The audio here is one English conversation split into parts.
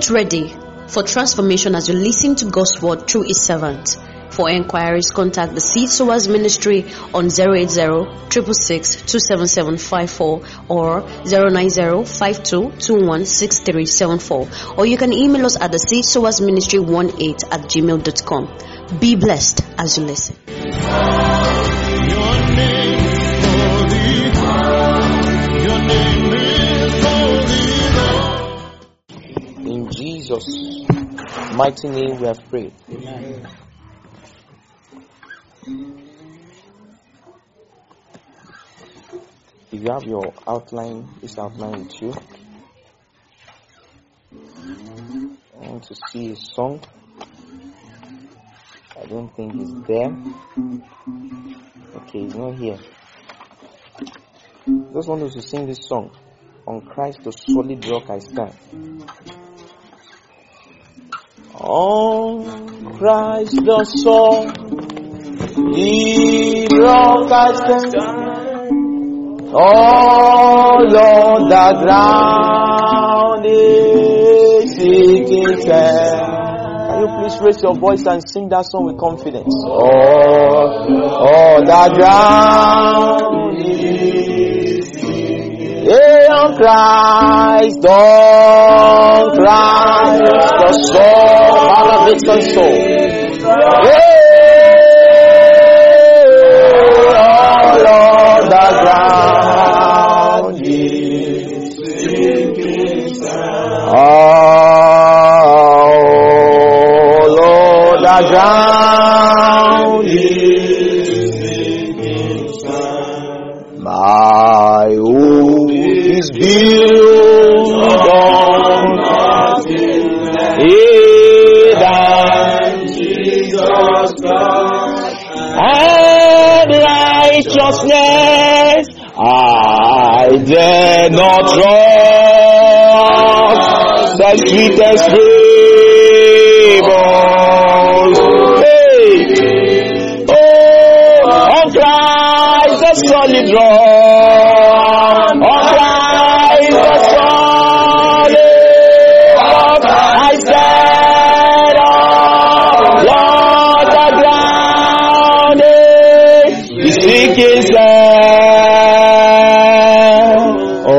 Get ready for transformation as you listen to God's word through His servant. For enquiries, contact the Seed Sowers Ministry on 080-666-27754 or 090-5221-6374. Or you can email us at the Seed Sowers Ministry 18@gmail.com. Be blessed as you listen. In Jesus' mighty name we have prayed. Amen. If you have your outline, this outline with you, I want to see a song. I don't think it's there. Okay, it's not here. Just want us to sing this song. On Christ the solid rock I stand. On Christ the solid rock I stand. All on the ground is sinking sand. Can you please raise your voice and sing that song with confidence? All the ground is sinking. On Christ, the soul, Malavixon soul. All on the ground is sinking sand. All on the ground is sinking sand. My hope is built on nothing than Jesus Christ and righteousness. I dare not trust the sweetest fables. Hey, oh, on Christ the solid rock, on Christ the solid rock I stand. Lord, the ground is sinking sand. Oh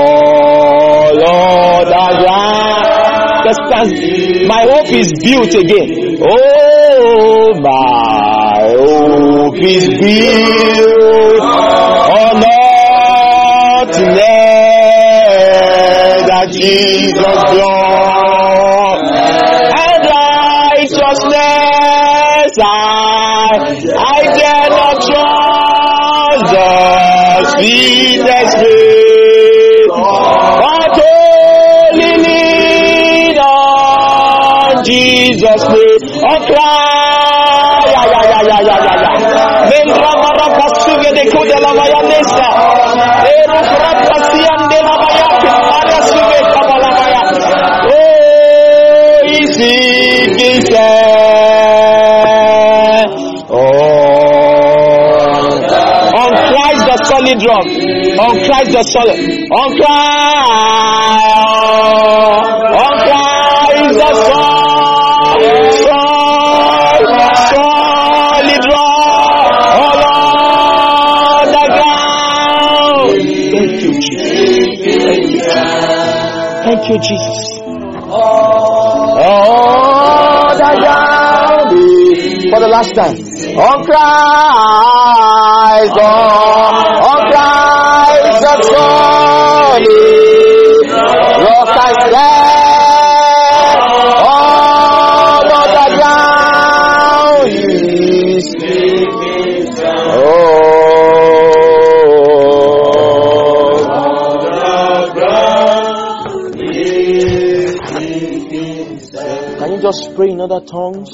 Lord, the ground. My hope is built again. Oh, my hope is built on nothing less than Jesus' blood and righteousness. I dare not trust the sweetest faith, but only lean on Jesus' name. On Christ. On Christ the solid rock. On Christ the solid. On Christ the solid rock. All on the ground. Thank you, Jesus. Thank you, Jesus. Oh, the ground. For the last time. On Christ, on Christ the solid rock I stand. All on the ground is sinking sand. Oh, on the ground is sinking sand. Can you just pray in other tongues?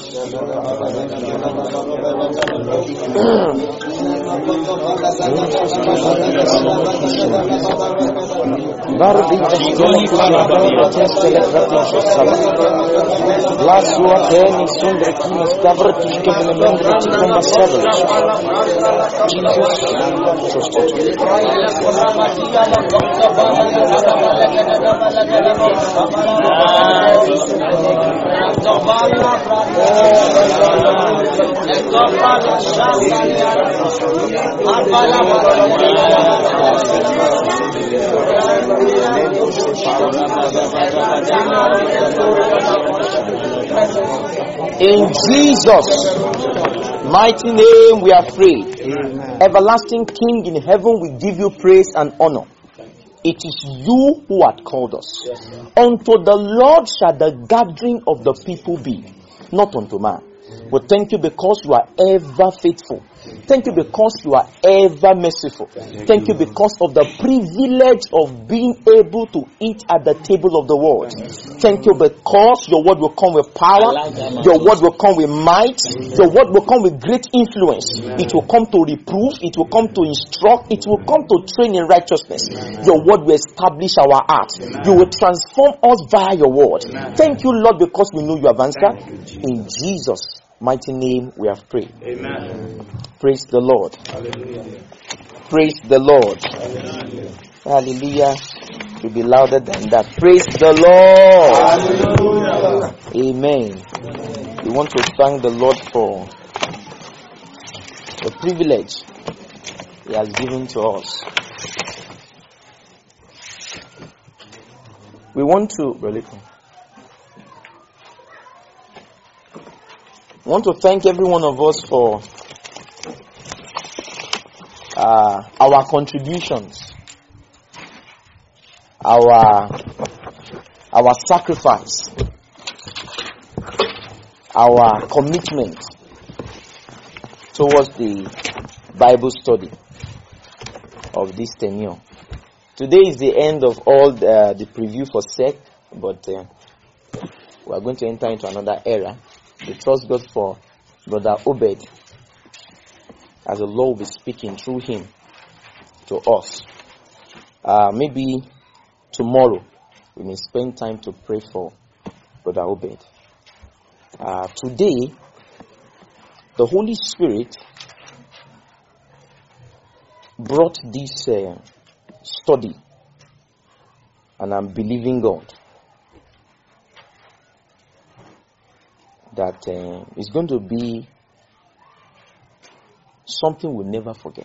In Jesus' mighty name we are free. Everlasting King in heaven, we give you praise and honor. It is you who had called us. Unto the Lord shall the gathering of the people be, not unto man. But thank you because you are ever faithful. Thank you because you are ever merciful. Thank you because of the privilege of being able to eat at the table of the world. Thank you because your word will come with power. Your word will come with might. Your word will come with great influence. It will come to reprove. It will come to instruct. It will come to train in righteousness. Your word will establish our heart. You will transform us via your word. Thank you, Lord, because we know you have answered. In Jesus' mighty name we have prayed. Amen. Praise the Lord. Hallelujah. Praise the Lord. Hallelujah. To be louder than that. Praise the Lord. Hallelujah. Amen. We want to thank the Lord for the privilege He has given to us. We want to thank every one of us for our contributions, our sacrifice, our commitment towards the Bible study of this tenure. Today is the end of all the preview for SEC, but we are going to enter into another era. We trust God for Brother Obed, as the Lord will be speaking through him to us. Maybe tomorrow we may spend time to pray for Brother Obed. Today, the Holy Spirit brought this study, and I'm believing God that it's going to be something we'll never forget.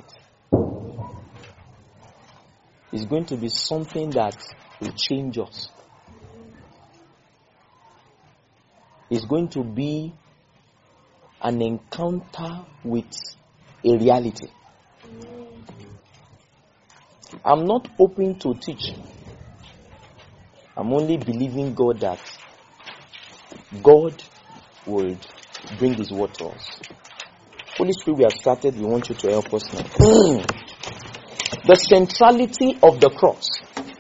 It's going to be something that will change us. It's going to be an encounter with a reality. I'm not hoping to teach. I'm only believing God that God will bring His word to us. Holy Spirit, we have started. We want you to help us now. The centrality of the cross.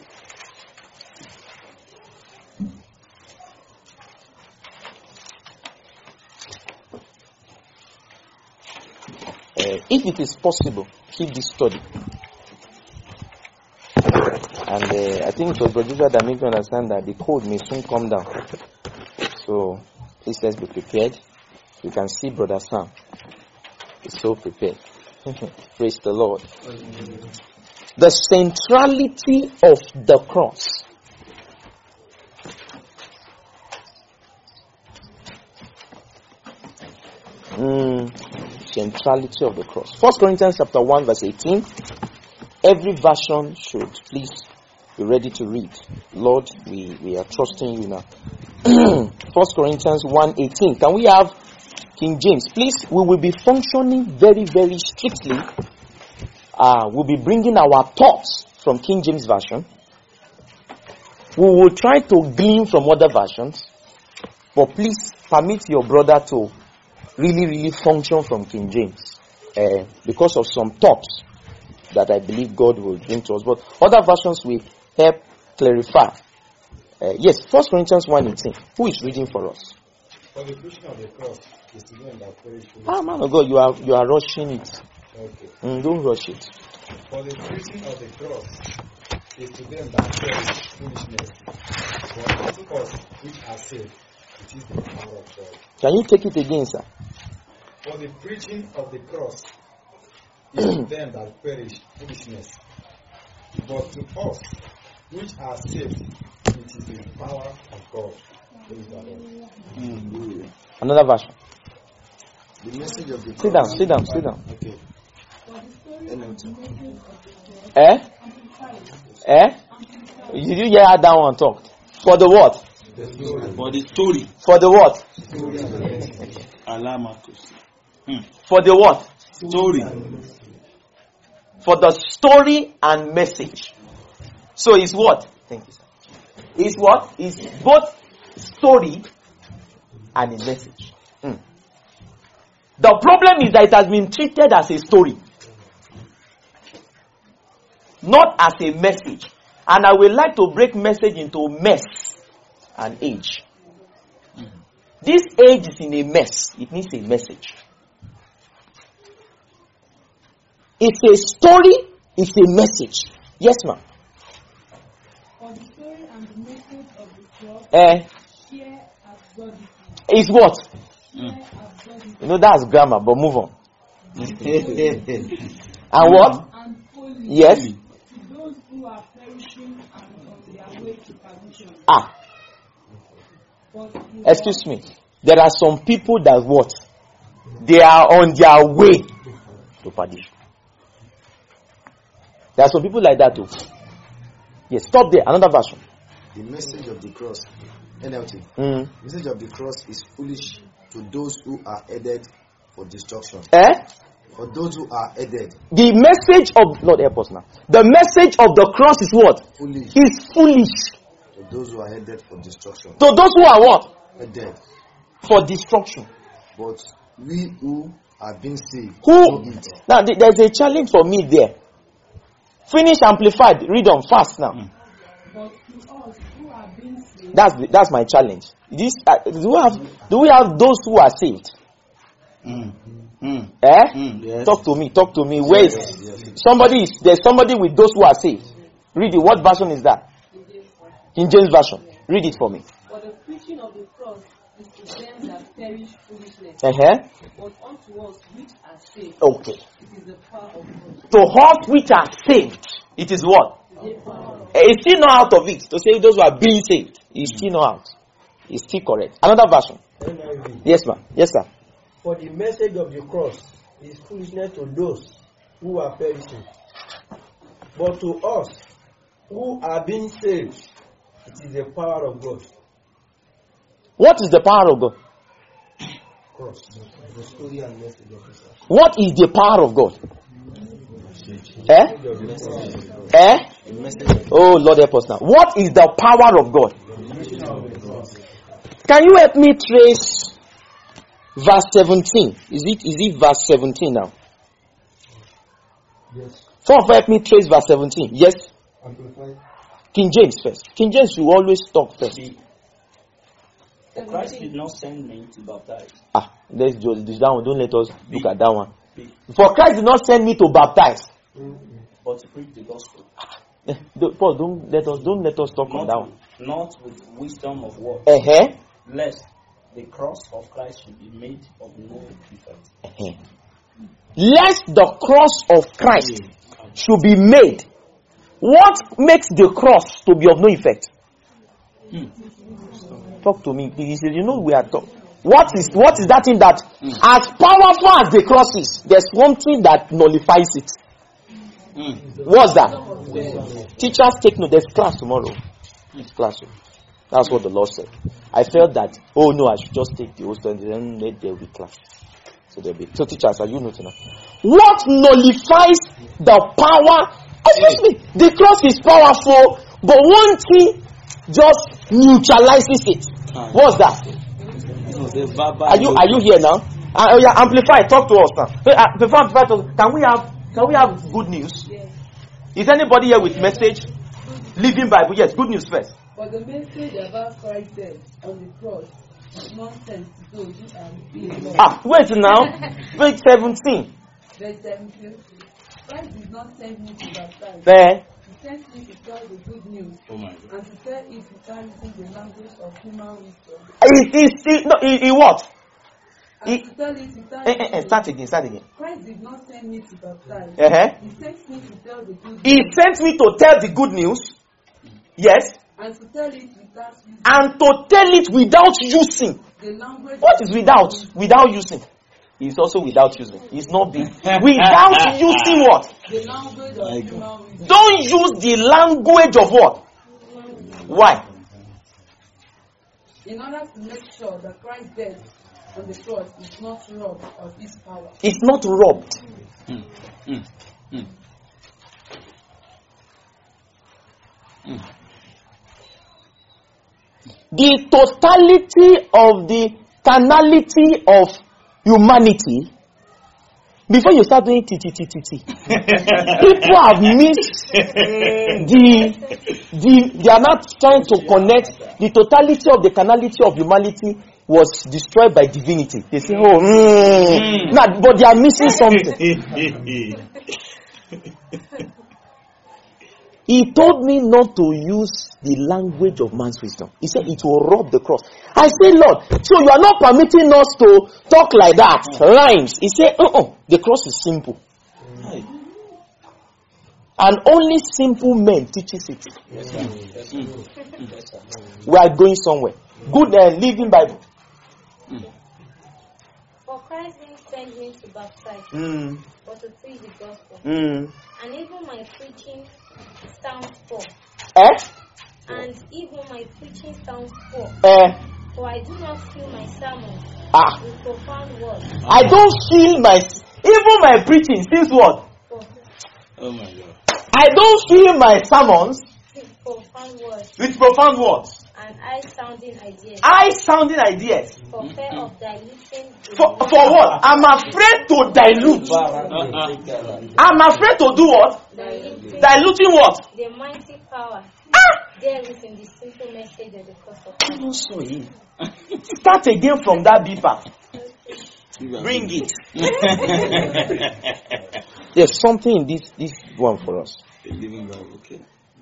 If it is possible, keep this study. And I think it was producer that made me understand that the code may soon come down. So please, let's be prepared. You can see Brother Sam is so prepared. Praise the Lord. The centrality of the cross. Centrality of the cross. 1 Corinthians chapter 1 verse 18. Every version should please be ready to read. Lord, we are trusting you now. 1 Corinthians 1:18. Can we have King James? Please, we will be functioning very, very strictly. We'll be bringing our thoughts from King James Version. We will try to glean from other versions. But please permit your brother to really function from King James. Because of some thoughts that I believe God will bring to us. But other versions will help clarify. Yes, 1 Corinthians 1:18. Who is reading for us? For the preaching of the cross is to them that perish foolishly. Ah, man of God, you are rushing it. Okay. Don't rush it. For the preaching of the cross is to them that perish foolishness. But unto us which are saved, it is the power of God. Can you take it again, sir? For the preaching of the cross is to them that perish foolishness. But to us which are saved, it is the power of God. Praise the Lord. Another version. The message of the Sit down. Okay. Did you hear how that one talked? For the what? For the story. For the what? For the what? Story. For the story and message. So it's what? Thank you, sir. It's what? It's both story and a message. The problem is that it has been treated as a story, not as a message. And I would like to break message into mess and age. This age is in a mess. It needs a message. It's a story, it's a message. Yes, ma'am. For the story and the message of the cross, share absurdity. Is what? Share absurdity. You know, that's grammar, but move on. And what? And folly. Yes. To those who are perishing and on their way to perdition. But to Excuse me. There are some people that what? They are on their way to perdition. There are some people like that too. Yes, stop there. Another version. The message of the cross, NLT. The message of the cross is foolish to those who are headed for destruction. For those who are headed. The message of Lord help us now. The message of the cross is what? Foolish. Is foolish. To those who are headed for destruction. To those who are what? Headed. For destruction. But we who are being saved. Who? Now there's a challenge for me there. Finish Amplified. Read on fast now. But to us who are being saved. That's my challenge. This do we have those who are saved? Yes. Talk to me. Where is there's somebody with those who are saved. Read it. What version is that? King James version. Read it for me. For the preaching of the cross is to them that perish foolishness. But unto us which are saved, Okay. it is the power of God. To us which are saved, it is what? It's still not out of it. To say those who are being saved, it's still not out. It's still correct. Another version. NIV. Yes, ma'am. Yes, sir. For the message of the cross is foolishness to those who are perishing. But to us who are being saved, it is the power of God. What is the power of God? Cross. The story and message of the cross. What is the power of God? Oh, Lord help us now. What is the power of God? Can you help me trace verse 17? Is it verse 17 now? Yes. Someone help me trace verse 17. Yes. Amplified. King James first. King James will always talk first. Christ did not send me to baptize. Let's just this down. Don't let us look at that one. For Christ did not send me to baptize, but to preach the gospel. Paul, don't let us talk on that one. Not with wisdom of words, lest the cross of Christ should be made of no effect. Lest the cross of Christ should be made. What makes the cross to be of no effect? Talk to me, please. You know we are talking. What is that thing that, as powerful as the cross is, there's one thing that nullifies it. What's that? Teachers take note. There's class tomorrow. It's class. That's what the Lord said. I felt that, oh no, I should just take the whole study, then there will be class. So there'll be. So teachers, are you noting now? What nullifies the power? Excuse me. The cross is powerful, but one thing just neutralizes it. What's that? Are you here now? Amplify. Talk to us now. Before Amplify, can we have good news? Yes. Is anybody here with message? Living Bible. Yes. Good news first. For the message about Christ's death on the cross nonsense to those who are being lost. Wait now. Verse 17. Verse 17. Christ did not send me to baptize. There. He sent me to tell the good news and to tell it without using the language of human wisdom. He what? And to tell it without Start again. Christ did not send me to baptize. He sent me to tell the good news. He sent me to tell the good news. Yes. And to tell it without using. And to tell it without using. The language. What is without? Without using. He's also without using. He's not being. Without using what? The language of human wisdom. Don't use the language of what? Why? In order to make sure that Christ's death on the cross is not robbed of his power. It's not robbed. The totality of the carnality of humanity, before you start doing people have missed they are not trying to connect the totality of the carnality of humanity was destroyed by divinity. They say, but they are missing something. He told me not to use the language of man's wisdom. He said it will rob the cross. I said, Lord, so you are not permitting us to talk like that, rhymes. He said, the cross is simple. And only simple men teaches it. We are going somewhere. Good Living Bible. For Christ didn't send me to baptize, but to preach the gospel. And even my preaching sounds poor. And even my preaching sounds poor. For I do not fill my sermons with profound words. I don't fill even my preaching since what? Oh my God. I don't fill my sermons with profound words. And eye-sounding ideas. Eye-sounding ideas. For fear of diluting. For what? I'm afraid to dilute. I'm afraid to do what? Diluting what? The mighty power. There is in the simple message of the cross of Christ. Start again from that beeper. Bring it. There's something in this one for us. Okay.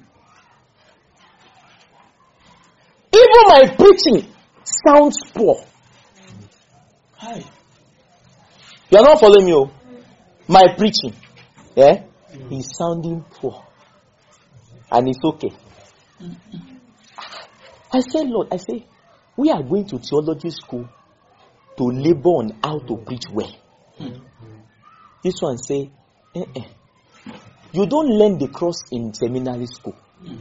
Even my preaching sounds poor. Hi. You are not following me. My preaching, is sounding poor, and it's okay. I said, Lord, we are going to theology school to labor on how to preach well. This one say, you don't learn the cross in seminary school.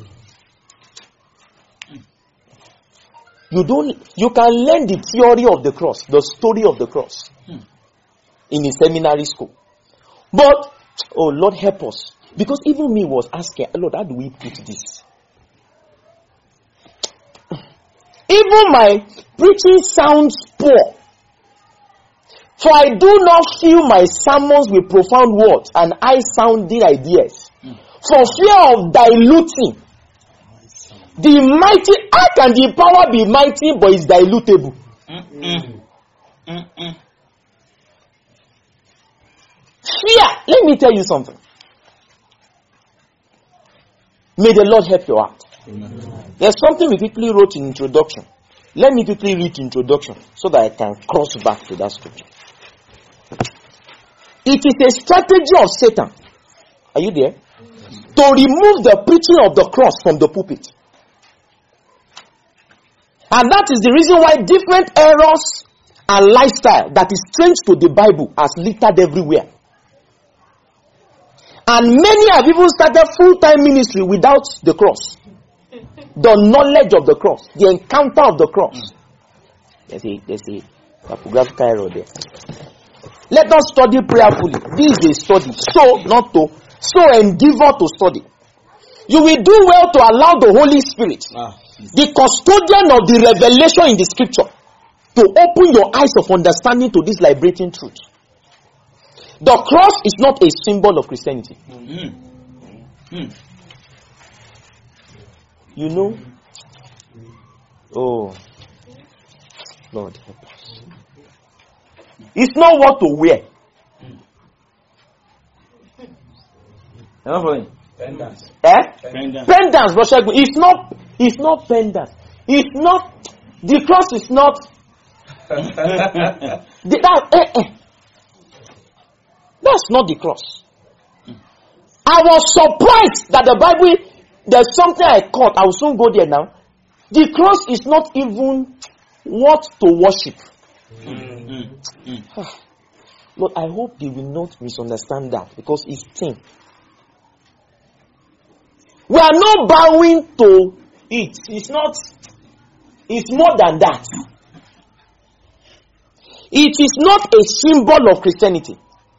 You can learn the theory of the cross, the story of the cross in a seminary school. But, oh Lord, help us. Because even me was asking, Lord, how do we put this? Even my preaching sounds poor. For I do not fill my sermons with profound words and eye-sounding ideas. For fear of diluting. The mighty, how can the power be mighty but it's dilutable? Fear. Let me tell you something. May the Lord help your heart. There's something we quickly wrote in introduction. Let me quickly read introduction so that I can cross back to that scripture. It is a strategy of Satan. Are you there? To remove the preaching of the cross from the pulpit. And that is the reason why different errors and lifestyle that is strange to the Bible are littered everywhere. And many have even started full-time ministry without the cross. The knowledge of the cross. The encounter of the cross. There's a typographical error there. Let us study prayerfully. This is a study. So endeavor to study. You will do well to allow the Holy Spirit, the custodian of the revelation in the scripture, to open your eyes of understanding to this liberating truth. The cross is not a symbol of Christianity. You know? Lord help us. It's not what to wear. Pendants. Pendants, it's not pendants. It's not, the cross is not, that's not the cross. I was surprised that the Bible, there's something I caught. I will soon go there now. The cross is not even what to worship. Lord, I hope they will not misunderstand that, because it's thin. We are not bowing to it. It's not, it's more than that. It is not a symbol of Christianity.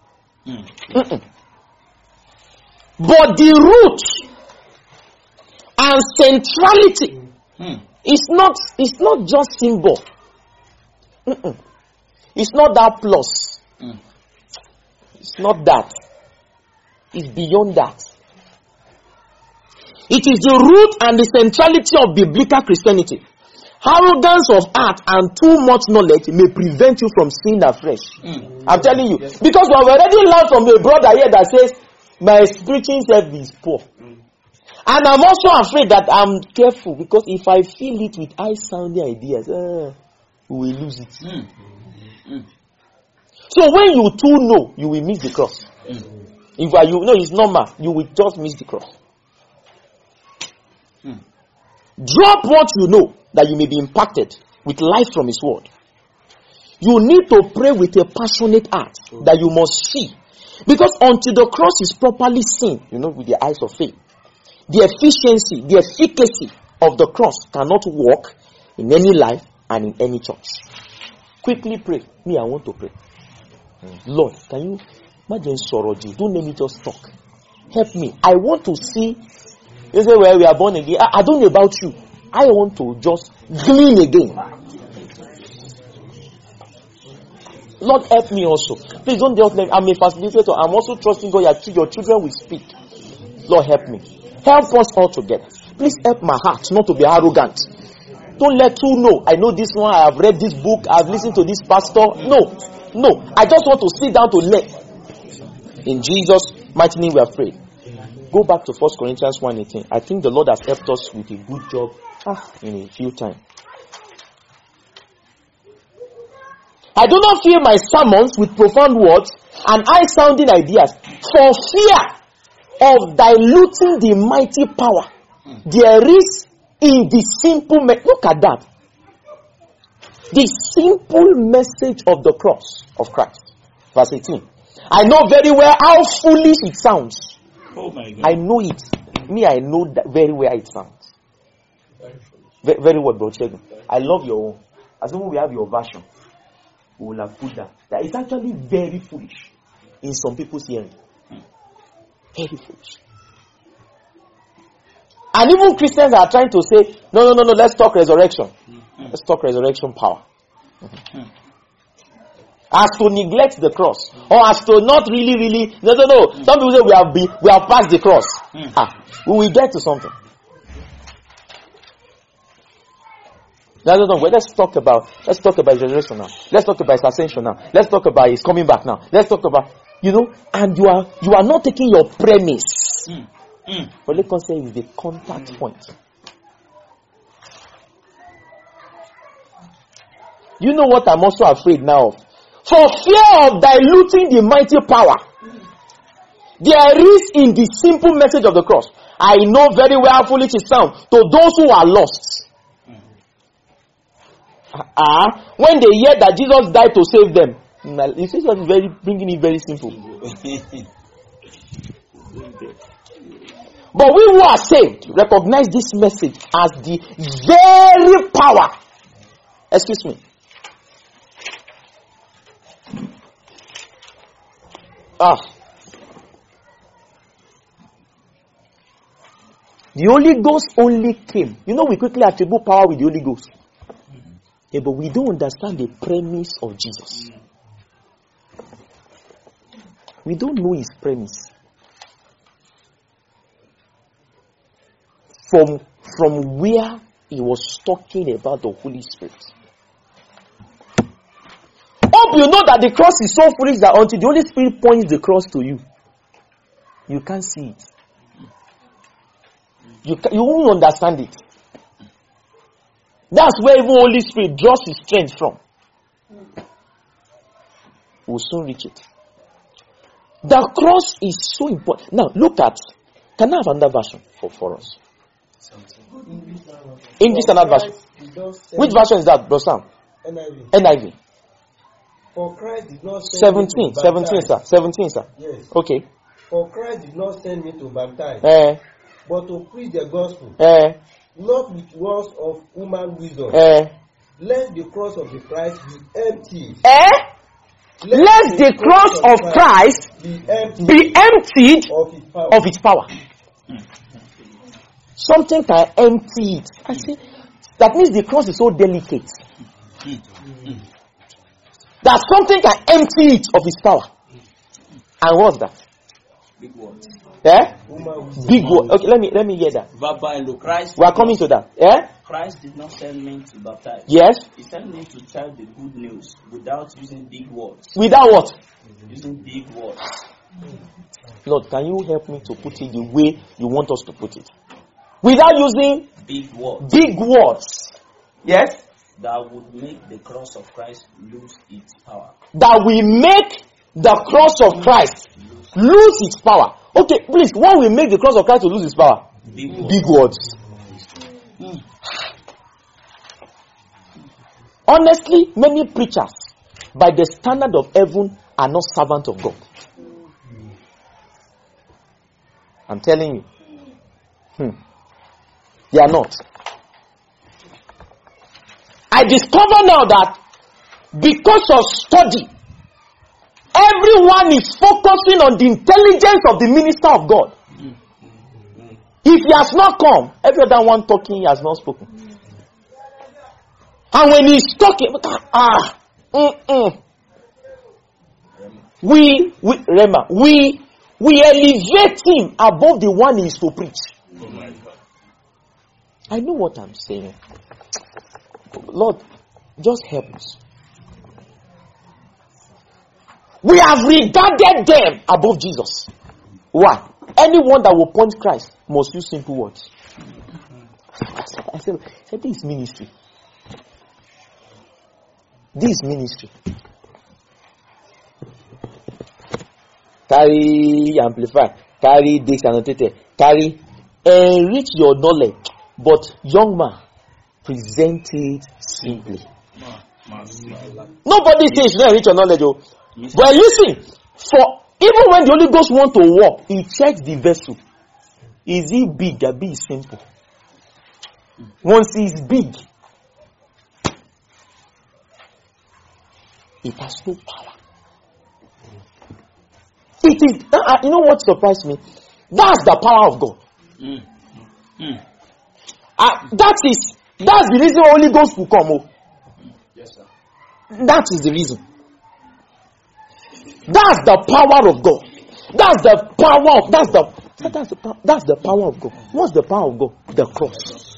But the root and centrality is not just symbol. It's not that plus. It's not that. It's beyond that. It is the root and the centrality of biblical Christianity. Arrogance of heart and too much knowledge may prevent you from seeing afresh. I'm telling you. Because we have already learned from a brother here that says, my preaching self is poor. And I'm also afraid that I'm careful, because if I fill it with high-sounding ideas, we will lose it. So when you too know, you will miss the cross. If you know it's normal, you will just miss the cross. Drop what you know, that you may be impacted with life from His word. You need to pray with a passionate heart that you must see. Because until the cross is properly seen, with the eyes of faith, the efficiency, the efficacy of the cross cannot work in any life and in any church. Quickly pray. Me, I want to pray. Lord, can you imagine Soroji? Don't let me just talk. Help me. I want to see. You say, well, we are born again. I don't know about you. I want to just glean again. Lord, help me also. Please don't just let me. I'm a facilitator. I'm also trusting God. Your children will speak. Lord, help me. Help us all together. Please help my heart not to be arrogant. Don't let you know. I know this one. I have read this book. I have listened to this pastor. No. I just want to sit down to learn. In Jesus' mighty name we have prayed. Go back to 1 Corinthians 1:18. I think the Lord has helped us with a good job in a few times. I do not fill my sermons with profound words and high-sounding ideas for fear of diluting the mighty power there is in the simple look at that. The simple message of the cross of Christ. Verse 18. I know very well how foolish it sounds. Oh my God. I know it. I know that very well it sounds. Very well, bro. I love your own. As long as we have your version, we will have put that. That is actually very foolish in some people's hearing. Very foolish. And even Christians are trying to say, no, let's talk resurrection. Let's talk resurrection power. As to neglect the cross, or as to not really. No. Some people say we have passed the cross. We will get to something. No. Let's talk about His resurrection now. Let's talk about His ascension now. Let's talk about His coming back now. Let's talk about and you are not taking your premise. But let us say is the contact point. You know what I'm also afraid now of? For fear of diluting the mighty power there is in the simple message of the cross. I know very well how foolish it sounds to those who are lost. When they hear that Jesus died to save them, you see, it's bringing it very simple. But we who are saved recognize this message as the very power. Excuse me. The Holy Ghost only came. We quickly attribute power with the Holy Ghost. Yeah, but we don't understand the premise of Jesus. We don't know His premise. From where He was talking about the Holy Spirit. you know that the cross is so foolish that until the Holy Spirit points the cross to you, you can't see it. You won't understand it. That's where even Holy Spirit draws his strength from. We'll soon reach it. The cross is so important. Now look at, can I have another version for us? English standard version. Which version is that, Bro Sam? NIV. For Christ did not send 17, sir. Yes. Okay. For Christ did not send me to baptize, but to preach the gospel, not with words of human wisdom. Let the cross of the Christ be emptied. Let the cross of Christ be emptied of its power. Something can empty it. I see. That means the cross is so delicate that something can empty it of its power. And what's that? Big words. Big word. Okay, let me hear that. Christ. We are coming to that. Christ did not send men to baptize. Yes. He sent men to tell the good news without using big words. Without what? Using big words. Lord, can you help me to put it the way you want us to put it? Without using big words. Big words. Yes. That would make the cross of Christ lose its power. That will make the cross of Christ lose its power. Okay, please, what will make the cross of Christ to lose its power? Big words. Honestly, many preachers, by the standard of heaven, are not servants of God. I'm telling you. They are not. I discover now that because of study, everyone is focusing on the intelligence of the minister of God. If he has not come, every other one talking, he has not spoken. And when he's talking, we elevate him above the one he is to preach. I know what I'm saying. Lord, just help us. We have regarded them above Jesus. Why? Anyone that will point Christ must use simple words. I said, this is ministry. This is ministry. Carry, amplify, carry, dix, annotated, carry, enrich your knowledge. But young man, present it simply. Nobody says you don't enrich your knowledge. But listen, for even when the Holy Ghost wants to walk, he checks the vessel. Is it big? That big is simple. Once it's big, it has no power. It is. You know what surprised me? That's the power of God. That's the reason Holy Ghost will come. Yes, sir. That is the reason. That's the power of God. That's the power of God. What's the power of God? The cross.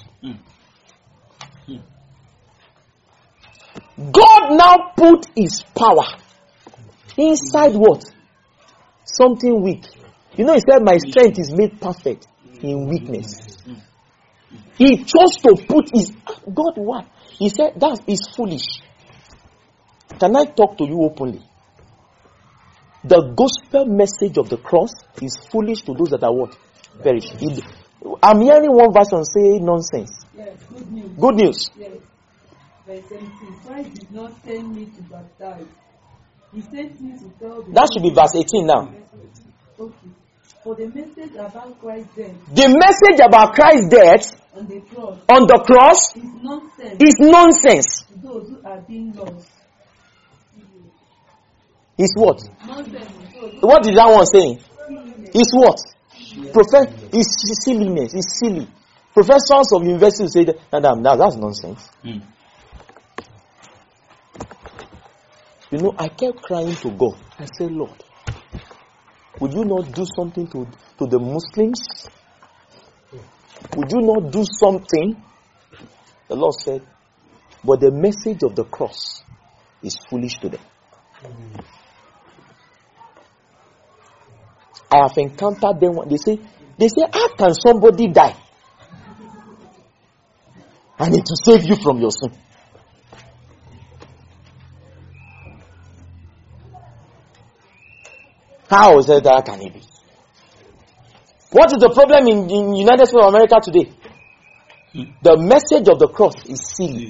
God now put his power inside what? Something weak. You know, he said, my strength is made perfect in weakness. He chose to put his God what? He said that is foolish. Can I talk to you openly? The gospel message of the cross is foolish to those that are what? Perish. I'm hearing one version say nonsense. Yes, good news. Good news. Yes. Verse 17. Christ did not send me to baptize. He sent me to tell the That should be verse 18 now. Okay. For the message about Christ's death. The message about Christ's death on the cross is nonsense. To those who are being lost. Is what? Nonsense. What is that one saying? Is what? Is silliness. Is silly. Professors of university say that's nonsense. You know, I kept crying to God. I said, Lord, would you not do something to the Muslims? Would you not do something? The Lord said, but the message of the cross is foolish to them. I have encountered them. They say, how can somebody die? And it will save you from your sin. How is that can it be? What is the problem in United States of America today? The message of the cross is silly.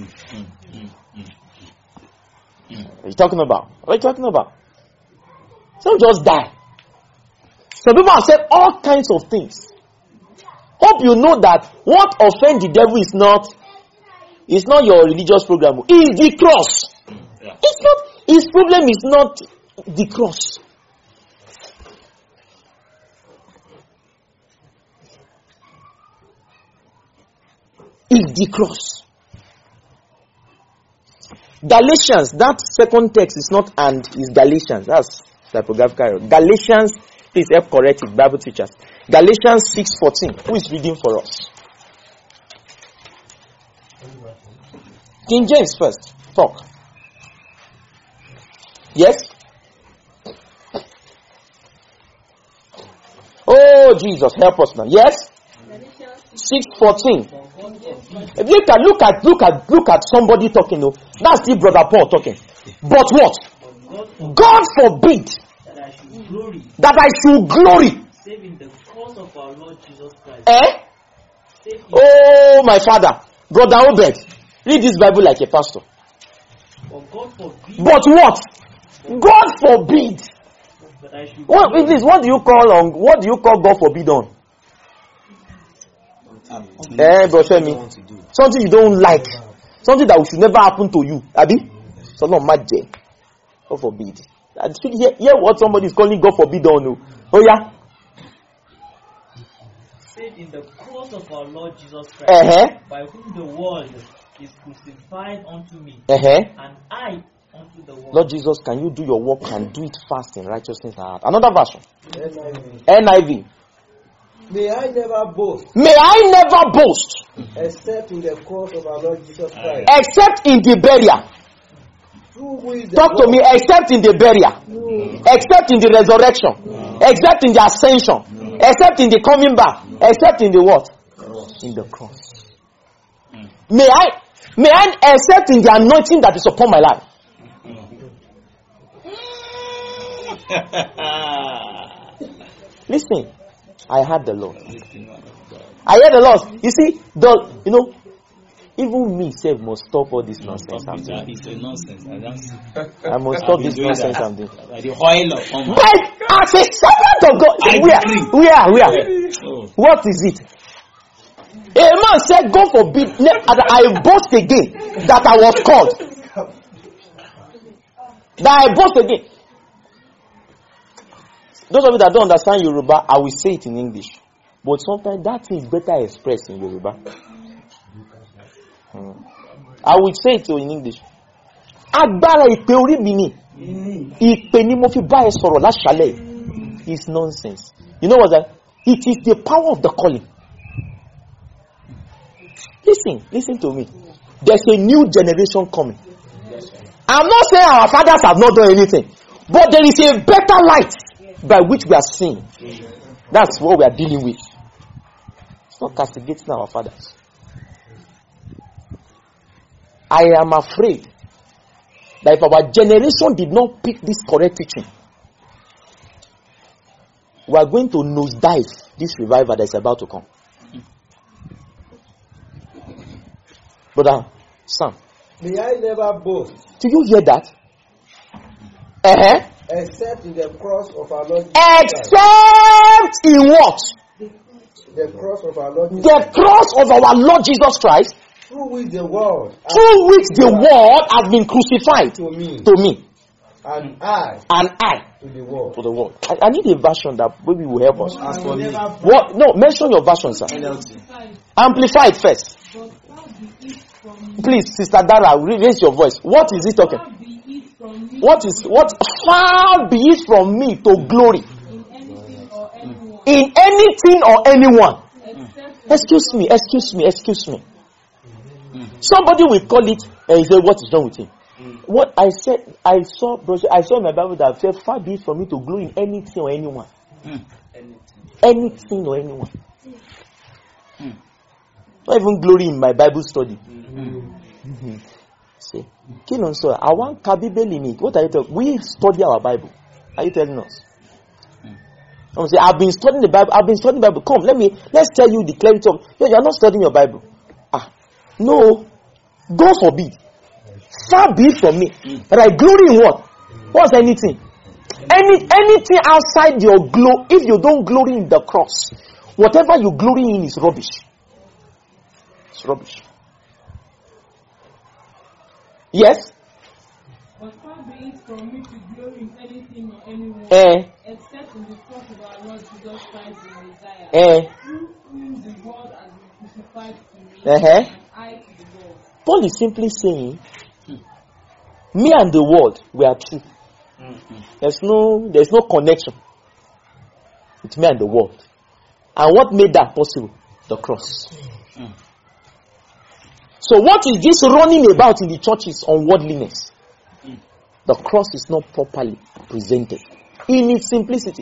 What are you talking about? What are you talking about? Some just die. Some people have said all kinds of things. Hope you know that what offends the devil is not your religious program. It's the cross. It's not. His problem is not the cross. It's the cross. Galatians, that second text is not and, is Galatians. That's typographical error. Galatians, please help correct it, Bible teachers. Galatians 6:14. Who is reading for us? King James first. Talk. Yes? Oh, Jesus, help us now. Yes? 6:14. Look at somebody talking. No, that's the brother Paul talking. But what? God forbid that I should glory. Save in the cross of our Lord Jesus Christ. Oh, my father, brother Obed, read this Bible like a pastor. But what? God forbid. What do you call God forbid on? Something you don't like, something that should never happen to you. Abi? So no magic. God forbid. Hear what somebody is calling God forbid on. Oh yeah. Save in the cross of our Lord Jesus Christ, by whom the world is crucified unto me, and I unto the world. Lord Jesus, can you do your work and do it fast in righteousness and heart? Another version. NIV. May I never boast. May I never boast. Except in the cross of our Lord Jesus Christ. Except in the burial. Talk to me. Except in the burial. Except in the resurrection. Except in the ascension. Except in the coming back. Except in the what? In the cross. May I except in the anointing that is upon my life. Listen. I heard the Lord. I heard the Lord. You see, even me self must stop all this nonsense. It's a nonsense. I must stop this nonsense I'm doing. The oil of but as a servant of God, where? What is it? A man said, God forbid that I boast again that I was called. That I boast again. Those of you that don't understand Yoruba, I will say it in English. But sometimes that is better expressed in Yoruba. I will say it in English. Agbára ìpè orí mi ni. Ìpè ni mo fi bá ẹ sọ̀rọ̀ láṣálẹ́. It's nonsense. You know what that? It is the power of the calling. Listen to me. There's a new generation coming. I'm not saying our fathers have not done anything. But there is a better light by which we are seeing. That's what we are dealing with. It's not castigating our fathers. I am afraid that if our generation did not pick this correct teaching, we are going to nosedive this revival that is about to come. Brother Sam, may I never boast. Do you hear that? Except in the cross of our Lord Jesus Christ. Except in what? The cross of our Lord Jesus Christ. The cross of our Lord Jesus Christ. Through which the world has been crucified to me. And I to the world. I need a version that maybe will help us. As for me. What? No, mention your version, sir. Amplify it first. Please, Sister Dara, raise your voice. What is he talking? What far be it from me to glory in anything or anyone. Excuse me. Somebody will call it and say, what is wrong with him? What I said, I saw in my Bible that said, far be it from me to glory in anything or anyone. anything or anyone. Not even glory in my Bible study. See, I want Kabibeli me. What are you talking? We study our Bible. Are you telling us? Say, I've been studying the Bible. Come, let's tell you the clarity of. You're not studying your Bible. No, God forbid. Far be it from me. But I glory in what? What's anything? Anything outside your glory. If you don't glory in the cross, whatever you glory in is rubbish. It's rubbish. Yes? But far be it from me to glory in anything or anyone, except in the cross of our Lord Jesus Christ the Messiah, through whom the world has been crucified to me, and I to the world. Paul is simply saying, me and the world, we are two. There's no connection with me and the world. And what made that possible? The cross. So what is this running about in the churches on worldliness? The cross is not properly presented in its simplicity.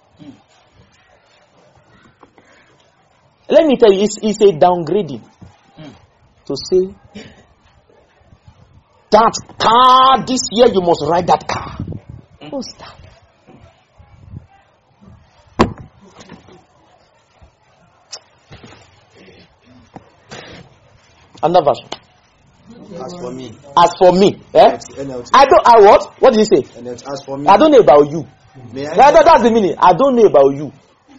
Let me tell you, it's a downgrading to say that car this year you must ride that car. What's that? Another version. As for me. As for me. I what? What did he say? As for me. I don't know about you. That's the meaning. I don't know about you.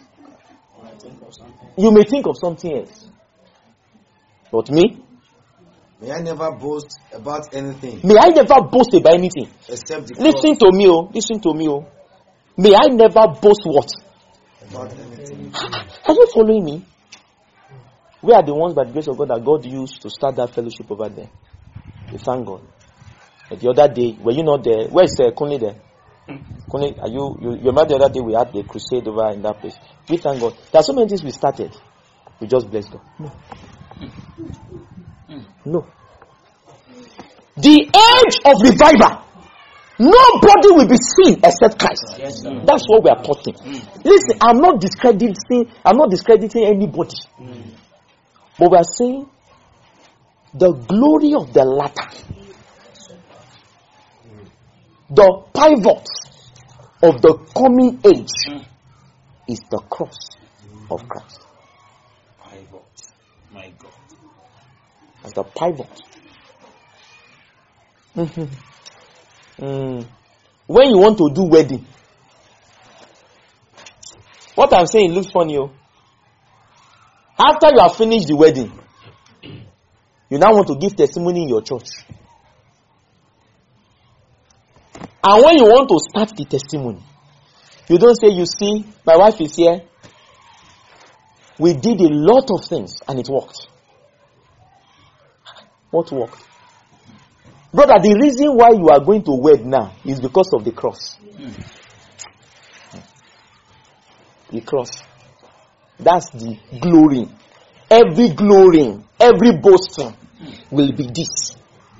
You may think of something else. But me? May I never boast about anything. May I never boast about anything. Except the Listen to me, oh. Listen to me, oh. May I never boast what? About anything. Are you following me? We are the ones by the grace of God that God used to start that fellowship over there. We thank God. And the other day, were you not there? Where is Kunle there? Kunle, are you remember the other day we had the crusade over in that place? We thank God. There are so many things we started. We just bless God. No. The age of revival. Nobody will be seen except Christ. Yes, that's what we are talking. Listen, I'm not discrediting anybody. But we are saying the glory of the latter, the pivot of the coming age is the cross of Christ. Pivot, my God. As the pivot. When you want to do wedding, what I'm saying looks funny. After you have finished the wedding, you now want to give testimony in your church. And when you want to start the testimony, you don't say, you see, my wife is here. We did a lot of things and it worked. What worked? Brother, the reason why you are going to wed now is because of the cross. The cross. That's the glory. Every boasting will be this.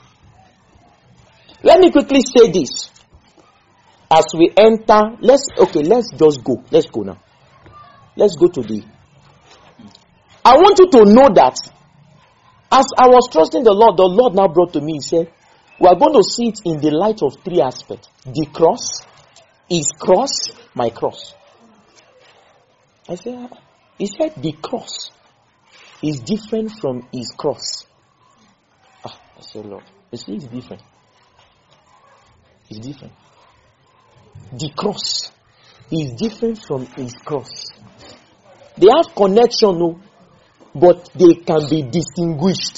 Let me quickly say this. As we enter, let's just go. Let's go now. Let's go to I want you to know that as I was trusting the Lord now brought to me, he said, we are going to see it in the light of three aspects. The cross, his cross, my cross. I said, he said the cross is different from his cross. I said, Lord, you see, it's different. It's different. The cross is different from his cross. They have connection, no, but they can be distinguished.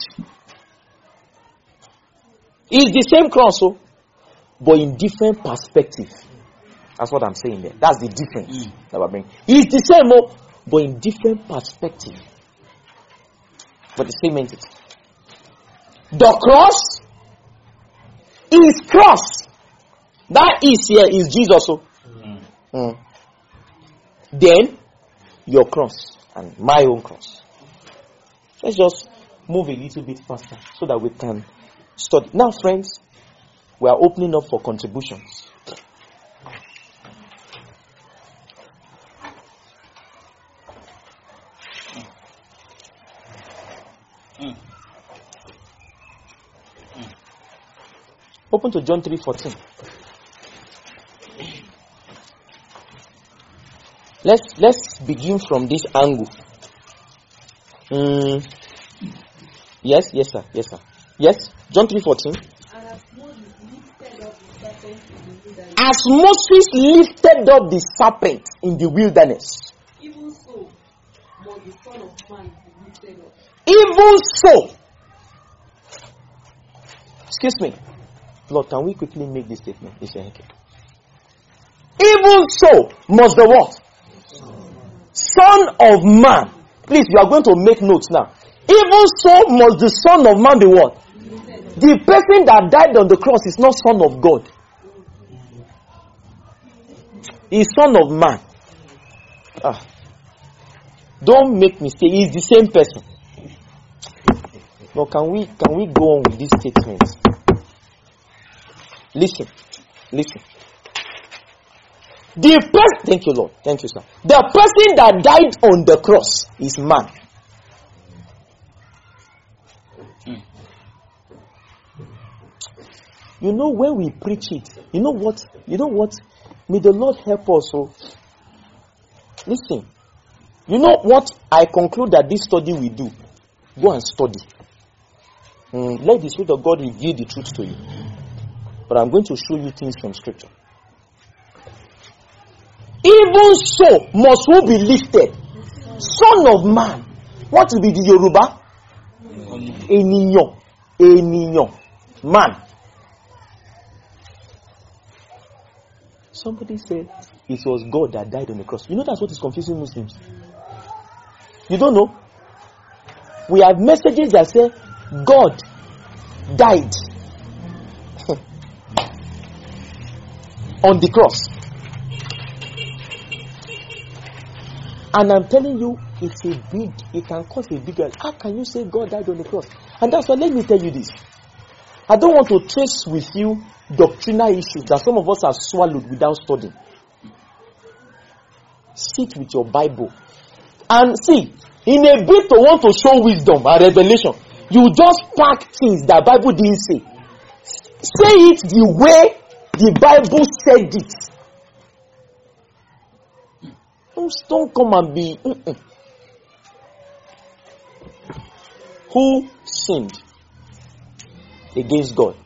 It's the same cross, but in different perspective. That's what I'm saying there. That's the difference that we're bringing. It's the same, but in different perspective. But the same entity. The cross is cross. That is here is Jesus. Then your cross and my own cross. Let's just move a little bit faster so that we can study. Now, friends, we are opening up for contributions. Open to John 3:14. Let's begin from this angle. Yes, sir. Yes, John 3:14. As Moses lifted up the serpent in the wilderness, even so must the Son of Man be lifted up. Even so. Excuse me. Lord, can we quickly make this statement? Even so must the what? Son of Man. Please, you are going to make notes now. Even so must the Son of Man be what? The person that died on the cross is not Son of God. He is Son of Man. Don't make mistake. He is the same person. Now, can we go on with these statements? Listen. Thank you, Lord. Thank you, sir. The person that died on the cross is man. You know, when we preach it, you know what? May the Lord help us. So, listen. You know what I conclude that this study we do? Go and study. Let the Spirit of God reveal the truth to you. But I'm going to show you things from Scripture. Even so must who be lifted? Son of Man. What will be the Yoruba? Eniyan. Man. Somebody said it was God that died on the cross. You know that's what is confusing Muslims. You don't know? We have messages that say God died on the cross. And I'm telling you, it can cause a big. How can you say God died on the cross? And that's why, let me tell you this. I don't want to trace with you doctrinal issues that some of us have swallowed without studying. Sit with your Bible. And see, in a bit to want to show wisdom and revelation, you just pack things that Bible didn't say. Say it the way the Bible said it. Don't come and be. Who sinned against God?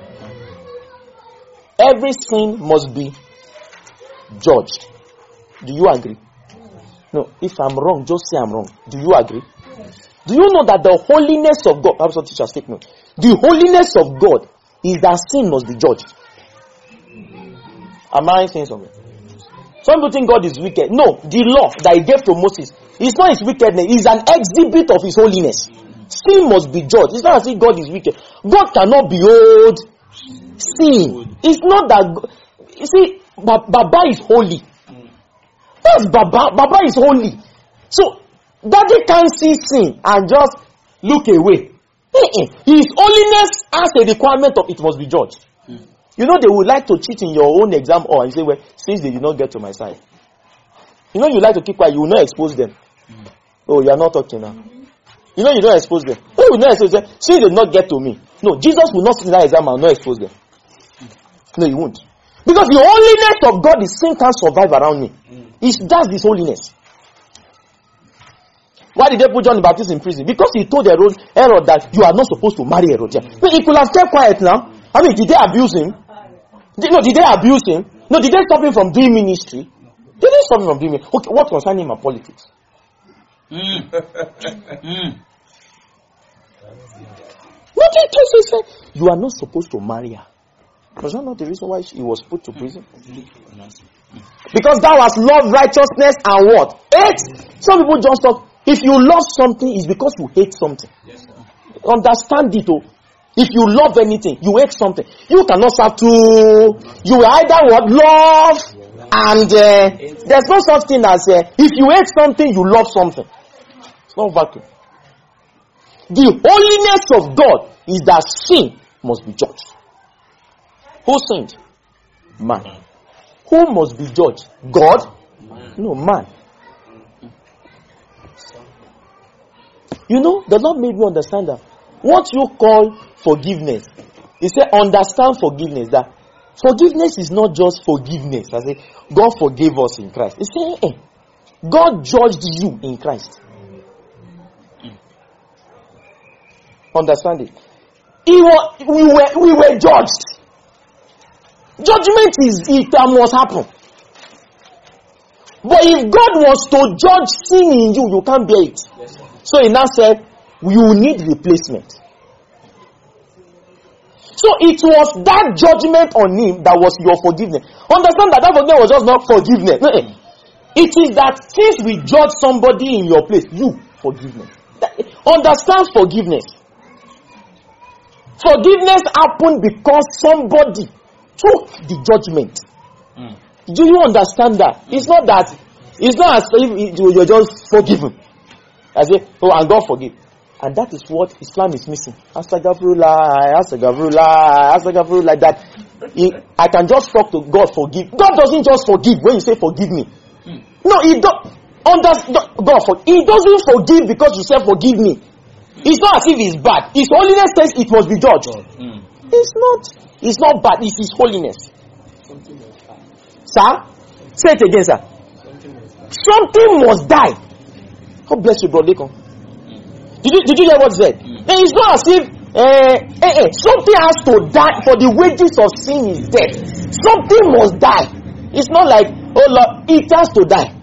Every sin must be judged. Do you agree? No, if I'm wrong, just say I'm wrong. Do you agree? Do you know that the holiness of God, that's what teacher statement. The holiness of God is that sin must be judged. Am I saying something? Some people think God is wicked. No, the law that he gave to Moses is not his wickedness, it's an exhibit of his holiness. Sin must be judged. It's not as if God is wicked. God cannot behold sin. It's not that. You see, Baba is holy. That's Baba. Baba is holy. So, Daddy can't see sin and just look away. His holiness has a requirement of it must be judged. You know, they would like to cheat in your own exam or and say, well, since they did not get to my side. You know, you like to keep quiet, you will not expose them. Oh, you are not talking now. You know, you don't expose them. Oh, you will not expose them. Since they did not get to me. No, Jesus will not sit in that exam and not expose them. No, he won't. Because the holiness of God is sin can't survive around me. That's his holiness. Why did they put John the Baptist in prison? Because he told Herod that you are not supposed to marry Herod. But he could have kept quiet now. I mean, did they abuse him? Did they abuse him? No, did they stop him from doing ministry? Did they stop him from doing ministry? Okay, what concerning my politics? No, they said you are not supposed to marry her. Was that not the reason why he was put to prison? Because that was love, righteousness, and what? Hate. Some people just talk. If you love something, it's because you hate something. Yes, understand it. Oh. If you love anything, you hate something. You cannot serve two. You either what? Love and there's no such thing as if you hate something, you love something. It's not vacuum. The holiness of God is that sin must be judged. Who sinned? Man. Who must be judged? God? No, man. You know, the Lord made me understand that what you call forgiveness, He said, understand forgiveness. That forgiveness is not just forgiveness. I say, God forgave us in Christ. He said, God judged you in Christ. Understand it? We were judged. Judgment must happen. But if God was to judge sin in you, you can't bear it. Yes, so He now said, you need replacement. So it was that judgment on Him that was your forgiveness. Understand that forgiveness was just not forgiveness. It is that since we judge somebody in your place, you forgiveness. Understand forgiveness. Forgiveness happened because somebody took the judgment. Do you understand that? It's not as if you're just forgiven. I say, and God forgive. And that is what Islam is missing. Astaghfirullah, like that. I can just talk to God, forgive. God doesn't just forgive when you say forgive me. No, He doesn't forgive because you say forgive me. It's not as if it's bad. His holiness says it must be judged. It's not bad, it's His holiness. Sir? Say it again, sir. Something must die. God bless you, brother. Did you hear what he said? It's not as if something has to die, for the wages of sin is death. Something must die. It's not like, oh Lord, it has to die.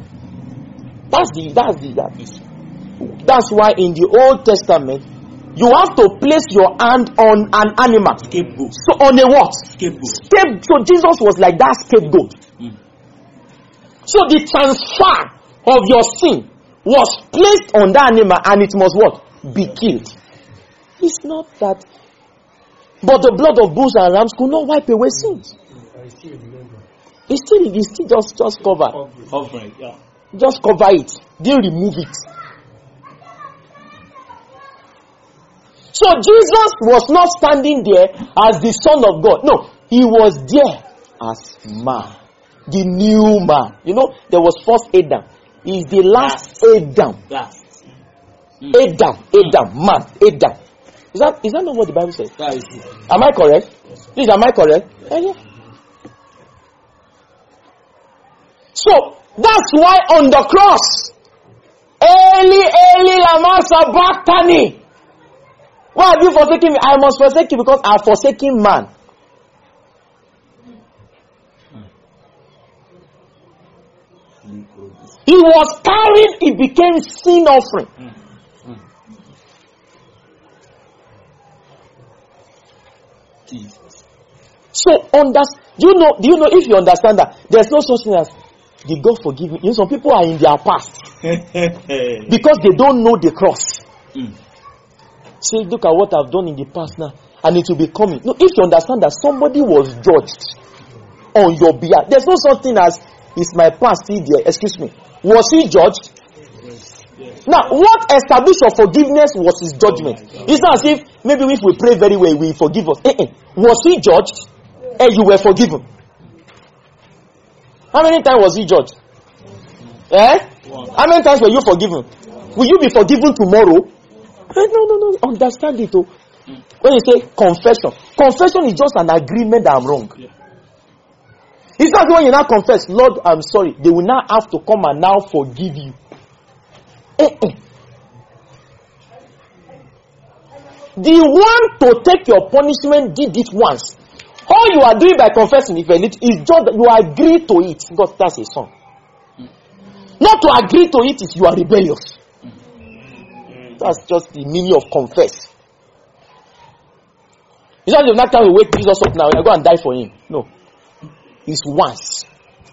That's why in the Old Testament you have to place your hand on an animal. Scapegoat. So on a what? Scapegoat. So Jesus was like that scapegoat. So the transfer of your sin was placed on that animal, and it must what? Be killed. It's not that. But the blood of bulls and rams could not wipe away sins. It's still just cover. Just cover it. They remove it. So Jesus was not standing there as the Son of God. No, He was there as man. The new man. You know, there was first Adam. He's the last Adam. Man. Is that not what the Bible says? Am I correct? Please, am I correct? Yeah. So, that's why on the cross, Eli, Eli, lama sabachthani. Why have you forsaken me? I must forsake you because I have forsaken man. He was carried, it became sin offering. Jesus. So do you know if you understand that there's no such thing as did God forgive me? You know, some people are in their past because they don't know the cross. Say, look at what I've done in the past now, and it will be coming. No, if you understand that somebody was judged on your behalf, there's no such thing as is my past still there? Excuse me. Was he judged? Yes. Now, what established your forgiveness was his judgment. It's not as if maybe if we pray very well, we forgive us. Was he judged? And you were forgiven. How many times was he judged? How many times were you forgiven? Will you be forgiven tomorrow? No. Understand it. When you say confession is just an agreement that I'm wrong. It's not when you now confess, Lord, I'm sorry. They will now have to come and now forgive you. The one to take your punishment did it once. All you are doing by confessing is just that you agree to it. God, that's a song. Not to agree to it is you are rebellious. That's just the meaning of confess. It's not the next time we wake Jesus up now, we are going to die for him. No. It's once.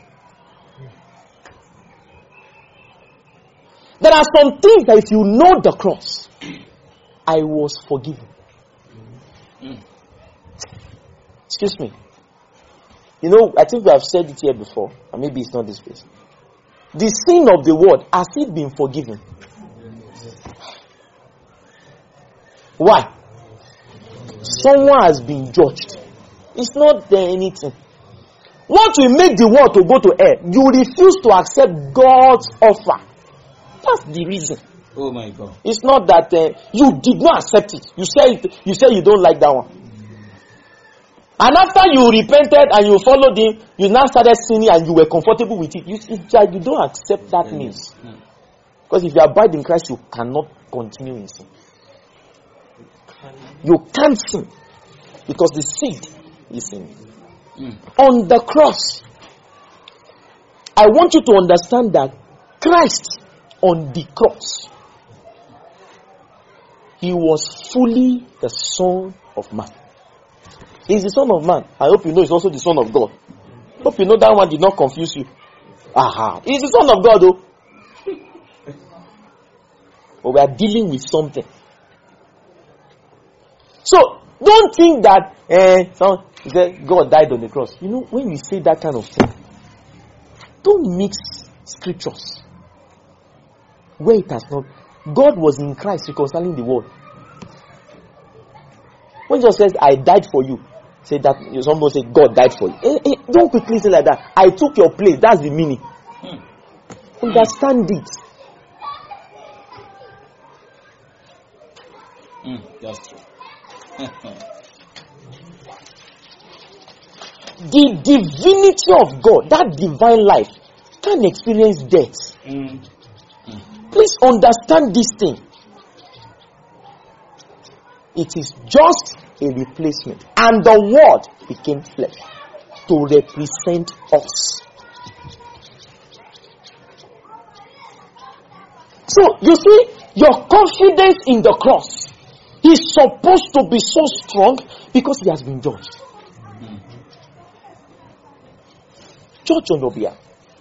There are some things that if you know the cross, I was forgiven. Excuse me. You know, I think we have said it here before, and maybe it's not this place. The sin of the world, has it been forgiven? Why? Someone has been judged. It's not there anything. What will make the world to go to hell? You refuse to accept God's offer. That's the reason. Oh my God. It's not that you did not accept it. You say you don't like that one. And after you repented and you followed him, you now started sinning and you were comfortable with it. You don't accept that news. Because if you abide in Christ, you cannot continue in sin. You can't sin. Because the seed is in you. On the cross, I want you to understand that Christ on the cross, he was fully the Son of Man. He's the Son of Man. I hope you know he's also the Son of God. Hope you know that one did not confuse you. Aha. He's the Son of God, though. But we are dealing with something. So, don't think that God died on the cross. You know, when you say that kind of thing, don't mix scriptures where it has not. God was in Christ reconciling the world. When Jesus says, I died for you, say that someone say God died for you. Don't quickly say like that. I took your place. That's the meaning. Understand it. That's true. The divinity of God, that divine life, can experience death. Please understand this thing. It is just a replacement. And the word became flesh to represent us. So, you see, your confidence in the cross is supposed to be so strong because he has been judged. Judge on your behalf.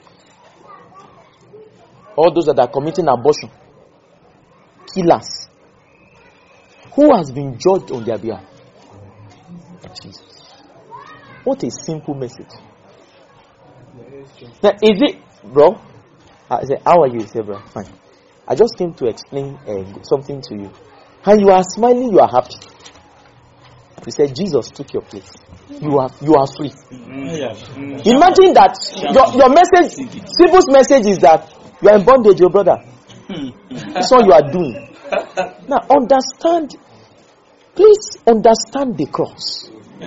All those that are committing abortion, killers, who has been judged on their behalf? Jesus. What a simple message. Now, is it, bro? I said, how are you? He said, bro, fine. I just came to explain something to you. And you are smiling, you are happy. He said, Jesus took your place. You are free. Imagine that your message, people's message is that you are in bondage, your brother. That's what you are doing. Now understand, please understand the cross.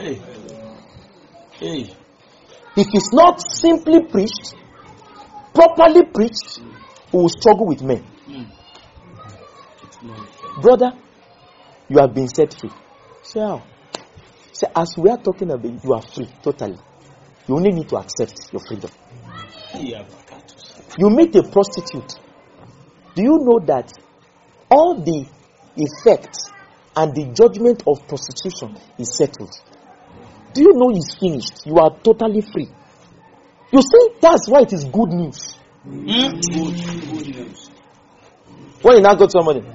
If it's not simply preached, properly preached, we will struggle with men. Brother, you have been set free. Say how? Say, as we are talking about, you are free totally. You only need to accept your freedom. You meet a prostitute. Do you know that all the effects and the judgment of prostitution is settled? Do you know it's finished? You are totally free. You see, that's why it is good news. Good news. When you now go to somebody,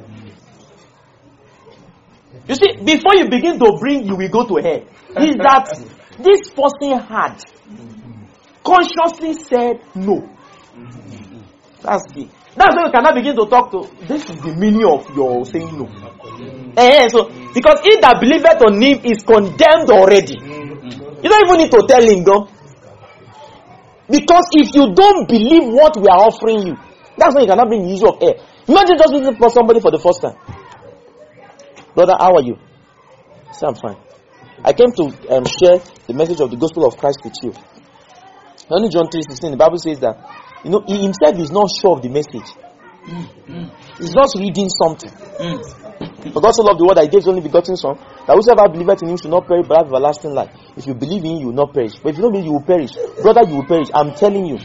you see, before you begin to bring, you will go to hell. Is that this person had consciously said no. That's when you cannot begin to talk to. This is the meaning of your saying no. So, because he that believeth on him is condemned already. You don't even need to tell him, go. Because if you don't believe what we are offering you, that's when you cannot bring the issue of air. Imagine just looking for somebody for the first time. Brother, how are you? Say, I'm fine. I came to share the message of the gospel of Christ with you. Only John 3:16, the Bible says that, you know, he himself is not sure of the message. He's just reading something. For God so loved the world that he gave his only begotten Son, that whosoever believeth in him should not perish but have everlasting life. If you believe in him, you will not perish. But if you don't believe, you will perish. Brother, you will perish. I'm telling you.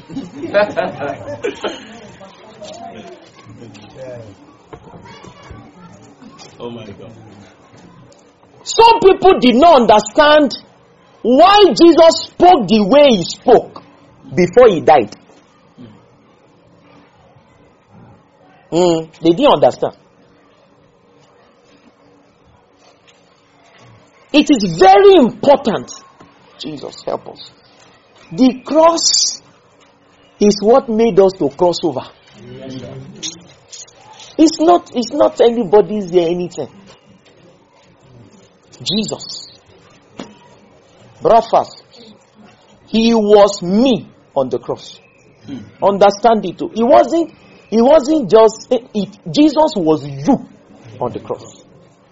Oh my God. Some people did not understand why Jesus spoke the way he spoke before he died. They didn't understand. It is very important. Jesus, help us. The cross is what made us to cross over. It's not anybody's there anything. Jesus. Breakfast. He was me on the cross. Understand it too. He It wasn't just Jesus was you on the cross.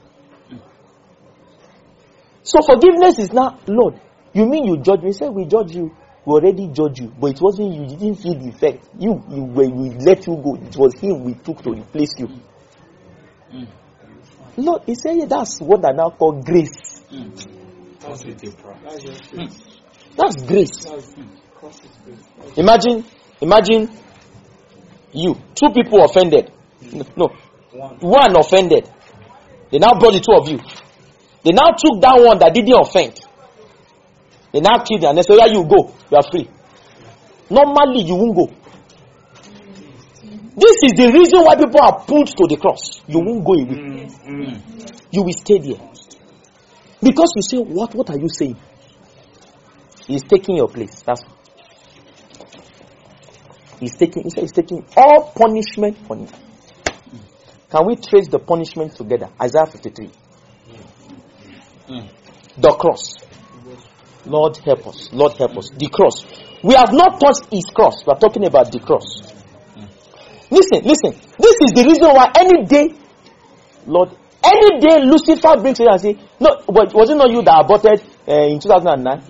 So forgiveness is not, Lord, you mean you judge me? He said, we judge you. We already judge you. But it wasn't you. You didn't feel the effect. We let you go. It was him we took to replace you. Lord, he said, that's what I now call grace. That's grace. Imagine you. 2 people offended. No. One offended. They now brought the 2 of you. They now took that one that didn't offend. They now killed you and they said, you go. You are free. Normally, you won't go. This is the reason why people are pulled to the cross. You won't go away. You will stay there. Because you say, what are you saying? He's taking your place. That's He's taking all punishment on you. Can we trace the punishment together? Isaiah 53. The cross. Lord help us. Lord help us. The cross. We have not touched his cross. We are talking about the cross. Listen. This is the reason why any day Lucifer brings it and say, no, but was it not you that aborted in 2009?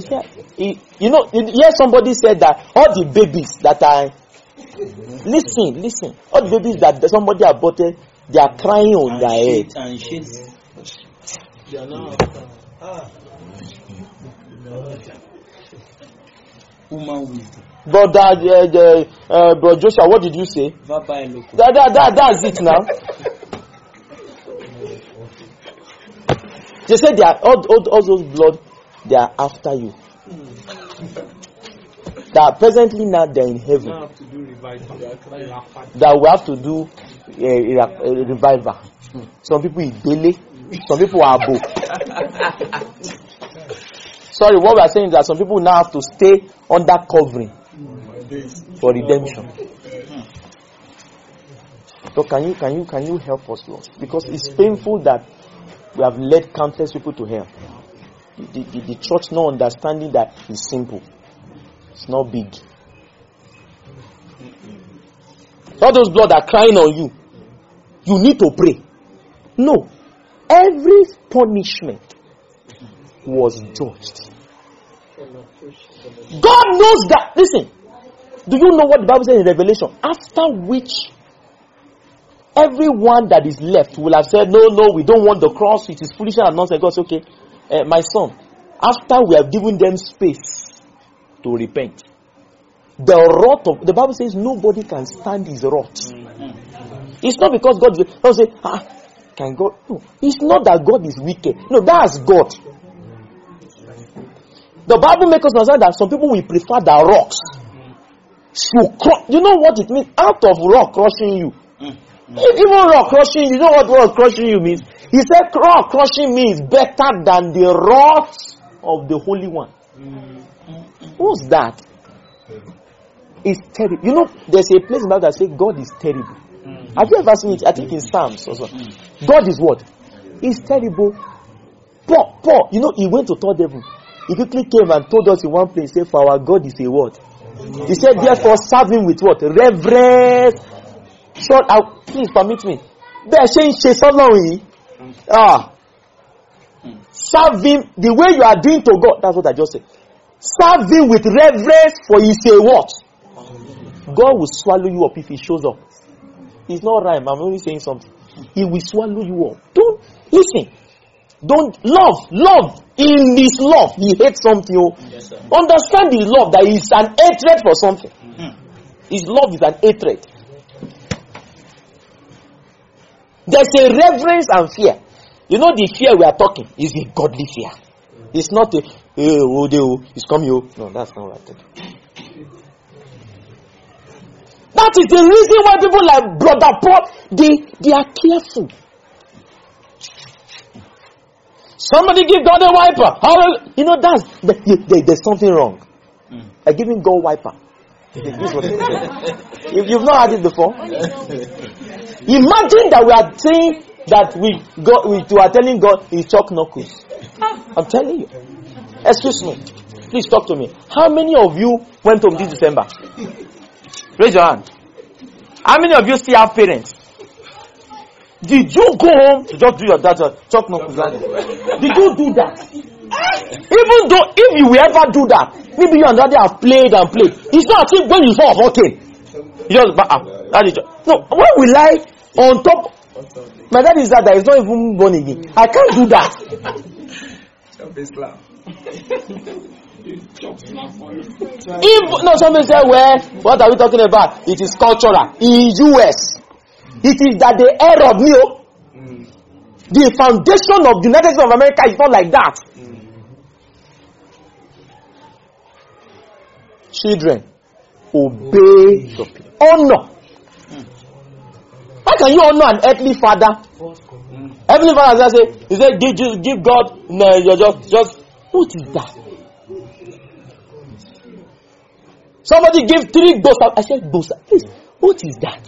Somebody said that all the babies that are, listen, all the babies that somebody aborted, they are crying on their head. Brother Joshua, what did you say? That's it now. They said they are all those blood, they are after you. That presently now they're in heaven. That we have to do a revival. Some people eat daily, some people are above. Sorry, what we are saying is that some people now have to stay under covering for redemption. So can you help us, Lord? Because it's painful that we have led countless people to hell. The church not understanding that it's simple. It's not big. All those blood are crying on you. You need to pray. No. Every punishment was judged. God knows that. Listen. Do you know what the Bible says in Revelation? After which everyone that is left will have said, no, we don't want the cross. It is foolish and nonsense. God said, okay, my son, after we have given them space to repent, the wrath of, the Bible says nobody can stand his wrath. It's not because God say, can God? No, it's not that God is wicked. No, that's God. The Bible makes us understand that some people will prefer the rocks. You know what it means? Out of rock crushing you. Even rock crushing, you know what rock crushing you means? He said rock crushing me is better than the wrath of the Holy One. What's that? It's terrible. You know, there's a place in the Bible that says God is terrible. Have you ever seen it? I think in Psalms also. God is what? He's terrible. Paul, you know, he went to tell devil. He quickly came and told us in one place, say, for our God is a what? He said, therefore, serve him with what? Reverence. Short out. Please permit me. Serve him the way you are doing to God. That's what I just said. Serve him with reverence, for he say what? God will swallow you up if he shows up. It's not rhyme. I'm only saying something. He will swallow you up. Don't listen. Don't love. In his love, he hates something. Yes, understand his love, that is an hatred for something. His love is an hatred. There's a reverence and fear. You know, the fear we are talking is a godly fear. It's not a it's coming. No, that's not what I think. That is the reason why people like Brother Paul, they are careful. Somebody give God a wiper. You know, there's something wrong. By giving God wiper. If you've not had it before, imagine that we are saying that we are telling God He's chalk knuckles. I'm telling you. Excuse me. Please talk to me. How many of you went home this December? Raise your hand. How many of you still have parents? Did you go home to just do your dad chop no? Did you do that? Even though if you will ever do that, maybe you and daddy have played and played. It's not as if when you fall, okay. You just no. Why will I on top? My dad is that is not even born again. I can't do that. If no, somebody say, well, what are we talking about? It is cultural. In US, it is that the era of Neo. The foundation of the United States of America is not like that. Children, obey your parents. Honor. How can you honor an earthly father? Heavenly Father say, he said, give God. No, you're just. What is that? Somebody give 3 bosa. I said bosa. Please, what is that?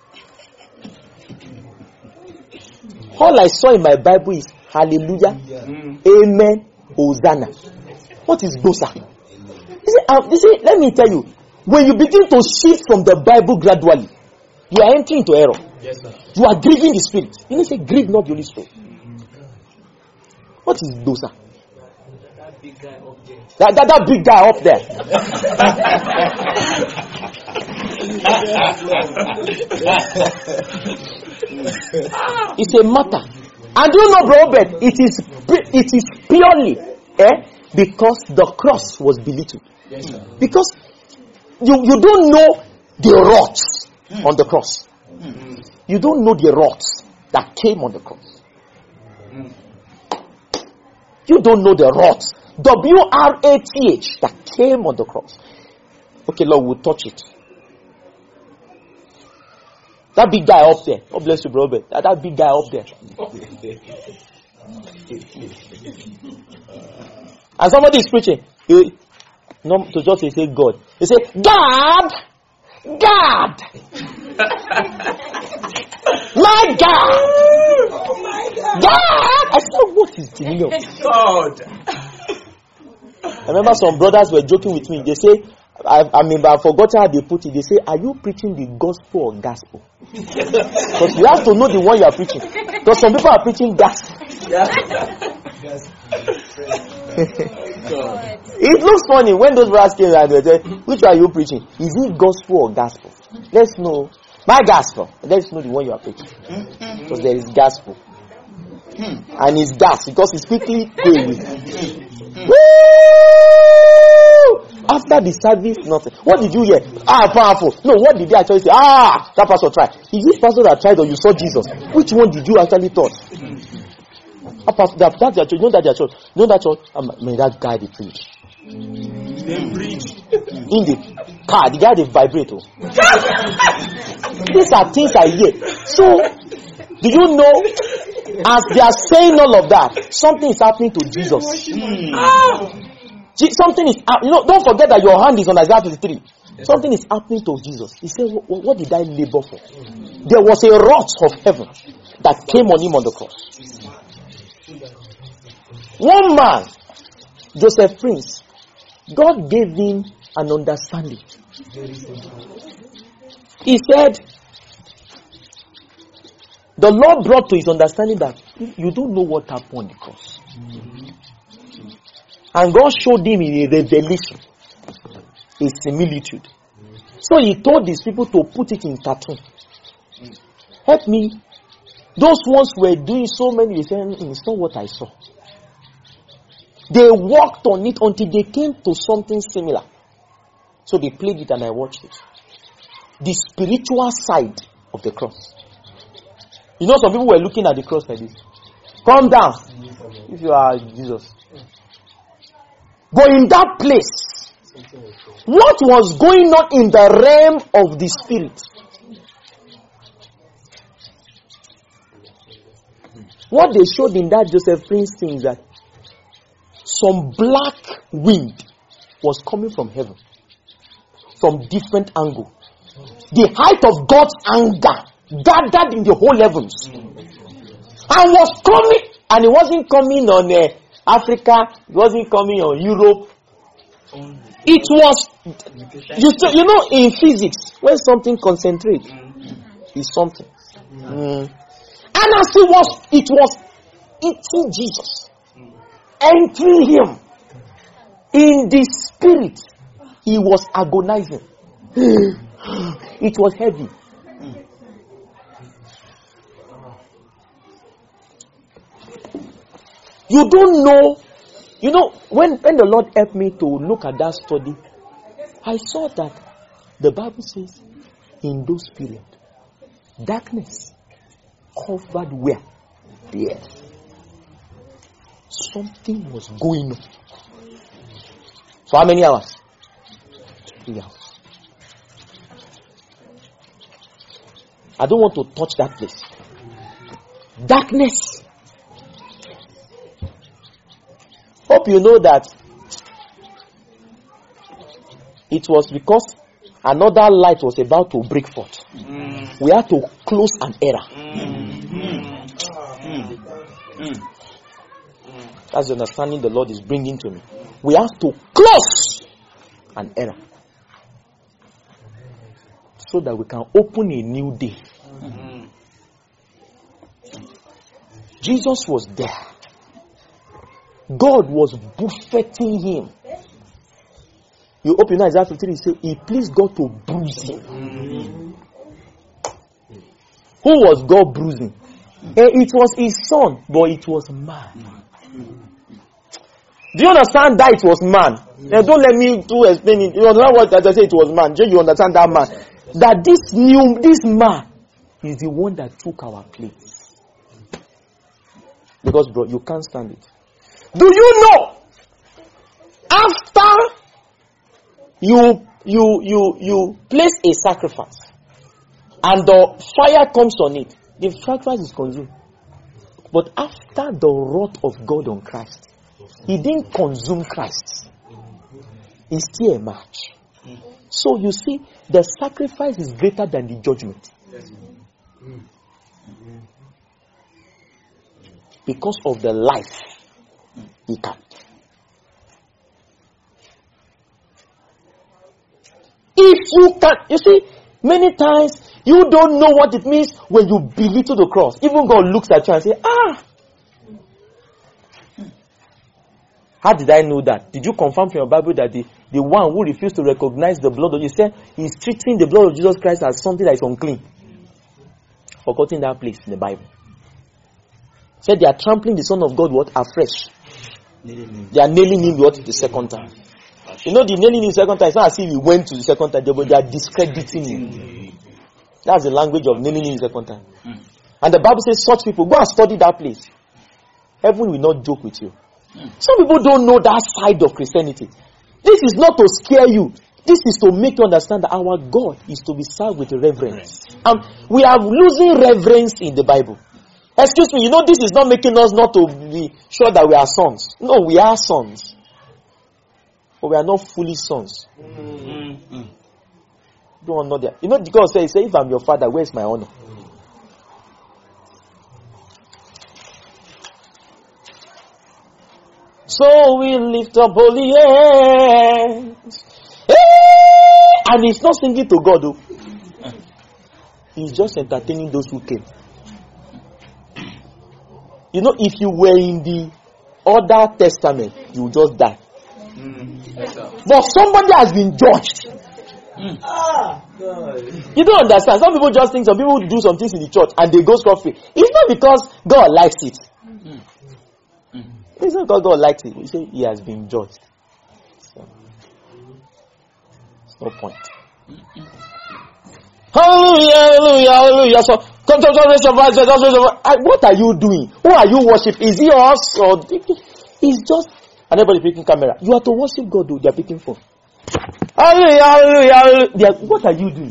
All I saw in my Bible is hallelujah, amen, hosanna. What is bosa? You see, let me tell you, when you begin to shift from the Bible gradually, you are entering into error. Yes, sir. You are grieving the Spirit. You know, say, grieve not the Holy Spirit. What is dosa? That big guy up there. That big guy up there. It's a matter. And you know, bro, but it is purely because the cross was belittled. Yes, sir. Because you don't know the rots on the cross. You don't know the rots that came on the cross. You don't know the rots. WRATH that came on the cross. Okay, Lord, we'll touch it. That big guy up there. God bless you, brother. That big guy up there. And somebody is preaching. No, to just say God. They say, God! God! My God! Oh my God! God! I said, what is the meaning of God? I remember some brothers were joking with me. They say, I've forgotten how they put it. They say, are you preaching the gospel or gospel? Because you have to know the one you are preaching. Because some people are preaching gospel. It looks funny when those brothers came and they say, which are you preaching? Is it gospel or gospel? Let's know. My gospel. Let's know the one you are preaching. Because there is gospel. And it's gas because it's quickly going with. Woo! After the service, nothing. What did you hear? Powerful. No, what did they actually say? That pastor tried. Is this pastor that tried or you saw Jesus? Which one did you actually thought? That's their church. You know that their church. You know that church. May that guy they preach. They preach in the car. The guy they vibrate. These are things I hear. So, do you know? As they are saying all of that, something is happening to Jesus. Something is, don't forget that your hand is on Isaiah 53. Something is happening to Jesus. He said, what did I labor for? There was a wrath of heaven that came on him on the cross. One man, Joseph Prince, God gave him an understanding. He said, the Lord brought to his understanding that you don't know what happened on the cross. And God showed him in a revelation, a similitude. So he told these people to put it in cartoon. Help me. Those ones were doing so many, they said, it's not what I saw. They worked on it until they came to something similar. So they played it and I watched it. The spiritual side of the cross. You know, some people were looking at the cross like this. Calm down. If you are Jesus. But in that place, what was going on in the realm of the spirit? What they showed in that Joseph Prince thing is that some black wind was coming from heaven. From different angles. The height of God's anger gathered in the whole heavens and was coming, and it wasn't coming on Africa, it wasn't coming on Europe. It was, you know, in physics, when something concentrates, is something. And as it was eating Jesus, entering him in the spirit, he was agonizing. It was heavy. You don't know. You know, when the Lord helped me to look at that study, I saw that the Bible says in those periods, darkness covered where? The earth. Something was going on. For how many hours? 3 hours. I don't want to touch that place. Darkness. Hope you know that it was because another light was about to break forth. We had to close an era. That's the understanding the Lord is bringing to me. We have to close an era so that we can open a new day. Jesus was there. God was buffeting him. You open Isaiah 53, he said, he pleased God to bruise him. Who was God bruising? It was his son, but it was man. Do you understand that it was man? Don't let me to explain it. You understand what I say it was man? You understand that man? That this man is the one that took our place. Because bro, you can't stand it. Do you know? After you place a sacrifice and the fire comes on it, the sacrifice is consumed. But after the wrath of God on Christ, he didn't consume Christ. He's still a match. So you see, the sacrifice is greater than the judgment. Because of the life he carried. If you can, you see, many times you don't know what it means when you belittle the cross. Even God looks at you and says, how did I know that? Did you confirm from your Bible that the one who refused to recognize the blood of Jesus, said he's treating the blood of Jesus Christ as something that is unclean? Forgotten that place in the Bible. Said they are trampling the Son of God what? Afresh. They are nailing him what? The second time. You know, the nailing him the second time, it's not as if he went to the second time, but they are discrediting him. That's the language of nailing him the second time. And the Bible says such people, go and study that place. Heaven will not joke with you. Some people don't know that side of Christianity. This is not to scare you. This is to make you understand that our God is to be served with reverence. We are losing reverence in the Bible. Excuse me, you know, this is not making us not to be sure that we are sons. No, we are sons. But we are not fully sons. Don't honor that. You know, God says, if I'm your father, where's my honor? So we lift up holy hands. And he's not singing to God, though. He's just entertaining those who came. You know, if you were in the Old Testament, you would just die. But somebody has been judged. You don't understand. Some people just think some people do some things in the church and they go scot-free. It's not because God likes it. It's not because God likes it. We say he has been judged. So, it's no point. Hallelujah, hallelujah, hallelujah. So, what are you doing? Who are you worshiping? Is he us or it's just anybody picking camera? You are to worship God, though. They are picking phone. Hallelujah, hallelujah, hallelujah. What are you doing?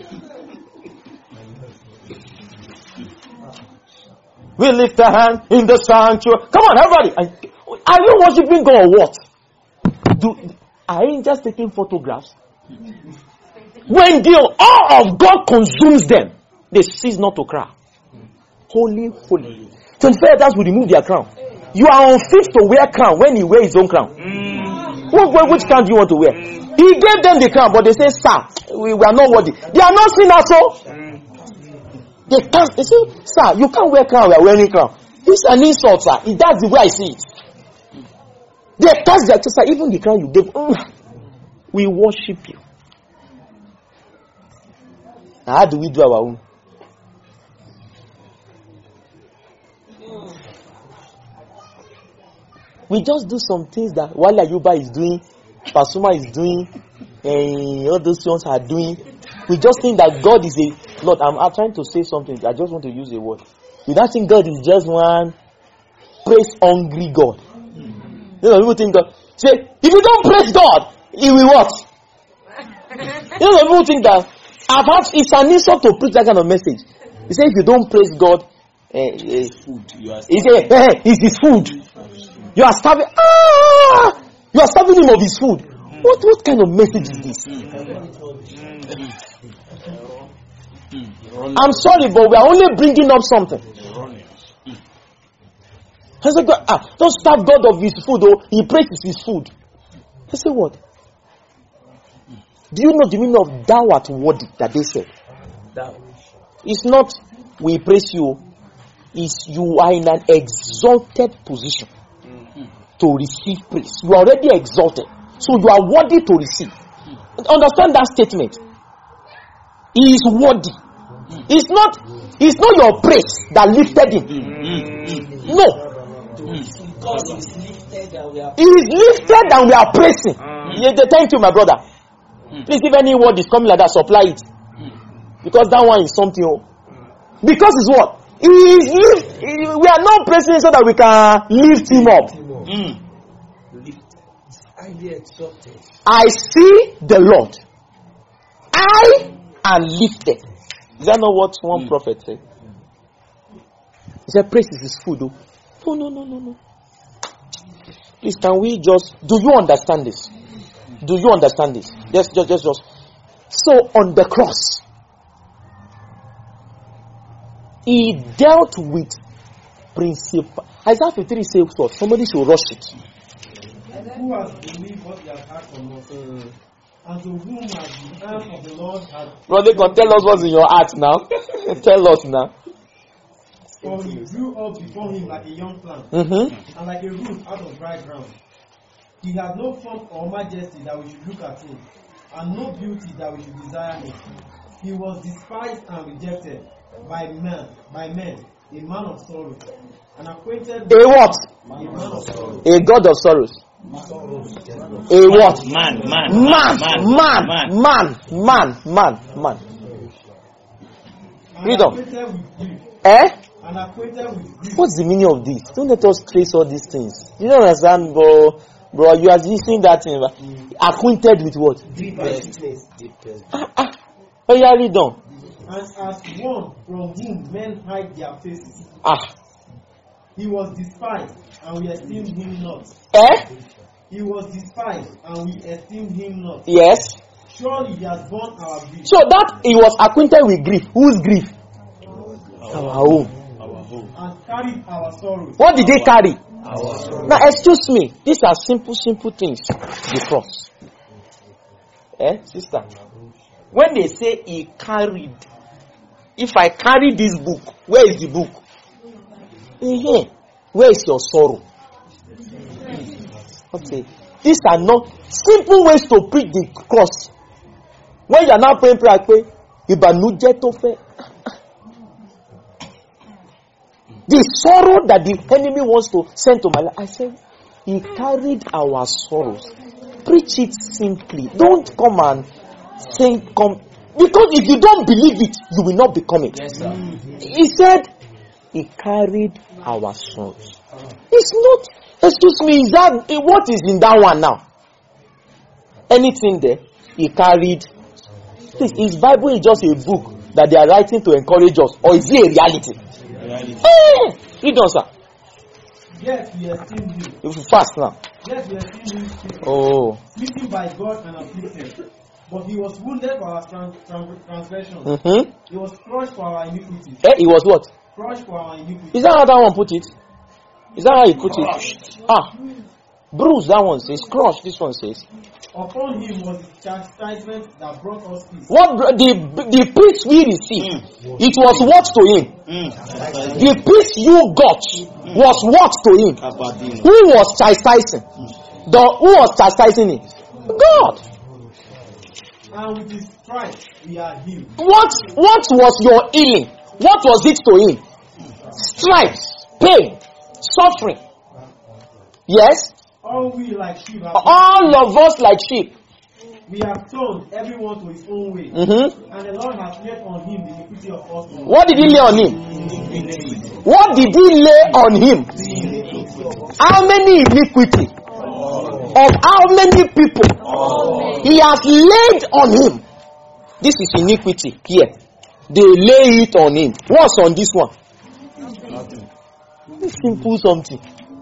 We lift a hand in the sanctuary. Come on, everybody. Are you worshiping God or what? Are you just taking photographs? When the awe of God consumes them, they cease not to cry. Holy, holy. 25 elders will remove their crown. You are unfit to wear crown when he wears his own crown. Which crown do you want to wear? He gave them the crown, but they say, sir, we are not worthy. They are not sinners, so They can't. They say, sir, you can't wear crown. We are wearing crown. It's an insult, sir. That's the way I see it. They cast their chest, sir. Even the crown you gave, we worship you. Now, how do we do our own? We just do some things that Wale Ayuba is doing, Pasuma is doing, and all those ones are doing. We just think that God is a Lord. I'm trying to say something. I just want to use a word. We don't think God is just one praise hungry God. You know, people think God. Say, if you don't praise God, He will what? You know, people think that it's an insult to preach that kind of message. He said, if you don't praise God, He said, it's His food. You are starving. You are starving Him of His food. What kind of message is this? I'm sorry, but we are only bringing up something. I said, don't starve God of His food, though. He praises His food. I said, what? Do you know the meaning of thou art worthy that they said? It's not we praise you. It's you are in an exalted position to receive praise. You are already exalted. So you are worthy to receive. Understand that statement. He is worthy. It's not your praise that lifted him. No. Because he is lifted and we are He is lifted and we are praising. Thank you, my brother. Please, if any word is coming like that, supply it. Because that one is something. Because it's what? He is lift. We are not praising so that we can lift him up. I see the Lord. I am lifted. Is that not what one prophet said? He said, praise is his food. No. Please, can we just... Do you understand this? Do you understand this? Just. So, on the cross, he dealt with principle. Isaiah 53 says what? Somebody should rush it. Who has believed what he has heard from us? And to whom has the arm of the Lord had... Brother, tell us what's in your heart now. Tell us now. For he grew up before him like a young plant, and like a root out of dry ground. He had no form or majesty that we should look at him, and no beauty that we should desire him. He was despised and rejected by men, a man of sorrows, and acquainted with a what? A man of sorrows. A God of sorrows. A what? Man. Read on. And acquainted with grief. What's the meaning of this? Don't let us trace all these things. You don't understand, bro. You are listening that thing. Acquainted with what? Oh, yeah, read on. And as one from whom men hide their faces. He was despised, and we esteemed him not. He was despised, and we esteemed him not. Yes. Surely he has borne our grief. So that he was acquainted with grief. Whose grief? Our own. And carried our sorrows. What did they carry? Now, excuse me. These are simple things. The cross. Sister? When they say he carried, if I carry this book, where is the book? Where is your sorrow? Okay. These are not simple ways to preach the cross. When you are now praying, the sorrow that the enemy wants to send to my life, I said, he carried our sorrows. Preach it simply. Don't come and think, because if you don't believe it, you will not become it. Yes, sir. He said, he carried our sorrows. It's not, excuse me, is that what is in that one now? Anything there? He carried. Please, his Bible is just a book that they are writing to encourage us, or is it a reality? Read on, sir. Yes, we esteem him. You fast now. Yes, we esteem him. Smitten by God and afflicted. But he was wounded for our transgressions. He was crushed for our iniquities. He was what? Crushed for our iniquities. Is that how that one put it? Is that how he put it? Bruised, that one says. Crushed, this one says. Upon him was the chastisement that brought us peace. What the peace we received, it was what to him? The peace you got was what to him? Who was chastising? Who was chastising him? God. And with his stripes we are healed. What was your healing? What was it to him? Stripes, pain, suffering. Yes? All we like sheep. All of us like sheep. We have turned everyone to his own way. And the Lord has laid on him the iniquity of us. What did he lay on him? What did he lay on him? How many iniquity? Of how many people? He has laid on him. This is iniquity here. They lay it on him. What's on this one? Simple something.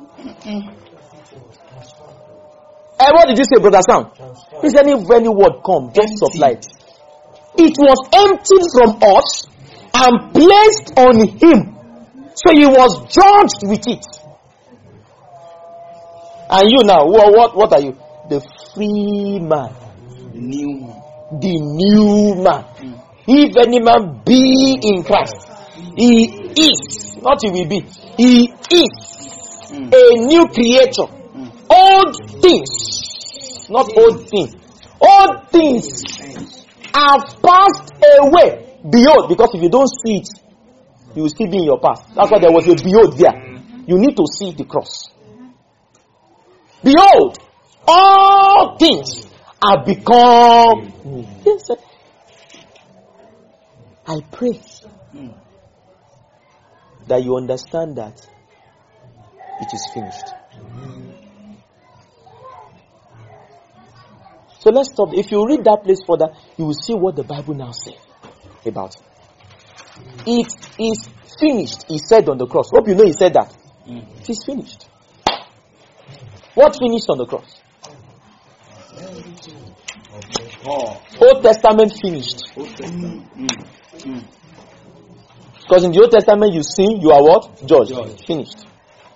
What did you say, Brother Sam? Is any word come? Just supply it. It was emptied from us and placed on him. So he was judged with it. And you now, what are you? The free man. The new man. If any man be in Christ, he is, not he will be, he is a new creature. Old things, not old things, old things have passed away. Behold, because if you don't see it, you will still be in your past. That's why there was a behold there. You need to see the cross. Behold, all things have become new. Yes, sir. I pray that you understand that it is finished. So let's stop. If you read that place further, you will see what the Bible now says about it. It is finished, he said on the cross. Hope you know he said that. It is finished. What finished on the cross? Old Testament finished. Because in the Old Testament you sin, you are what? Judged. Finished.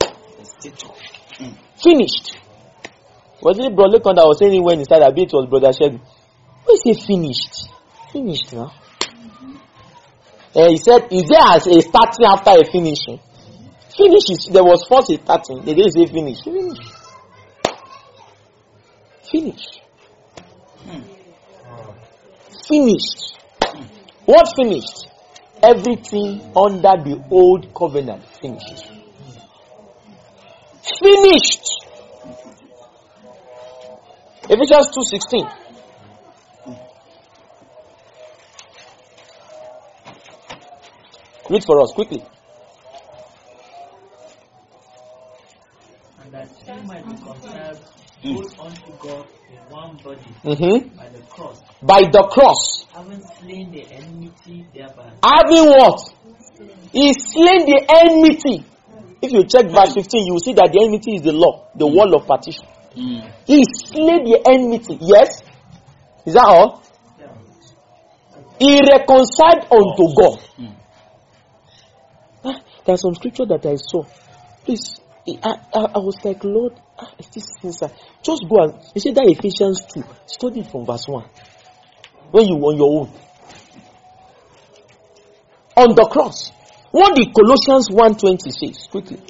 Finished. Was it Brother Lekon that was saying it when he started? I bet it was Brother Shegun. Who say finished? Finished now. He said, is there a starting after a finishing? Finish is, there was first a starting. They didn't say finish. Finish. Finish. Finished. What finished? Everything under the old covenant finished. Finished. Ephesians 2:16. Read for us quickly. And that he might be reconciled both unto God in one body by the cross. By the cross. Having slain the enmity thereby. Having what? He slain the enmity. If you check verse 15, you will see that the enmity is the law, the wall of partition. He slain the enmity. Yes? Is that all? Yeah. He reconciled unto God. There's some scripture that I saw. Please, I was like, Lord, is this inside? Just go and you see that Ephesians 2. Study from verse 1. When you on your own. On the cross. What did Colossians 1:20 says? Quickly.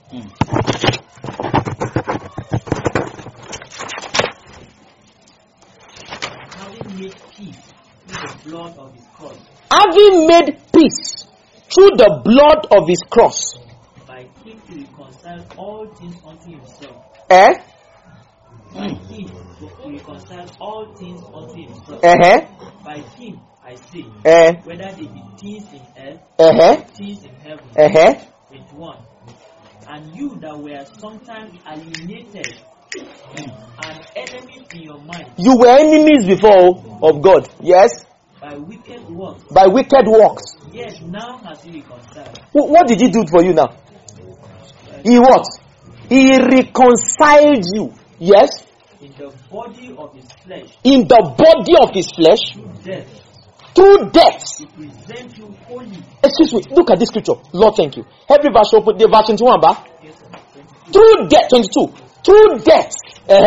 Having made peace through the blood of his cross. Having made peace through the blood of his cross. By him to reconcile all things unto himself. Eh? By him to reconcile all things unto himself. By him, I say, whether they be things in earth, things in heaven, 21. And you that were sometimes alienated and enemies in your mind. You were enemies before of God, yes? By wicked works. By wicked works. Yes, now has he reconciled. What did he do for you now? He what? He reconciled you. Yes? In the body of his flesh. In the body of his flesh. Death. Through death. To present you holy. Excuse me. Look at this scripture. Lord, thank you. Every verse open the verse 21, ba? Yes, through death, 22. Through death.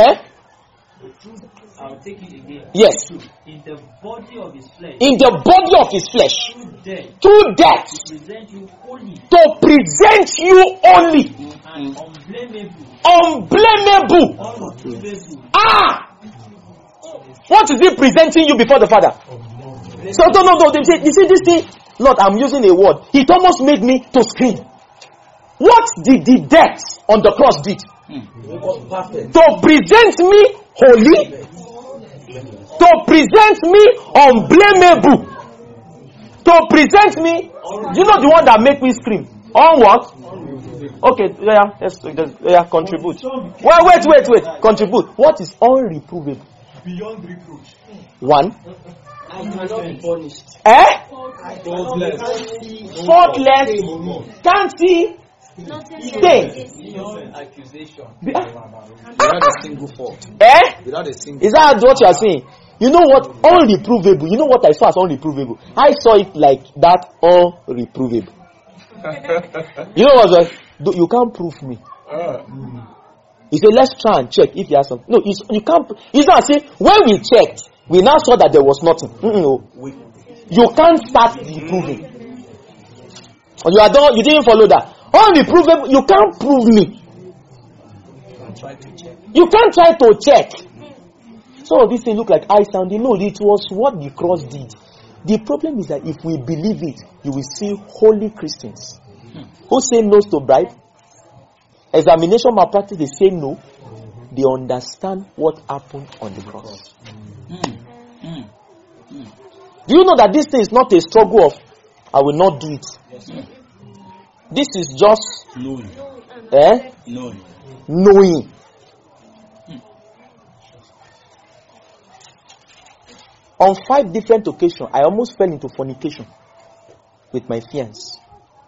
I'll take it again. Yes. In the body of his flesh. In the body of his flesh. Through death. To present you holy. To present you only. And unblameable. Unblameable. What is he presenting you before the Father? So no. You see this thing? Lord, I'm using a word. It almost made me to scream. What did the death on the cross did? To present me holy. To present me unblameable. To present me. You know the one that make me scream? On what? Okay, contribute. Wait. Contribute. What is unreprovable? Beyond reproach. One. I cannot be punished. Faultless. Can't see. Stay. Beyond accusation. Without a single fault. Without a single. Is that what you are saying? You know what? Unreprovable. You know what I saw as unreprovable? I saw it like that unreprovable. You know what? You can't prove me. He said, let's try and check if you have something. No, you can't. It's not saying when we checked, we now saw that there was nothing. No. You can't start proving. You didn't follow that. Unreprovable, you can't prove me. You can't try to check. Some of these things look like eye sounding. No, it was what the cross did. The problem is that if we believe it, you will see holy Christians who say no to bribe. Examination malpractice, they say no. They understand what happened on the cross. Do you know that this thing is not a struggle of I will not do it? This is just knowing. Knowing. On 5 different occasions, I almost fell into fornication with my fiancé.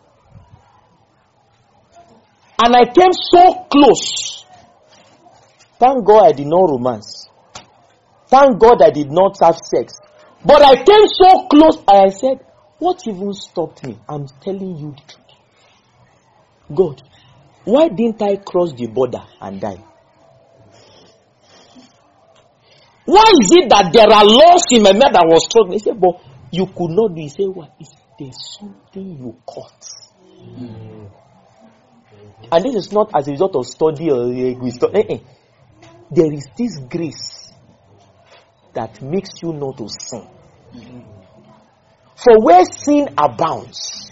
And I came so close. Thank God I did not romance. Thank God I did not have sex. But I came so close and I said, what even stopped me? I'm telling you the truth. God, why didn't I cross the border and die? Why is it that there are laws in my mind that was struggling? He said, but you could not do it. He said, what? Is there something you caught? And this is not as a result of study or wisdom. There is this grace that makes you not to sin. For where sin abounds,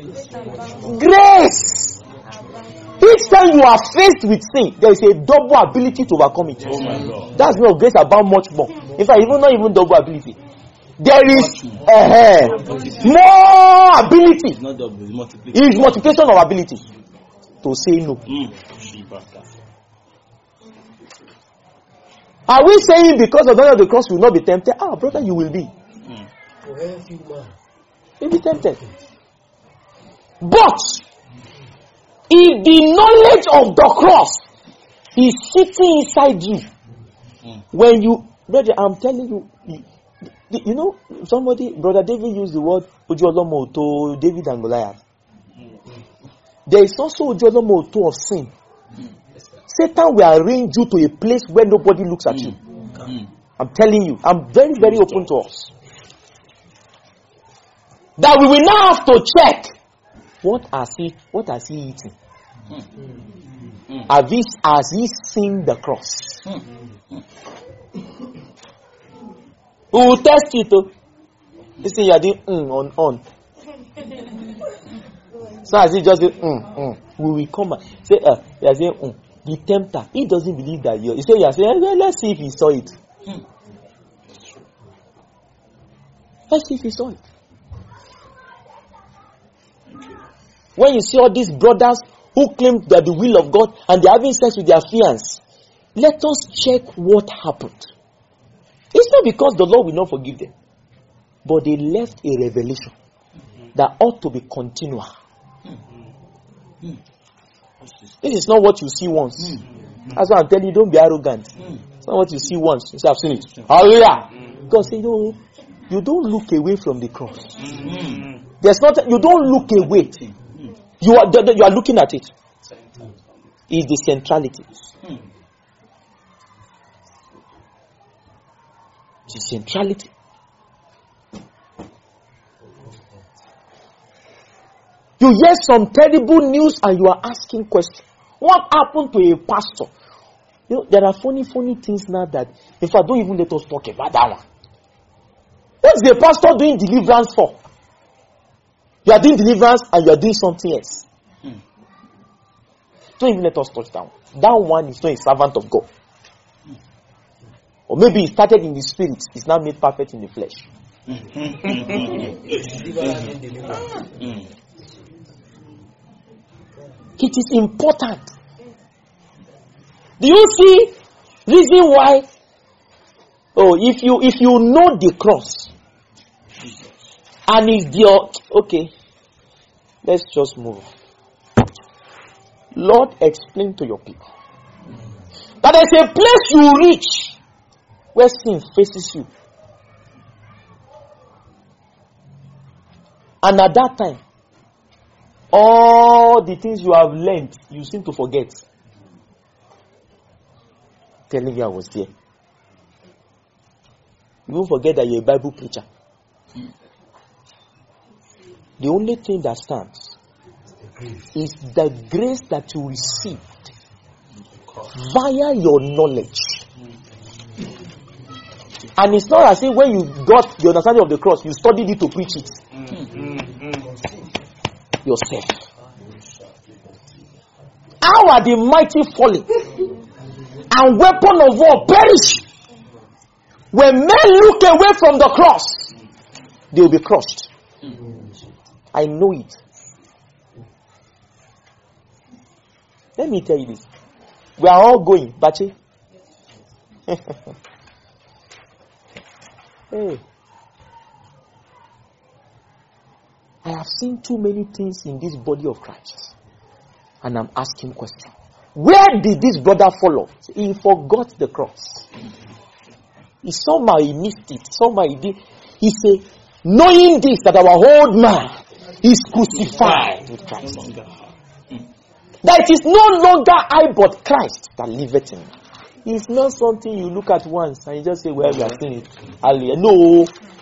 grace. Each time you are faced with sin, there is a double ability to overcome it. That's why grace abound much more. In fact, not even double ability. There is more ability. It is multiplication of ability to say no. Are we saying because of the cross you will not be tempted? Brother, you will be. You'll be tempted. But if the knowledge of the cross is sitting inside you, when you, brother, I'm telling you, you know, Brother David used the word Ojolomo to David and Goliath. There is also Ojolomo to of sin. Satan will arrange you to a place where nobody looks at you. I'm telling you, I'm very, very open to us. That we will now have to check. What has he eaten? Has he seen the cross? We will test it. Listen, you are doing on. So as he just do we will come back. Say you are saying the tempter, he doesn't believe that you. He say you are saying, let's see if he saw it. Let's see if he saw it. When you see all these brothers who claim that the will of God and they're having sex with their fiancés, let us check what happened. It's not because the Lord will not forgive them, but they left a revelation that ought to be continual. This is not what you see once. That's why I'm telling you, don't be arrogant. It's not what you see once. You say, I've seen it. Hallelujah. God said, no, you don't look away from the cross. There's not. You don't look away. You are looking at it. It's the centrality. It is centrality. You hear some terrible news and you are asking questions. What happened to a pastor? You know, there are funny things now that, if I don't even let us talk about that one. What's the pastor doing deliverance for? You are doing deliverance and you are doing something else. Don't even let us touch that one. That one is not a servant of God. Or maybe he started in the spirit, he's now made perfect in the flesh. It is important. Do you see reason why? Oh, if you know the cross, and if your okay, let's just move on. Lord, explain to your people that there's a place you reach where sin faces you, and at that time, all the things you have learned, you seem to forget. Telling you I was there. You won't forget that you're a Bible preacher. The only thing that stands is the grace that you received via your knowledge. And it's not as if when you got the understanding of the cross, you studied it to preach it. Yourself. How are the mighty falling and weapon of war perish? When men look away from the cross, they will be crushed. I know it. Let me tell you this. We are all going, Bachi. Hey. I have seen too many things in this body of Christ. And I'm asking questions. Where did this brother follow? He forgot the cross. He somehow he missed it. Somehow he did. He said, knowing this, that our old man is crucified with Christ. That it is no longer I but Christ that liveth in me. It's not something you look at once and you just say, well, we are seeing it. No.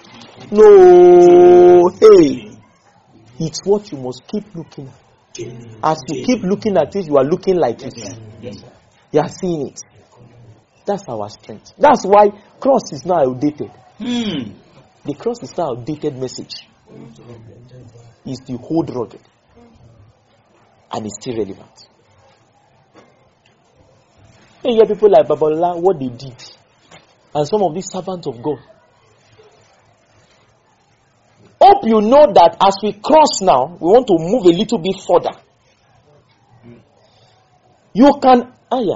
Hey. It's what you must keep looking at. As you keep looking at it, you are looking like it. You are seeing it. That's our strength. That's why cross is now outdated. The cross is now outdated message. It's the old rugged. And it's still relevant. You hear people like Babalola, what they did. And some of these servants of God. Hope you know that as we cross now, we want to move a little bit further. You can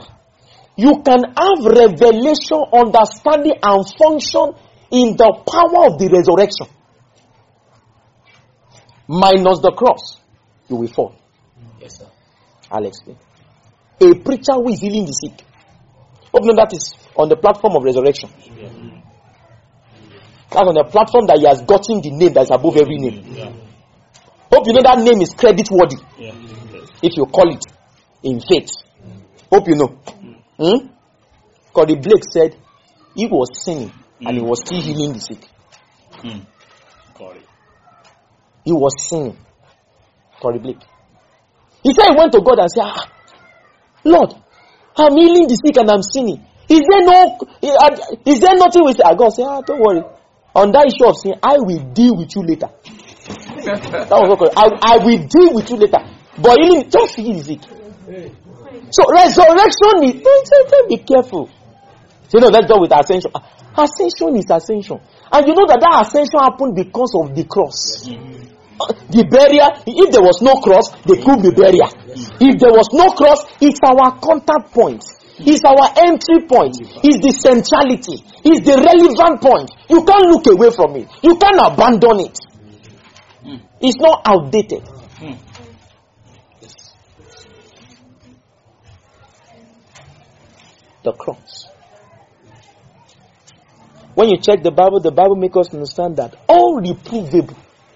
have revelation, understanding, and function in the power of the resurrection. Minus the cross, you will fall. Yes, sir. I'll explain. A preacher who is healing the sick. Hope you know that is on the platform of resurrection. Yeah. That's on the platform that he has gotten the name that is above every name. Yeah. Hope you know that name is credit worthy. Yeah. If you call it in faith. Hope you know. Corey Blake said he was sinning and he was still healing the sick. Corey. He was sinning. Corey Blake. He said he went to God and said, Lord, I'm healing the sick and I'm sinning. Is there nothing we say? God said, don't worry. On that issue of sin, I will deal with you later. That was okay. I will deal with you later. But healing, just heal the sick. So resurrection is, don't be careful. So let's go with ascension. Ascension is ascension. And you know that ascension happened because of the cross. The burial, if there was no cross, there could be burial. If there was no cross, it's our contact point. It's our entry point. It's the centrality. It's the relevant point. You can't look away from it. You can't abandon it. It's not outdated. The cross. When you check the Bible makes us understand that all reprovable.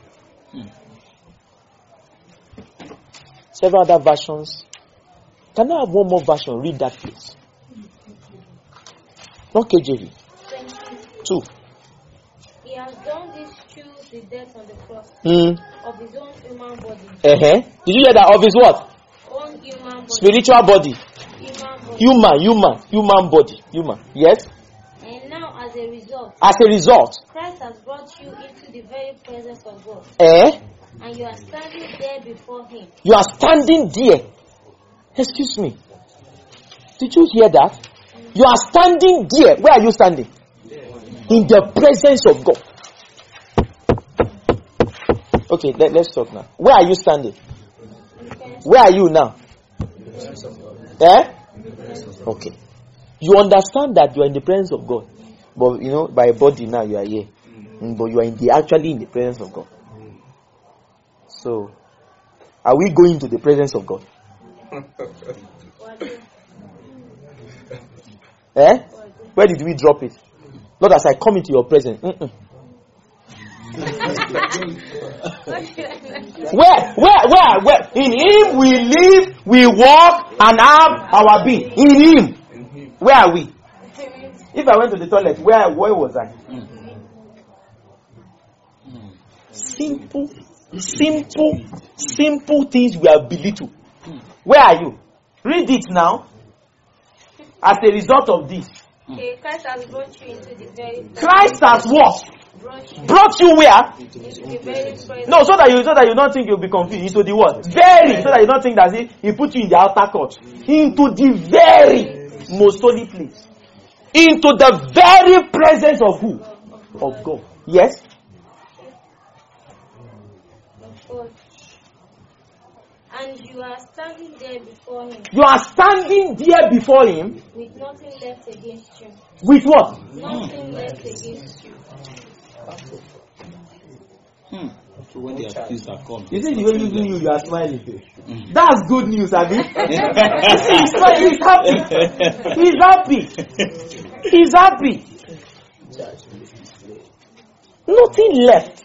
Several other versions. Can I have one more version? Read that, please. Not KJV. 2. He has done this through the death on the cross of his own human body. Did you hear that? Of his what? Own human body. Spiritual body. Human body. Human. Yes? And now as a result, Christ has brought you into the very presence of God. And you are standing there before him. You are standing there. Excuse me. Did you hear that? You are standing there. Where are you standing? In the presence of God. Okay, let's talk now. Where are you standing? Where are you now? Okay. You understand that you are in the presence of God. But by body now you are here. But you are actually in the presence of God. So, are we going to the presence of God? Where did we drop it? Not as I come into your presence. Where? In him we live, we walk, and have our being. In him. Where are we? If I went to the toilet, where was I? Simple things we have belittled. Where are you? Read it now. As a result of this. Okay, Christ has brought you into the very. Christ has what? Brought you where? Into the very presence. No, so that you don't think you'll be confused. Into the what? Very. So that you don't think that he put you in the outer court. Into the very most holy place. Into the very presence of who? Of God. Yes? And you are standing there before him. You are standing there before him. With nothing left against you. With what? Nothing left against you. So when the accused are come, you see the way you are smiling. That's good news, Abi. He's happy. He's happy. Nothing left.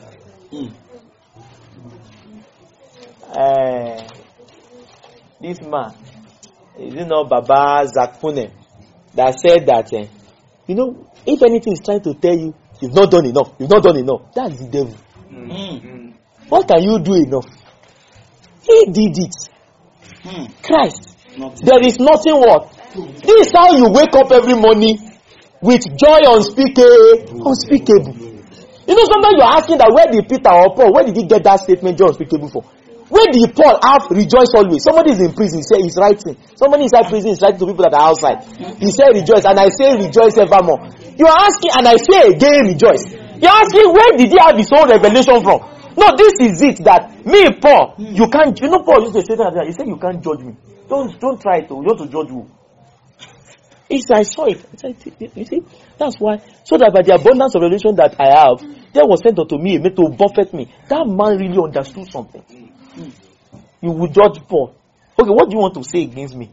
This man, is it not Baba Zakpune, that said that, if anything is trying to tell you, you've not done enough, that's the devil. What can you do enough? He did it. Christ. There is nothing what? This is how you wake up every morning with joy unspeakable. Sometimes you're asking that where did Peter or Paul, where did he get that statement joy unspeakable for? Where did Paul have rejoice always? Somebody is in prison, he said he's writing. Somebody inside prison is writing to people that are outside. He said rejoice, and I say rejoice evermore. You are asking, and I say again rejoice. You're asking where did he have his own revelation from? No, this is it that me, Paul, you can't, Paul used to say that, he said you can't judge me. Don't try to, you want to judge who? I saw it. You see, that's why, so that by the abundance of revelation that I have, there was sent unto me to buffet me. That man really understood something. You would judge Paul. Okay, what do you want to say against me?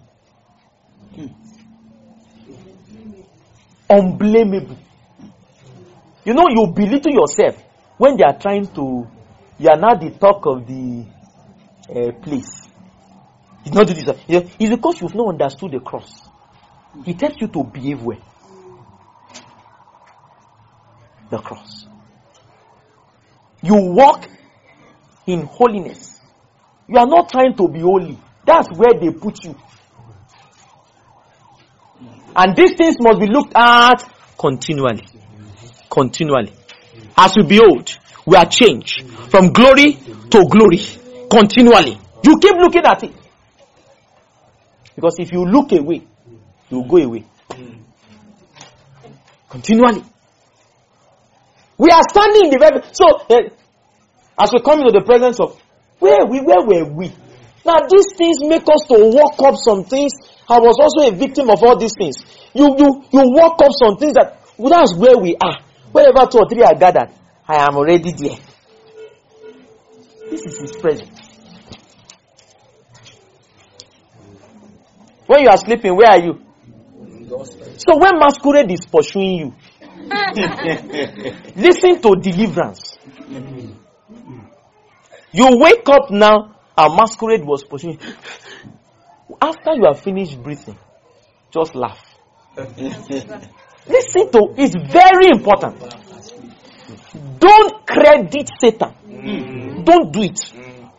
Unblameable. You belittle yourself when they are trying to. You are not the talk of the place. It's not this. It's because you've not understood the cross. It helps you to behave well. The cross. You walk in holiness. You are not trying to be holy. That's where they put you. And these things must be looked at continually. Continually. As we behold, we are changed from glory to glory. Continually. You keep looking at it. Because if you look away, you will go away. Continually. We are standing in the very. So, as we come into the presence of where were we? Now these things make us to walk up some things. I was also a victim of all these things. You walk up some things that that's where we are. Wherever 2 or 3 are gathered, I am already there. This is his presence. When you are sleeping, where are you? So when masquerade is pursuing you, listen to deliverance. You wake up now and masquerade was pursuing you. After you have finished breathing, just laugh. Listen to, it's very important. Don't credit Satan. Don't do it.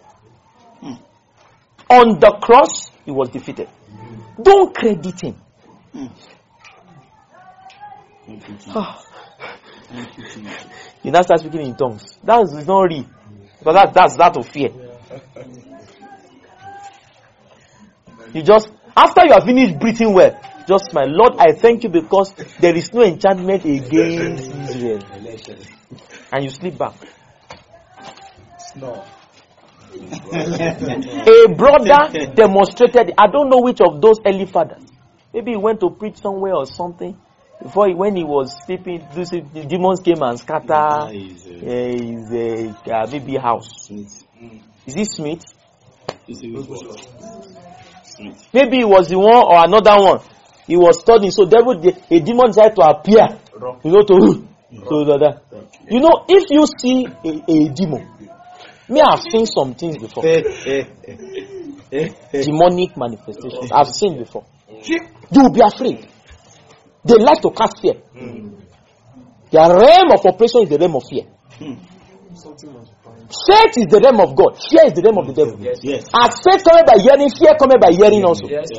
On the cross, he was defeated. Don't credit him. You now start speaking in tongues. That is not real. Because that's that of fear. You just, after you have finished breathing well, just smile. Lord, I thank you because there is no enchantment against Israel. And you sleep back. No. A brother demonstrated, I don't know which of those early fathers. Maybe he went to preach somewhere or something. Before, when he was sleeping, the demons came and scattered his maybe house. Is it Smith? Maybe it was the one or another one. He was studying, so a demon tried to appear. You know, if you see a demon, me, I've seen some things before. Demonic manifestations. I've seen before. You will be afraid. They like to cast fear. Their realm of operation is the realm of fear. Faith is the realm of God. Fear is the realm of the devil. Yes. As faith coming by hearing, fear coming by hearing also. Yes.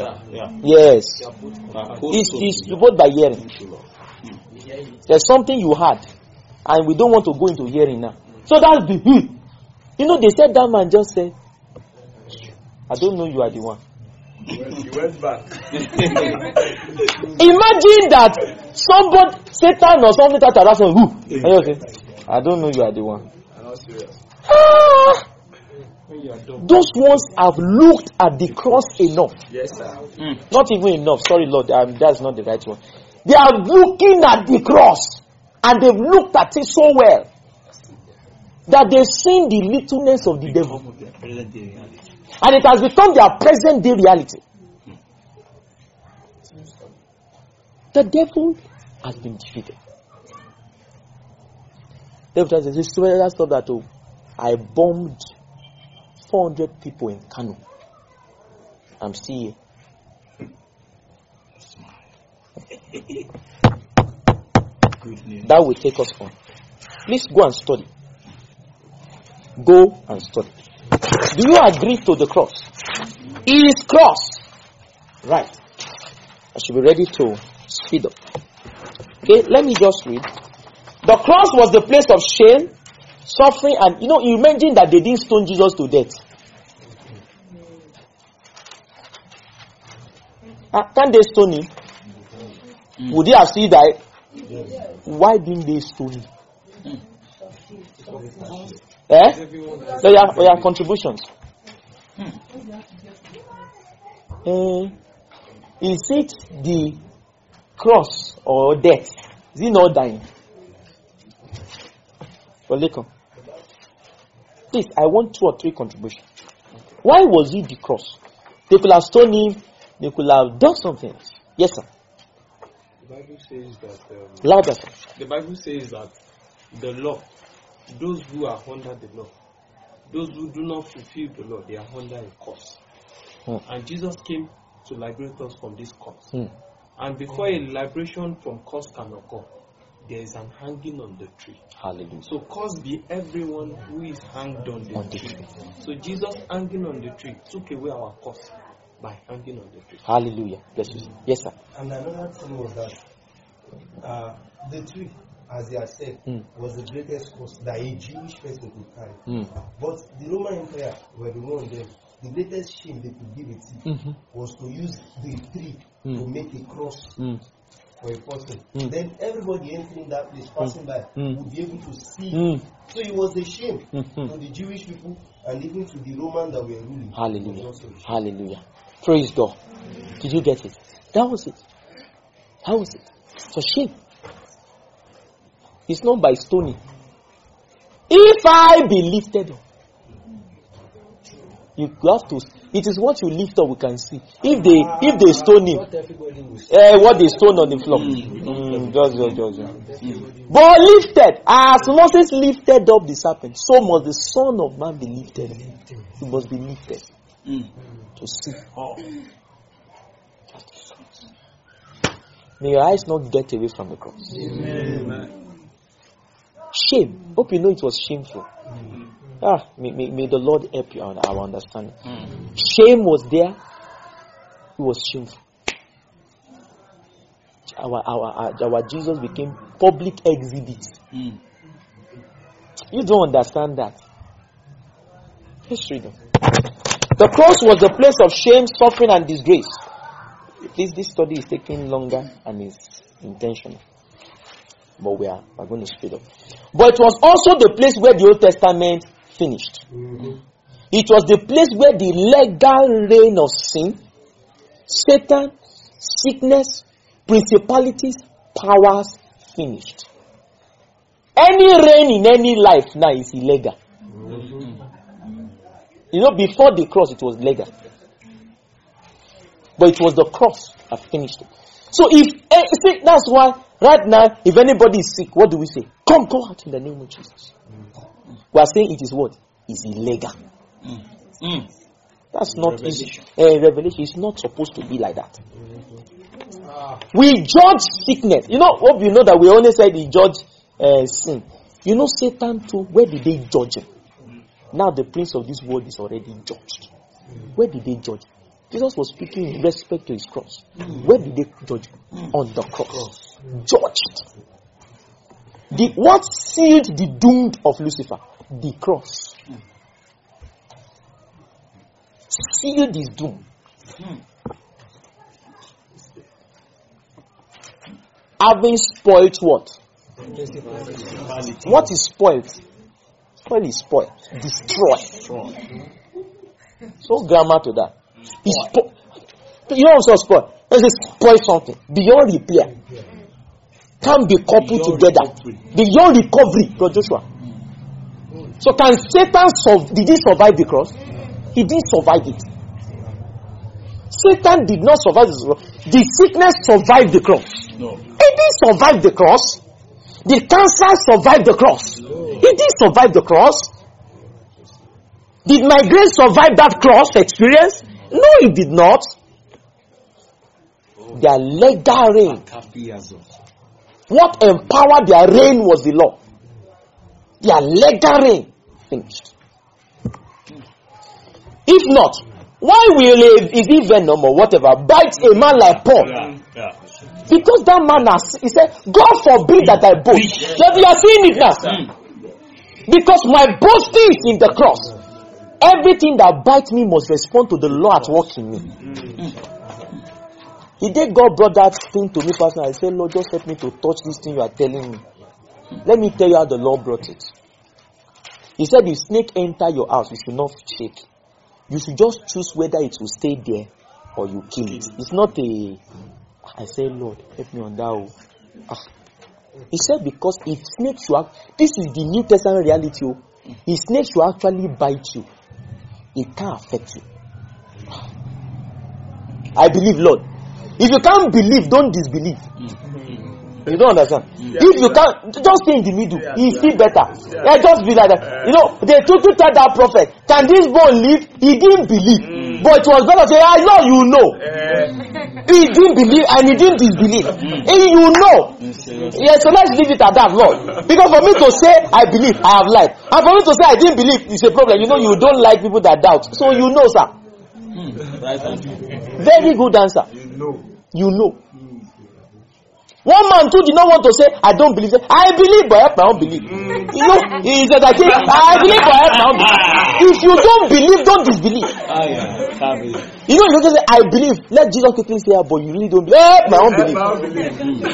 It's both by hearing. There's something you had, and we don't want to go into hearing now. So that's the You know, they said that man just said, I don't know you are the one. He went back. Imagine that somebody, Satan or something that harass on who? I don't know you are the one. I'm not serious. Those ones have looked at the cross enough. Yes, sir. Not even enough. Sorry, Lord, that's not the right one. They are looking at the cross, and they've looked at it so well that they've seen the littleness of the devil. And it has become their present day reality. The devil has been defeated. The devil says, that I bombed 400 people in Kano. I'm still here. That will take us on. Please go and study. Go and study. Do you agree to the cross? It is cross. Right. I should be ready to speed up. Okay, let me just read. The cross was the place of shame, suffering, and you imagine that they didn't stone Jesus to death. Can't they stone him? Would he have still died? Why didn't they stone him? So your contributions. Is it the cross or death? Is he not dying? Please, I want 2 or 3 contributions. Why was it the cross? They could have stoned him. They could have done something else. Yes, sir. The Bible says that. Louder, sir. The Bible says that the law, those who are under the law, those who do not fulfill the law, they are under a curse. And Jesus came to liberate us from this curse. And before a liberation from curse can occur, there is an hanging on the tree. Hallelujah. So curse be everyone who is hanged on the tree. So Jesus hanging on the tree took away our curse by hanging on the tree. Hallelujah. Bless you. Yes, sir. And another thing was that the tree, as they have said, was the greatest curse that a Jewish person could carry. But the Roman Empire were the one them. The greatest shame they could give it was to use the tree to make a cross for a person. Then everybody entering that place, passing by, would be able to see. So it was a shame to the Jewish people and even to the Romans that were ruling. Hallelujah. Hallelujah. Praise God. Did you get it? That was it. How was it? It's a shame. It's not by stoning. If I be lifted up, you have to. It is what you lift up we can see. If they stone him, what they stone on the floor. Just. But lifted, as Moses lifted up the serpent, so must the Son of Man be lifted. He must be lifted to see. May your eyes not get away from the cross. Amen. Shame. Hope you know it was shameful. May the Lord help you on our understanding. Shame was there. It was shameful. Our Jesus became public exhibit. You don't understand that. Let's read them. The cross was the place of shame, suffering, and disgrace. This study is taking longer and is intentional. But we are going to speed up. But it was also the place where the Old Testament finished. It was the place where the legal reign of sin, Satan, sickness, principalities, powers finished. Any reign in any life now is illegal. You know, before the cross it was legal. But it was the cross that finished it. So see, that's why right now, if anybody is sick, what do we say? Come, go out in the name of Jesus. We are saying it is what? It's illegal. That's not revelation. Revelation is not supposed to be like that. We judge sickness. You know, hope you know that we only said he judge sin. You know, Satan too, where did they judge him? Now the prince of this world is already judged. Where did they judge him? Jesus was speaking in respect to his cross. Where did they judge him? On the cross. Judged. What sealed the doom of Lucifer? The cross. Sealed his doom. Having spoiled what? What is spoiled? Spoiled is spoiled. Destroy. So grammar to that. You know what's spoiled? Let's say spoil something. Beyond repair. Can't be coupled together. Beyond recovery. God Joshua. So can Satan did he survive the cross? He didn't survive it. Satan did not survive the cross. The sickness survived the cross. No. It didn't survive the cross. The cancer survived the cross. It didn't survive the cross. Did migraine survive that cross experience? No, it did not. Their legal reign. What empowered their reign was the law. Their legal reign finished. If not, why will is he venom or whatever bite a man like Paul? Because that man he said, God forbid that I boast. You are seeing it now. Because my boasting is in the cross. Everything that bites me must respond to the law at work in me. The day God brought that thing to me personally, I said, Lord, just help me to touch this thing you are telling me. Let me tell you how the Lord brought it. He said, if snake enter your house, you should not shake. You should just choose whether it will stay there or you kill it. It's not I said, Lord, help me on that. He said, because if snakes should this is the New Testament reality. If snakes should actually bite you, it can't affect you. I believe, Lord. If you can't believe, don't disbelieve. You don't understand? If you can't, just stay in the middle. It's still better. Just be like that. You know, they told that prophet, can this bone live? He didn't believe. But it was better to say, I know you know. He didn't believe and he didn't disbelieve. You know. Yeah, so let's leave it at that, Lord. Because for me to say, I believe, I have lied. And for me to say, I didn't believe, it's a problem. You know, you don't like people that doubt. So you know, sir. Very good answer. You know. One man too did not want to say, I don't believe. I believe, but I have my own belief. You know, he said, I believe, but I have my own belief. If you don't believe, don't disbelieve. You know, you can say, I believe. Let Jesus quickly say, but you really don't believe. I have my own belief.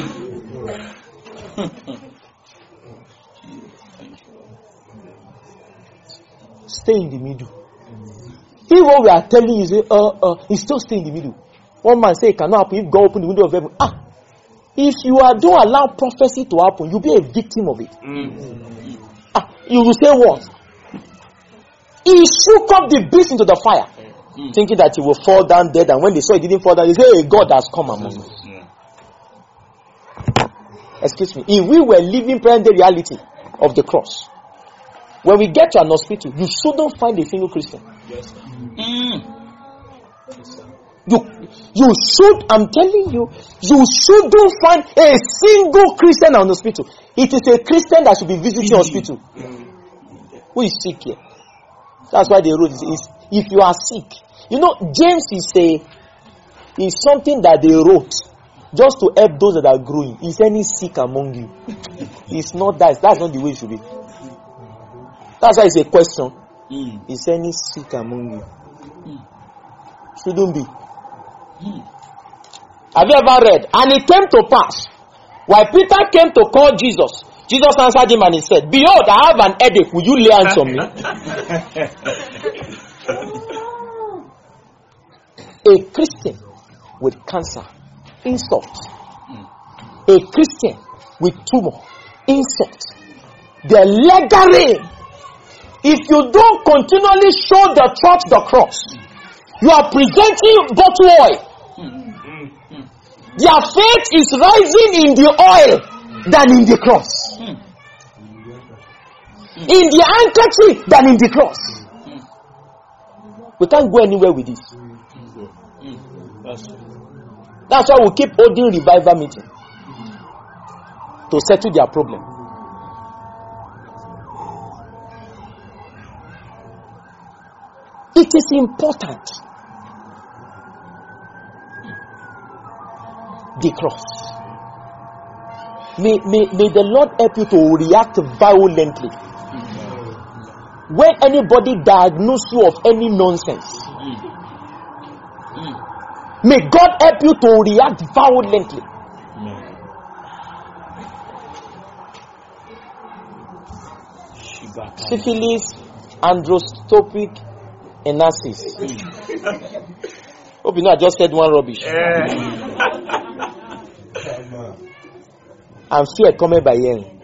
Stay in the middle. If what we are telling you, say, you still stay in the middle. One man say, it cannot happen if God open the window of heaven. If you don't allow prophecy to happen, you'll be a victim of it. You will say what? He shook up the beast into the fire, thinking that he will fall down dead. And when they saw he didn't fall down, they say, hey, God has come among us. Excuse me. If we were living present reality of the cross, when we get to an hospital, you shouldn't find a single Christian. Yes. You should, I'm telling you, you shouldn't find a single Christian in hospital. It is a Christian that should be visiting hospital. Who is sick here? That's why they wrote is if you are sick. You know, James is something that they wrote just to help those that are growing. Is any sick among you? It's not that. That's not the way it should be. That's why it's a question. Is any sick among you? Shouldn't be. Have you ever read? And it came to pass, while Peter came to call Jesus, Jesus answered him and he said, behold, I have an headache. Will you lay hands on me? A Christian with cancer, insult. A Christian with tumor, insult. The legacy. If you don't continually show the church the cross, you are presenting bottle oil. Their faith is rising in the oil than in the cross. In the handkerchief than in the cross. We can't go anywhere with this. That's why we keep holding revival meeting to settle their problem. It is important. The cross. May the Lord help you to react violently when anybody diagnoses you of any nonsense. May God help you to react violently. Syphilis, androstopic enasis. Hope you know I just said one rubbish. And fear coming by hearing.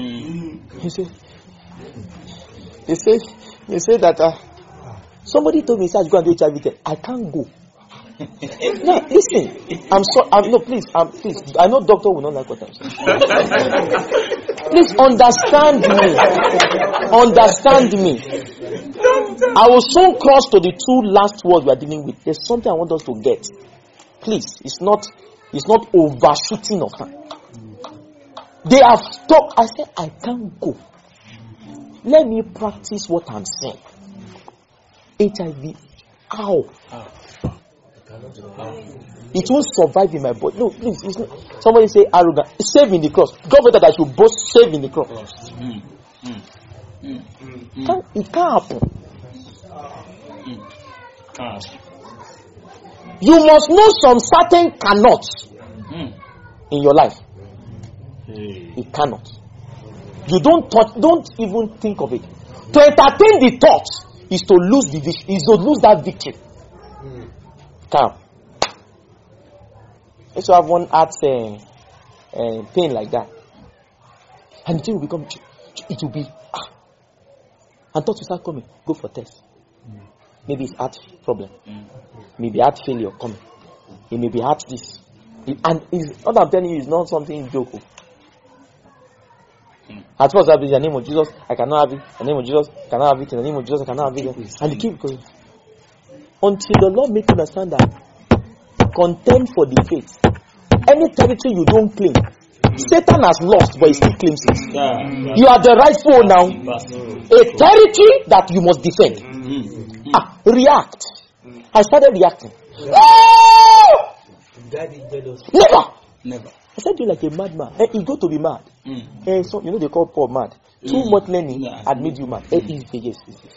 They say that somebody told me he said go and do HIV test. I can't go. No, listen. Please. I know doctor will not like what I'm saying. Please understand me. Understand me. I will soon cross to the two last words we are dealing with. There's something I want us to get. Please, it's not overshooting of time. They have talked. I said I can't go. Let me practice what I'm saying. HIV. How? It won't survive in my body. No, please. It's not. Somebody say arrogant. Save in the cross. God forbid that I should boast save in the cross. It can't happen. You must know some certain cannots in your life. It cannot. You don't even think of it. To entertain the thought is to lose the vision, is to lose that victory. Come. Let's have one heart pain like that. And the thing will become, it will be, and thoughts will start coming. Go for test. Maybe it's heart problem. Maybe heart failure coming. It may be heart this. And what I'm telling you is not something joke. At first, in the name of Jesus, I cannot have it. In the name of Jesus, I cannot have it. In the name of Jesus, I cannot have it. And you keep going. Until the Lord makes you understand that contend for the faith. Any territory you don't claim, Satan has lost, but he still claims it. You are the rightful now. A territory that you must defend. React. I started reacting. Never. I said you like a madman. You go to be mad. So you know they call Paul mad. Too much learning had made you mad. Yes.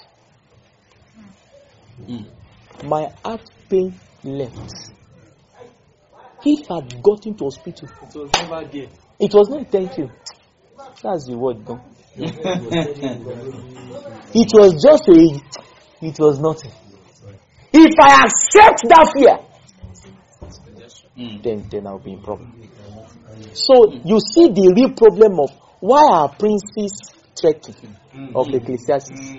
My heart pain left. If I had gotten to hospital, it was never there. It was not. Thank you. That's the word, no? It was just it was nothing. If I accept that fear, then I'll be in problem. So you see the real problem of why are princes trekking of Ecclesiastes.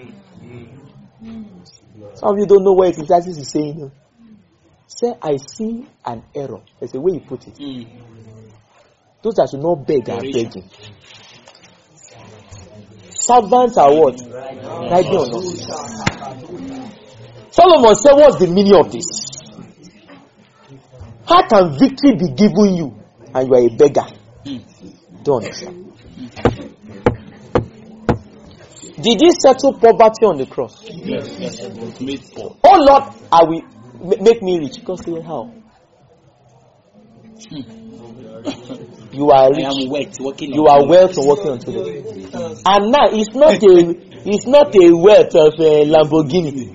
Some of you don't know what Ecclesiastes is saying. Say, I see an error. That's the way you put it. Those that should not beg are begging. Servants are what? Riding on us. Solomon said, what's the meaning of this? How can victory be given you and you are a beggar? Don't understand. Did he settle poverty on the cross? Yes. It was made for. Oh Lord, I will make me rich. God said, how? You are rich. I am wealth, working you are wealth and working unto them. And now it's not a wealth of a Lamborghini.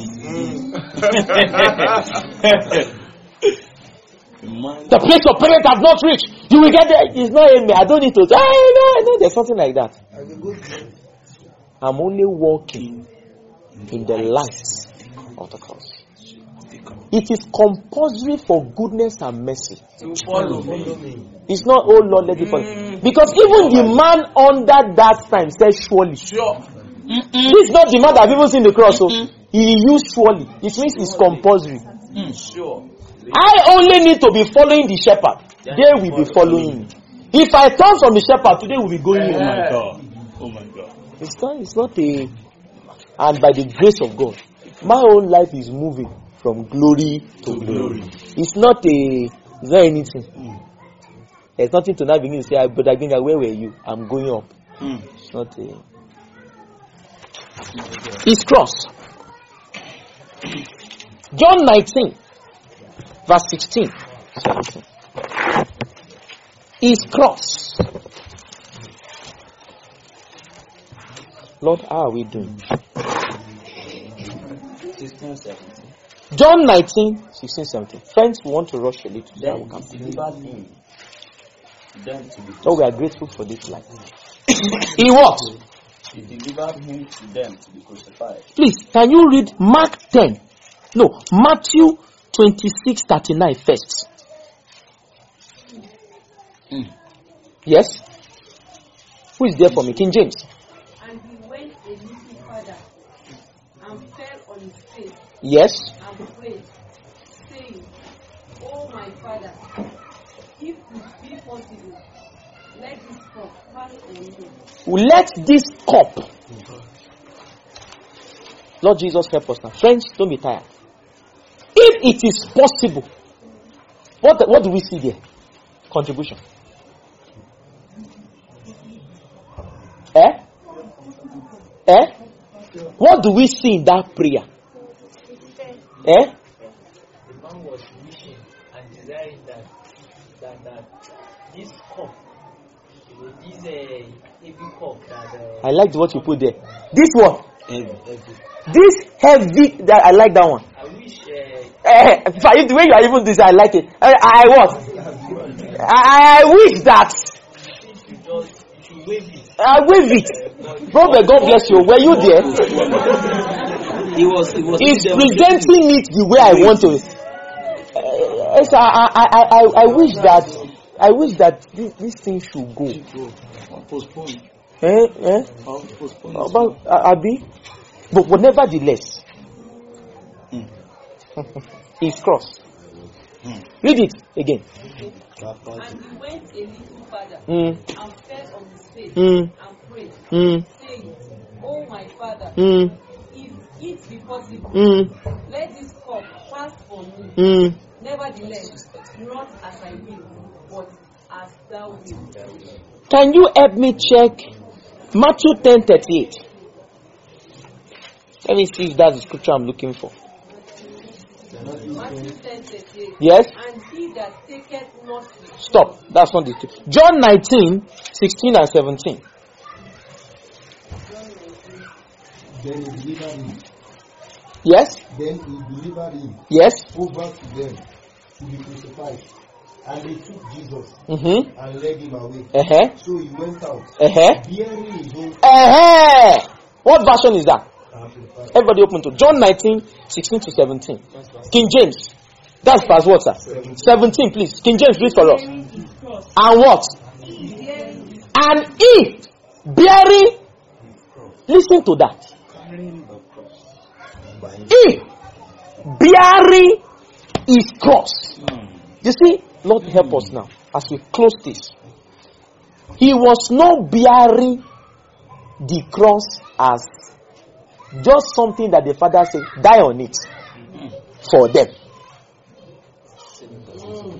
The place your parents have not reached. You will get there. It's not in me. I don't need to. I know. There's something like that. I'm only walking in the light of the cross. It is compulsory for goodness and mercy to follow me. It's not, oh Lord, let it follow. Because even the man under that time said surely. Sure. This is not the man that people see in the cross. So he used surely. It means it's compulsory. Sure. I only need to be following the shepherd. They will be following me. If I turn from the shepherd, today will be going. Oh my God. Oh my God. It's not a. And by the grace of God, my own life is moving from glory to glory. It's not anything. There's nothing to now begin to say, but I think, where were you? I'm going up. It's not a. It's cross. John 19, verse 16. 17. Is cross. Lord, how are we doing? 16, 17. John 19, 16, 17. Friends, we want to rush a little. Then he delivered him. Oh, we are grateful for this life. He what? He delivered him to them to be crucified. Please, can you read Mark 10? No, Matthew 26, 39 first. Yes? Who is there for me? King James. And he went a little further and fell on his face. Yes. And prayed, saying, Oh my Father, if it be possible, let this cup pass from me. Let this cup. Lord Jesus, help us now. Friends, don't be tired. If it is possible, what do we see there? Contribution. What do we see in that prayer? The man was wishing and desiring that this cup, this heavy cup that. I liked what you put there. This one. Heavy. This heavy. That I like that one. I wish. The way you are even this, I like it. I wish that. You wave it. I wave it. Brother, God bless you. Were you there? He was. He's presenting it the way I want to. I wish that this thing should go. Postpone. About Abi, but nevertheless, it's cross. Read it again. And he went a little further and fell on his face and prayed, saying, Oh my Father, if it be possible, let this cup pass from me. Nevertheless, not as I will, but as thou wilt. Can you help me check Matthew 10:38? Let me see if that's the scripture I'm looking for. Matthew 10:38. Yes. And he that taketh not. Stop. That's not the scripture. John 19, 16 and 17. Then he delivered him. Yes. Then he delivered him. Yes. Over to them to be crucified. And they took Jesus and led him away. So he went out, bearing his own. What version is that? Everybody open to John 19, 16 to 17. King James. That's verse what, sir? 17, please. King James, read for us. And what? And he bearing. Listen to that. He bearing his cross. You see, Lord help us now as we close this. He was not bearing the cross as just something that the Father said, die on it for them.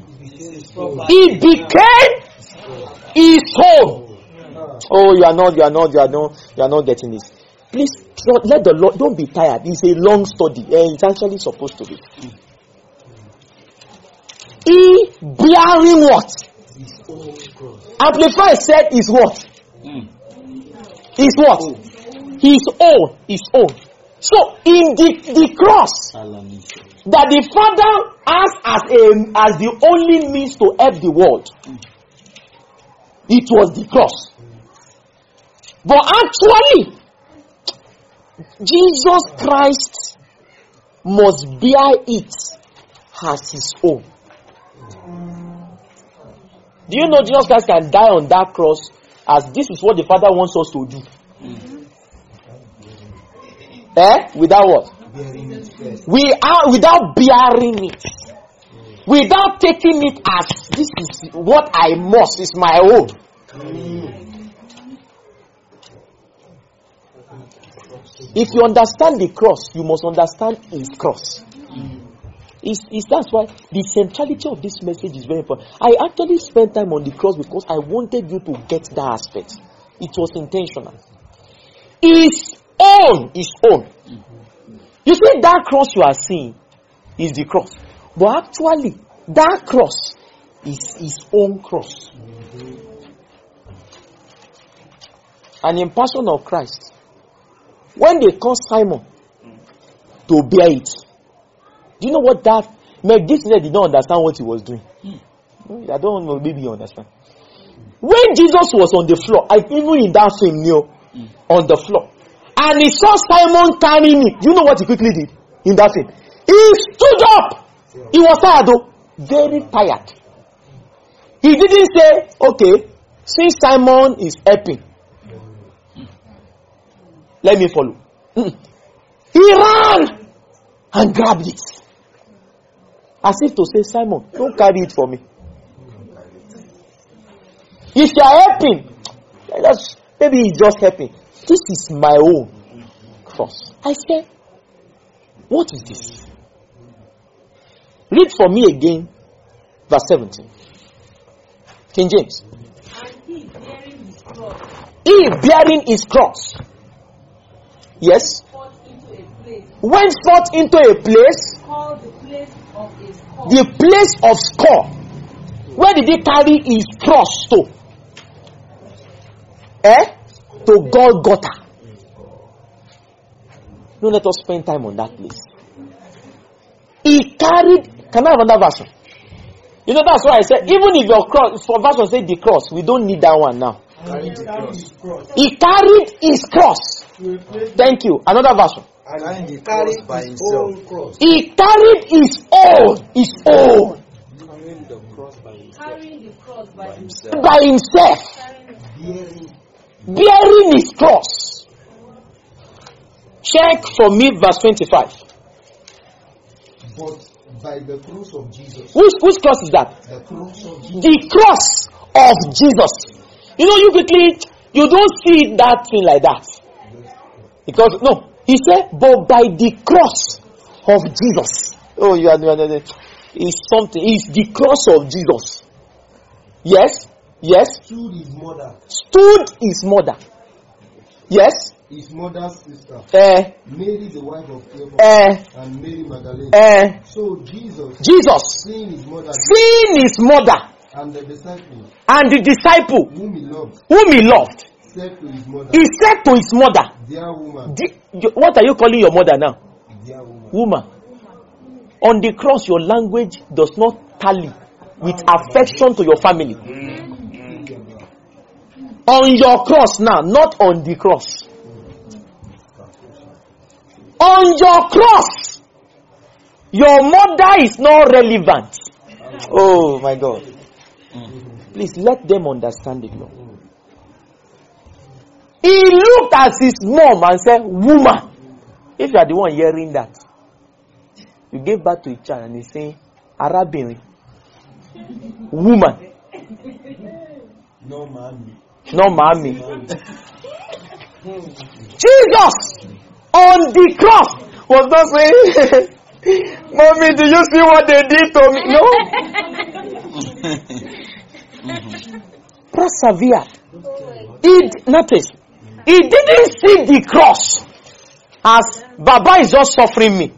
It became his own. Oh, you are not getting this. Please, let the Lord, don't be tired. It's a long study. It's actually supposed to be. He bearing what? Amplify said is what? Is what? His own. His own. So in the cross that the Father has as the only means to help the world, it was the cross. But actually, Jesus Christ must bear it as his own. Do you know Jesus Christ can die on that cross as this is what the Father wants us to do? Without what? Without bearing it. Without taking it as this is what I must, is my own. If you understand the cross, you must understand his cross. That's why the centrality of this message is very important. I actually spent time on the cross because I wanted you to get that aspect. It was intentional. His own. You see, that cross you are seeing is the cross. But actually, that cross is his own cross. And in person of Christ, when they call Simon to bear it, do you know what that meant? This man did not understand what he was doing. I don't know, maybe you understand. When Jesus was on the floor, even in that film, on the floor, and he saw Simon carrying it, do you know what he quickly did in that film? He stood up. He was tired though, very tired. He didn't say, okay, since Simon is helping, let me follow. He ran and grabbed it. As if to say, Simon, don't carry it for me. If you are helping, maybe he's just helping. This is my own cross. I said, what is this? Read for me again, verse 17. King James. And he bearing his cross. He bearing his cross. Yes. Went forth into a place called the place of a skull. The place of skull. Where did he carry his cross to? To Golgotha. No, let us spend time on that place. He carried. Can I have another version? You know, that's why I said, even if your cross, for version say the cross, we don't need that one now. He carried his cross. Thank you. Another version. And he carried by himself. He carried his own. His own. Carrying the cross by himself. By himself. Bearing his cross. Check for me verse 25. But by the cross of Jesus. Which cross is that? The cross of Jesus. The cross of Jesus. You know, you quickly, you don't see that thing like that. Because, no, he said, but by the cross of Jesus. Oh, it's something. It's the cross of Jesus. Yes? Yes? Stood his mother. Stood his mother. Yes? His mother's sister. Mary, the wife of Cleopas. And Mary Magdalene. So Jesus. Seeing his mother. And the disciple. Whom he loved. Said to his mother. He said to his mother. Dear woman. What are you calling your mother now? Dear woman. On the cross, your language does not tally with affection to your family. On your cross now, not on the cross. On your cross, your mother is not relevant. Oh my God. Please let them understand it, Lord. He looked at his mom and said, woman. If you are the one hearing that, you gave birth to a child and he's saying, Arabin, woman. No, mommy. No, mommy. Jesus on the cross was not saying, Mommy, do you see what they did to me? No. Persevered. Notice, he didn't see the cross as Baba is just suffering me.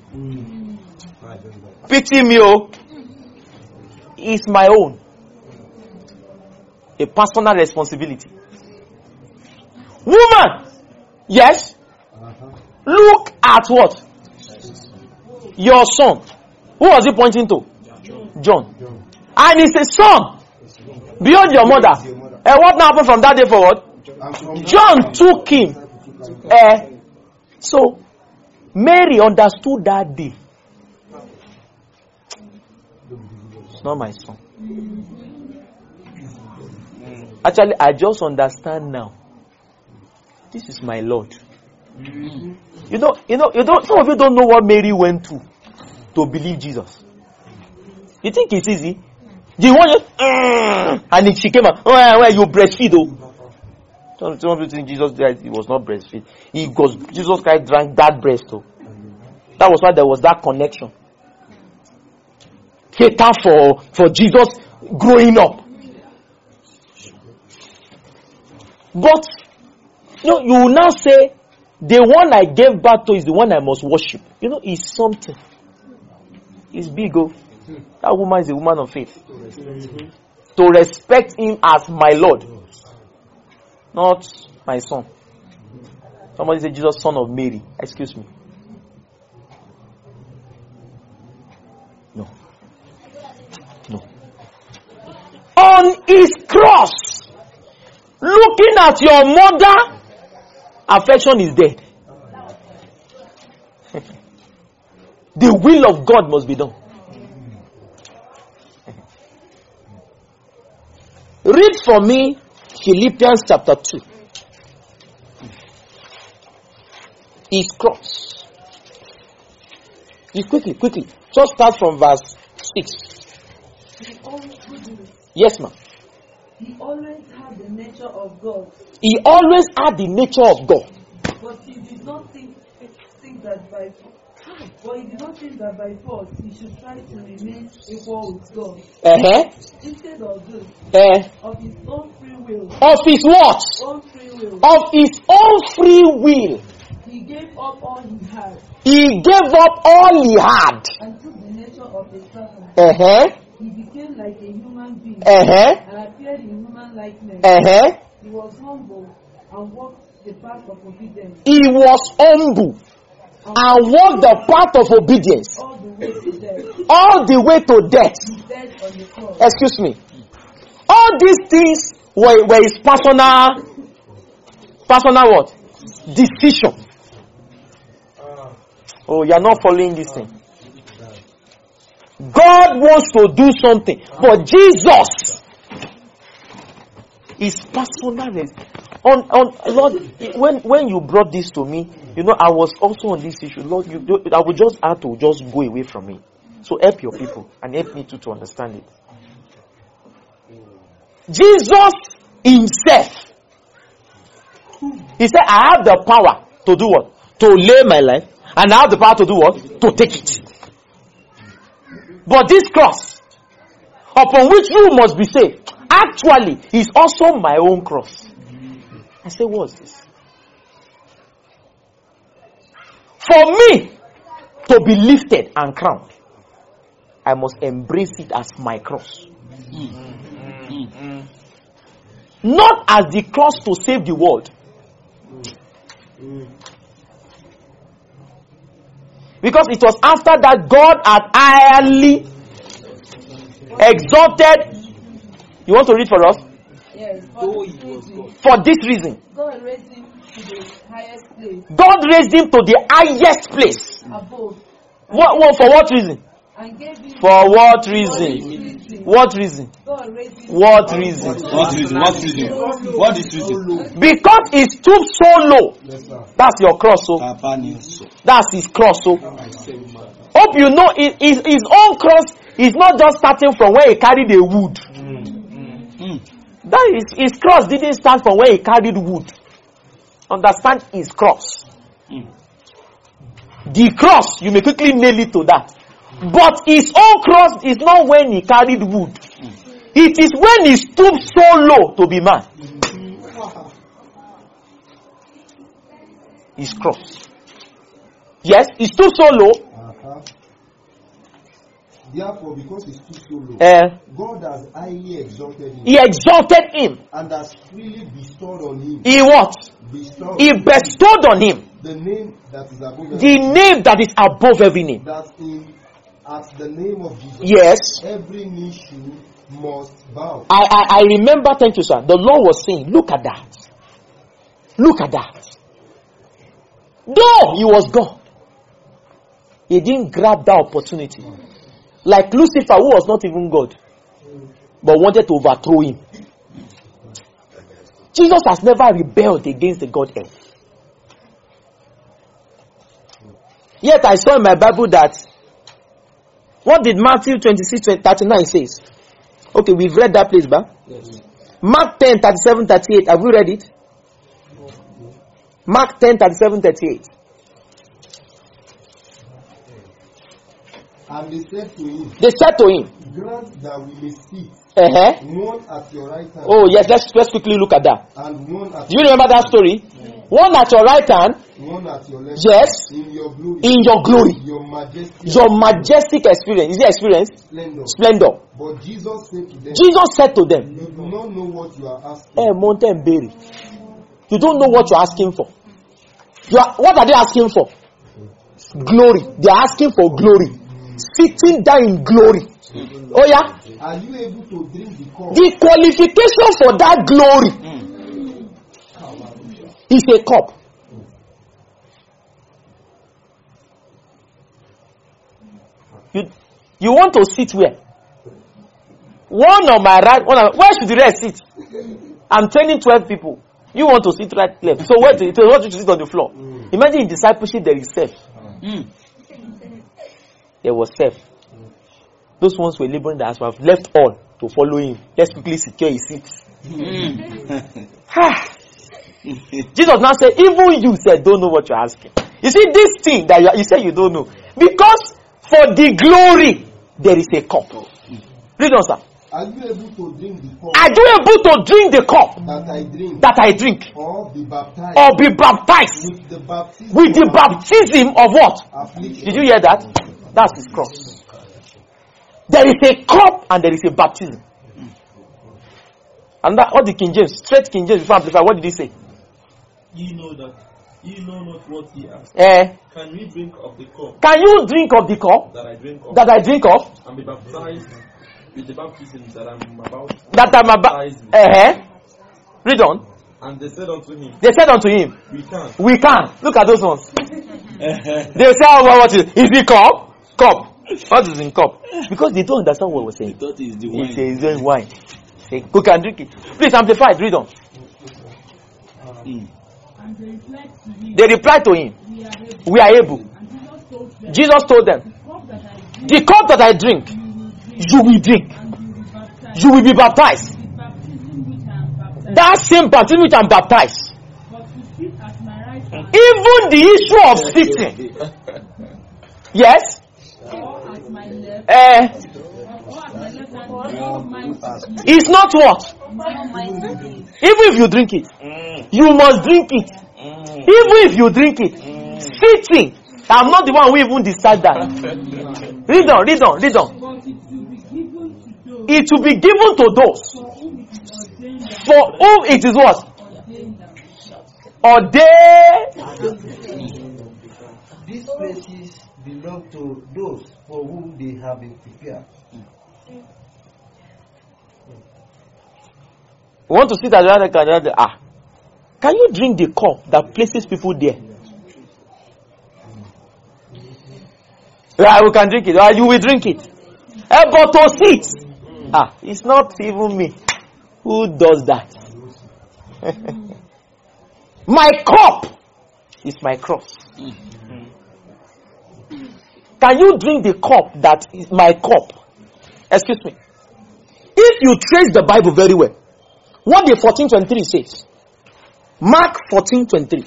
Pity me, oh. It's my own. A personal responsibility. Woman, yes. Look at what? Your son. Who was he pointing to? John. And it's a son beyond your mother. And what now happened from that day forward? John took him. So Mary understood that day. It's not my son. Actually, I just understand now. This is my Lord. Some of you don't know what Mary went to believe Jesus. You think it's easy? The one and she came out. Where you breastfeed? Some people think Jesus Christ, he was not breastfeed. Jesus Christ drank that breast. That was why there was that connection. Cater for Jesus growing up. But you will now say the one I gave birth to is the one I must worship. It's something. It's big. That woman is a woman of faith. To respect him as my Lord, not my son. Somebody said Jesus, son of Mary. Excuse me. No. On his cross, looking at your mother, affection is dead. The will of God must be done. Read for me Philippians chapter 2. His cross. Quickly. Just start from verse 6. Yes, ma'am. He always had the nature of God. He always had the nature of God. But he did not think that by force he should try to remain equal with God. Instead of this, of his own free will. Of his what? Own free will. Of his own free will. He gave up all he had. He gave up all he had. And took the nature of a servant. He became like a human being. And appeared in human likeness. He was humble and walked the path of obedience. He was humble and walked the path of obedience. All the way to death. All the way to death. He died on the cross. Excuse me. All these things were his personal what? Decision. Oh, you are not following this thing. God wants to do something, but Jesus is personal. Lord, when you brought this to me, I was also on this issue. Lord, I would just have to just go away from it. So help your people and help me too to understand it. Jesus himself, he said, I have the power to do what? To lay my life, and I have the power to do what? To take it. But this cross, upon which you must be saved, actually is also my own cross. I say, what's this? For me to be lifted and crowned, I must embrace it as my cross. Not as the cross to save the world. Because it was after that God had highly exalted. You want to read for us? Yes. For this reason. God raised him to the highest place. God raised him to the highest place. Above. For what reason? And gave him for what reason? What reason? God raised him. What reason? What reason? What is reason? Because he stooped so low. That's your cross, so. That's his cross, so. Hope you know his own cross is not just starting from where he carried a wood. That is, his cross didn't start from where he carried wood. Understand his cross. The cross, you may quickly nail it to that. But his own cross is not when he carried wood. It is when he stoops so low to be man. His cross. Yes, he stooped so low. Therefore, because he stood so low, God has highly exalted him. He exalted him. And has freely bestowed on him. He what? He bestowed on him. The name that is above every The name that is above every name. That at the name of Jesus, yes, every knee must bow. I remember, thank you, sir. The Lord was saying, look at that. Look at that. Though he was God, he didn't grab that opportunity. Like Lucifer, who was not even God, but wanted to overthrow him. Jesus has never rebelled against the Godhead. Yet I saw in my Bible that, what did Matthew 26:39 says? Okay, we've read that place, ba? Yes. Mark 10:37-38. Have we read it? Mark 10:37-38. And they said to him, grant that we may sit, one at your right hand. Oh yes, let's quickly look at that. And one at Do you remember that story? Yeah. One at your right hand. One at your left. Yes. In your glory. In your glory. Your majestic experience. Is it experience? Splendor. But Jesus said to them. You do not know what you are asking. You don't know what you're asking for. What are they asking for? Glory. They are asking for glory. Sitting down in glory. Oh yeah? Are you able to drink the cup? The qualification for that glory is a cup. You want to sit where? One on my right, where should the rest sit? I'm training 12 people. You want to sit right left. So where to sit on the floor? Imagine in discipleship there is self. There was self. Those ones were laboring that have left all to follow him. Let's quickly secure his seat. Jesus now said, even you said don't know what you're asking. You see this thing that you say you don't know. Because for the glory there is a cup. Read on, sir. Are you able to drink the cup? Are you able to drink the cup that I drink? Or be baptized with the baptism of what? Affliction. Did you hear that? That's his cross. There is a cup and there is a baptism. And that, what the King James, straight King James before Amplified, what did he say? You know not what he asked. Can we drink of the cup? Can you drink of the cup that I drink of? That I drink of? And be baptized with the baptism that I'm about. Read on. And they said unto him. We can. Look at those ones. They say, what is it cup? Cup. What is in cup? Because they don't understand what we're saying. They thought it's the wine. It's the wine. Say, who can drink it? Please amplify it. Read on. And they replied to him. We are able. Jesus told them. The cup that I drink, you will drink. You will be baptized. That same baptism which I'm baptized. Even the issue of sitting. Yes? It's not what? Even if you drink it, you must drink it. Even if you drink it, sitting. I'm not the one who even decide that. Read on. It will be given to those for whom it is what? Ordained. These places belong to those for whom they have been prepared. We want to sit at the other can. Can you drink the cup that places people there? We can drink it. You will drink it. But to sit, it's not even me who does that. My cup is my cross. Can you drink the cup that is my cup? Excuse me. If you trace the Bible very well, what the 14:23 says, Mark 14:23.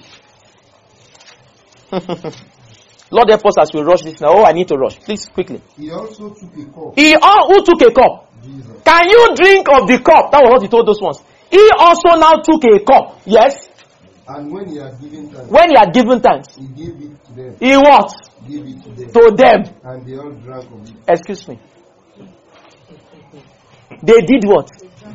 Lord help us as we rush this now. I need to rush. Please, quickly. He also took a cup. Who took a cup? Jesus. Can you drink of the cup? That was what he told those ones. He also now took a cup. Yes. And when he had given thanks, he gave it to them. He what? Gave it to them. To them. And they all drank of it. Excuse me. They did what?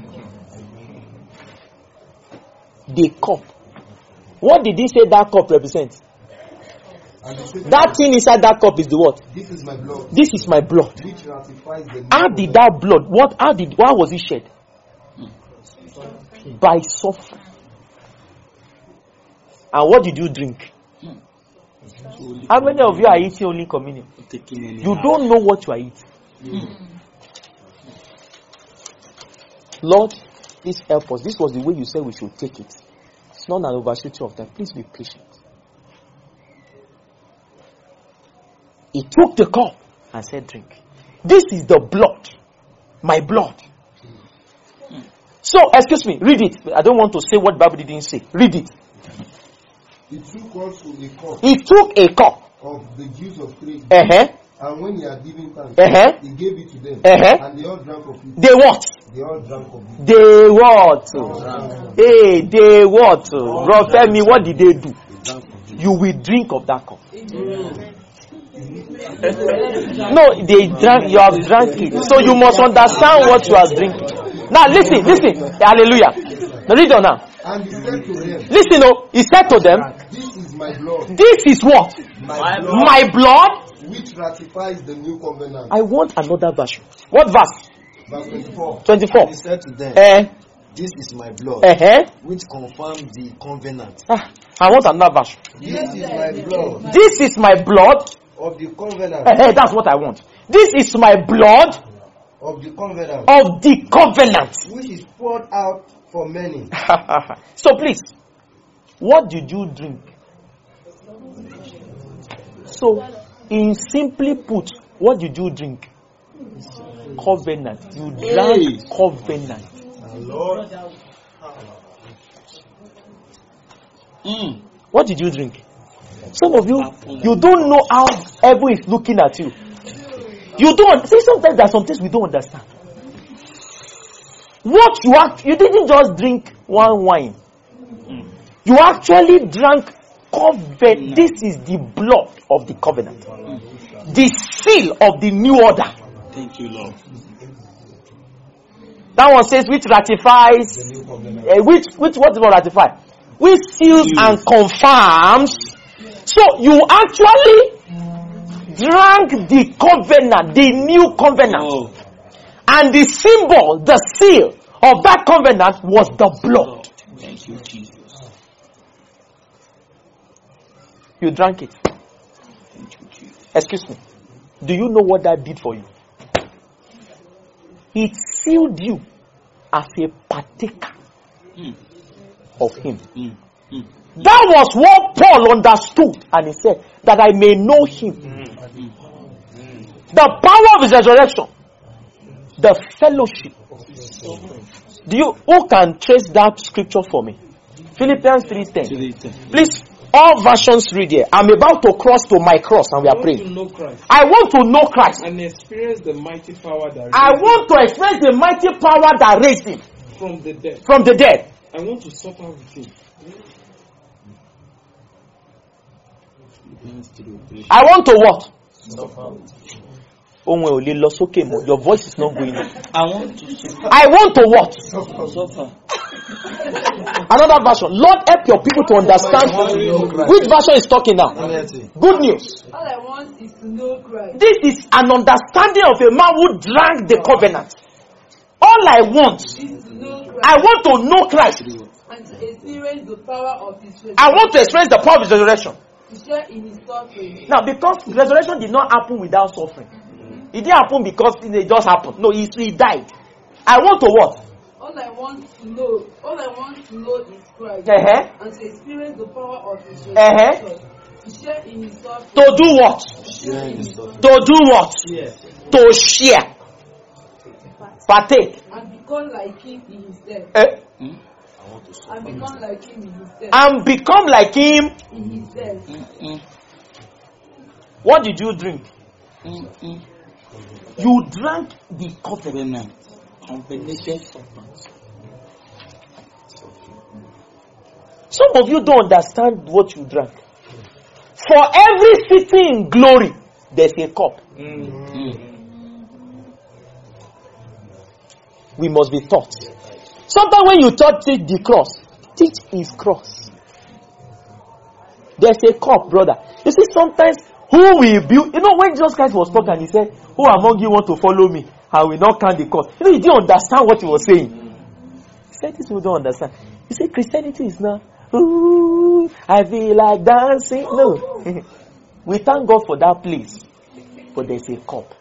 The cup. What did he say that cup represents? That thing inside that cup is the what? This is my blood. This is my blood. Which ratifies the How did that blood? Why was it shed? By suffering. And what did you drink? How many of you are eating only communion? You don't know what you are eating. Lord, please help us. This was the way you said we should take it. It's not an overshooting of that. Please be patient. He took the cup and said, drink. This is the blood. My blood. So, excuse me, read it. I don't want to say what Bible didn't say. Read it. He took also a cup. He took a cup of the juice of grapes. And when he had given thanks, he gave it to them. And they all drank of it. They what? They all drank of it. They what? Hey, they what? Bro, tell me, what did they do? You will drink of that cup. No, they drank. You have drank it. So you must understand what you are drinking. Now listen. Hallelujah. Now read on now. And he said to them, listen, he said to them, this is my blood. This is what? My blood. Which ratifies the new covenant. I want another version. What verse? Verse 24. 24. And he said to them, this is my blood, which confirms the covenant. I want another version. This is my blood. This is my blood. Of the covenant. That's what I want. This is my blood. Of the covenant. Of the covenant. Which is poured out for many. So please, what did you drink? So, in simply put, what did you drink? Covenant. You drank covenant. Lord. What did you drink? Some of you, you don't know how heaven is looking at you. You don't see. Sometimes there are some things we don't understand. What you didn't just drink one wine. You actually drank covenant. This is the blood of the covenant, the seal of the new order. Thank you, Lord. That one says which ratifies, which what will ratify? Which seals and confirms. So you actually drank the covenant, the new covenant. And the symbol, the seal of that covenant was the blood. Thank you, Jesus. You drank it. Thank you, Jesus. Excuse me. Do you know what that did for you? It sealed you as a partaker of him. That was what Paul understood, and he said that I may know him. The power of his resurrection, the fellowship. Who can trace that scripture for me? Philippians 3:10. Please, all versions read here. I'm about to cross to my cross and we are praying. I want to know Christ. And experience the mighty power that I want to experience the mighty power that raised him from the dead. From the dead. I want to suffer with him. I want to what? Your voice is not going on. I want to what? Another version. Lord, help your people to understand. Which version is talking now? Good news. All I want is to know Christ. This is an understanding of a man who drank the covenant. All I want is to know Christ. I want to know Christ. And to experience the power of his resurrection. I want to experience the power of his resurrection. To share in his suffering. Now, because resurrection did not happen without suffering. It didn't happen because it just happened. No, he died. I want to what? All I want to know is Christ. And to experience the power of his resurrection. To share in his suffering. To do what? To do what? To share. Partake. And become like him in his death. And become like him in his death. And become like him in his death. What did you drink? You drank the covenant. Combinated serpents. Some of you don't understand what you drank. For every city in glory, there's a cup. We must be taught. Sometimes when you taught the cross, teach his cross. There's a cup, brother. You see, sometimes who will build? You know, when Jesus Christ was talking, he said, "Who among you want to follow me? I will not count the cost." You know, you didn't understand what he was saying. He said, "This people don't understand." He said, "Christianity is not, ooh, I feel like dancing." No. We thank God for that place. But there's a cup.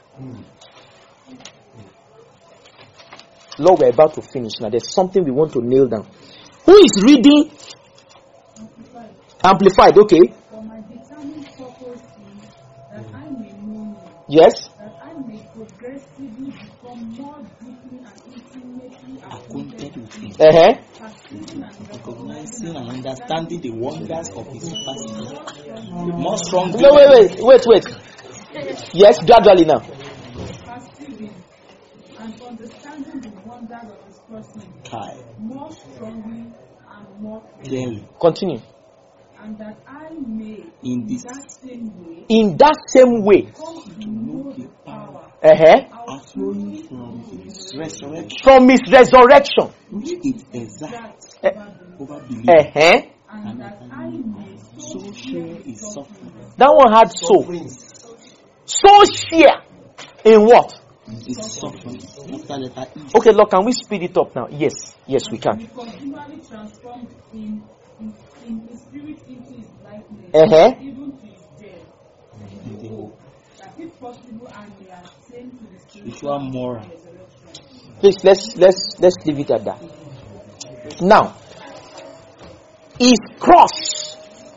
Lord, we're about to finish now. There's something we want to nail down. Who is reading? Amplified, okay. For my determined purpose is that I may know you. Yes. That I may progressively become more deeply and intimately acquainted with him. Recognizing and understanding the wonders of his person. More strongly. No, wait. Yes, gradually now. Perceiving and understanding the wonders of his person more strongly and more clearly. Continue. And that I may, in that same way, come to know the power outflowing from his resurrection. From his resurrection. Which is exact over belief. And that I may so share his suffering. That one had so. So share in what? His suffering. Okay, Lord, can we speed it up now? Yes, we can. Be continually transformed in his spirit into his likeness, even to his death. That if possible, I may attain to the spiritual moral. Please, let's leave it at that. Now, his cross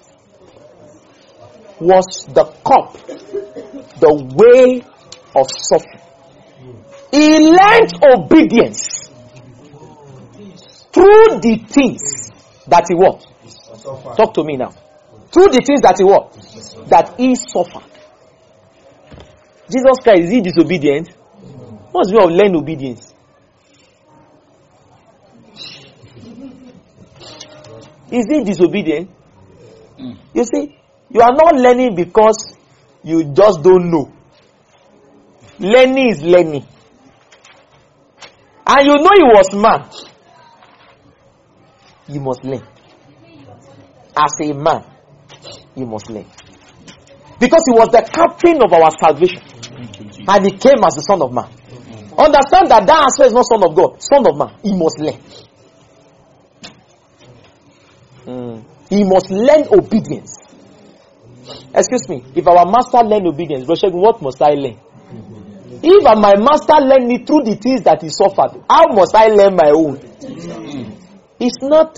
was the cup, the way of suffering. He learned obedience through the things that he what? Talk to me now. Through the things that he what? That he suffered. Jesus Christ, is he disobedient? What's the way of learn obedience? Is he disobedient? You see, you are not learning because you just don't know. Learning is learning. And you know he was man. You must learn. As a man, you must learn. Because he was the captain of our salvation. And he came as the Son of Man. Understand that aspect is not Son of God. Son of Man. He must learn. He must learn obedience. Excuse me. If our master learn obedience, what must I learn? If my master learned me through the things that he suffered, how must I learn my own? It's not,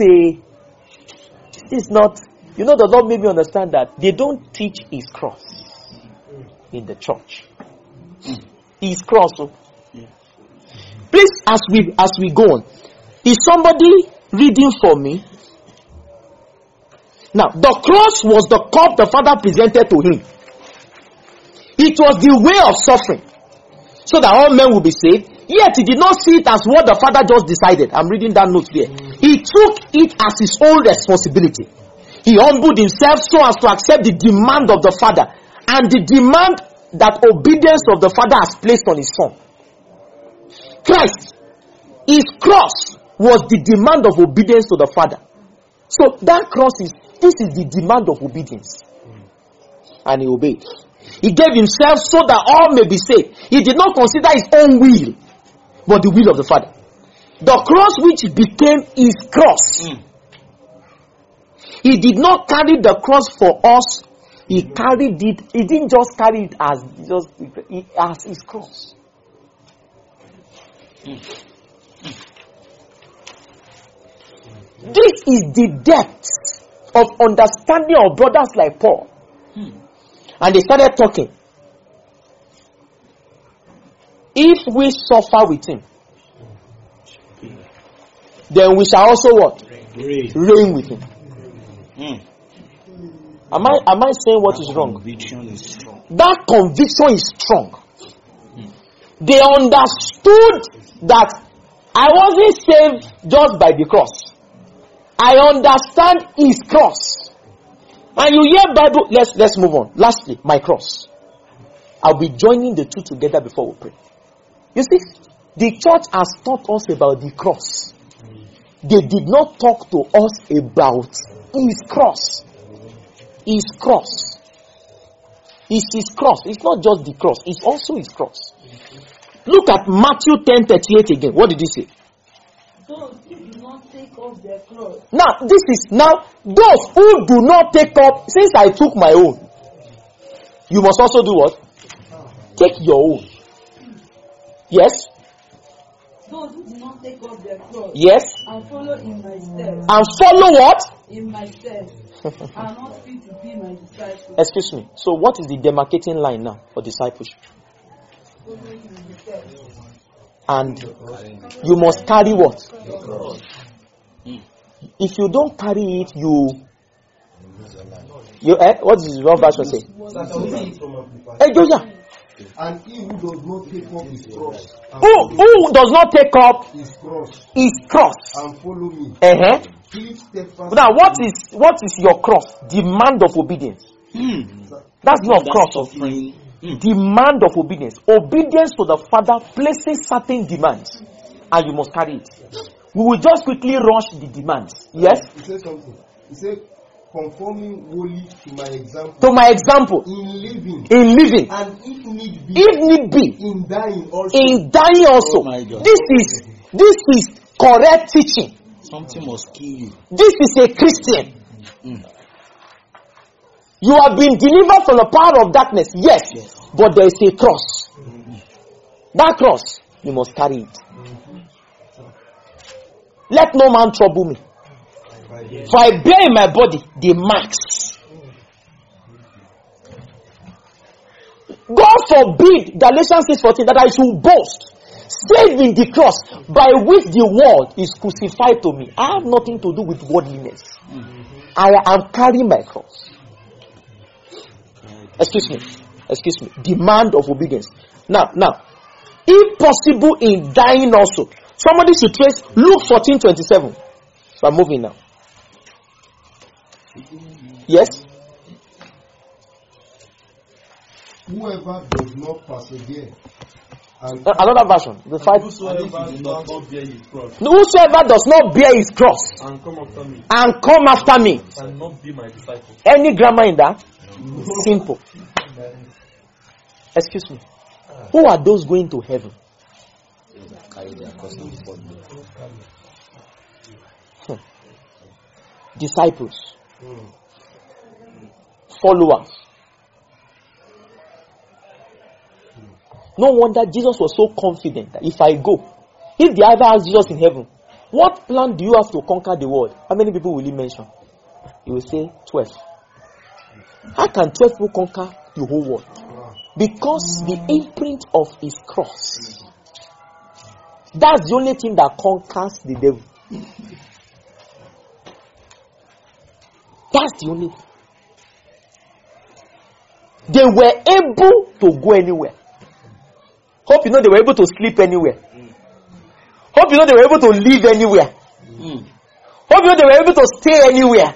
you know, the Lord made me understand that they don't teach his cross in the church. His cross. Please, as we go on, is somebody reading for me? Now, the cross was the cup the Father presented to him. It was the way of suffering, so that all men will be saved. Yet he did not see it as what the Father just decided. I'm reading that note there. He took it as his own responsibility. He humbled himself so as to accept the demand of the Father and the demand that obedience of the Father has placed on his Son. Christ, his cross was the demand of obedience to the Father. So that cross is the demand of obedience. And he obeyed. He gave himself so that all may be saved. He did not consider his own will, but the will of the Father. The cross which became his cross. He did not carry the cross for us. He carried it. He didn't just carry it as his cross. This is the depth of understanding of brothers like Paul. And they started talking. If we suffer with him, then we shall also what? Reign with him. Am I saying what is wrong? That conviction is strong. They understood that I wasn't saved just by the cross. I understand his cross. And you hear Bible. Let's move on. Lastly, my cross. I'll be joining the two together before we pray. You see, the church has taught us about the cross. They did not talk to us about his cross. His cross. It's his cross. It's not just the cross. It's also his cross. Look at Matthew 10:38 again. What did he say? Those who do not take up their cross. Now, those who do not take up, since I took my own, you must also do what? Take your own. Yes? Those who do not take up their cross. Yes? And follow in my steps. And follow what? In my steps. Are not fit to be my disciples. Excuse me. So what is the demarcating line now for discipleship? And you must carry what? If you don't carry it, what does the version say? Hey, Joshua. And he who does not take up his cross. Who does not take up his cross and follow me. Now, what is your cross? Demand of obedience. That's not cross of demand of obedience. Obedience to the Father places certain demands, and you must carry it. We will just quickly rush the demands. Yes? He said something. He said, conforming wholly to my example. To my example. In living. And if need be. In dying also. Oh my God. This is correct teaching. Something must kill you. This is a Christian. You have been delivered from the power of darkness. Yes. But there is a cross. That cross, you must carry it. Let no man trouble me. For I bear in my body the marks. God forbid, Galatians 6:14, that I should boast, save in the cross by which the world is crucified to me. I have nothing to do with worldliness. I am carrying my cross. Excuse me. Demand of obedience. Now, if possible in dying also. Somebody should trace Luke 14:27. So I'm moving now. Yes? Whoever does not persevere. Another version. Whosoever does not bear his cross and come after me and not be my disciple. Any grammar in that? Simple. Excuse me. Who are those going to heaven? Disciples. Followers. No wonder Jesus was so confident that if I go, if they ever ask Jesus in heaven, what plan do you have to conquer the world? How many people will he mention? He will say 12. How can 12 people conquer the whole world? Because the imprint of his cross. That's the only thing that conquers the devil. That's the only thing. They were able to go anywhere. Hope you know they were able to sleep anywhere. Hope you know they were able to live anywhere. Hope you know they were able to stay anywhere.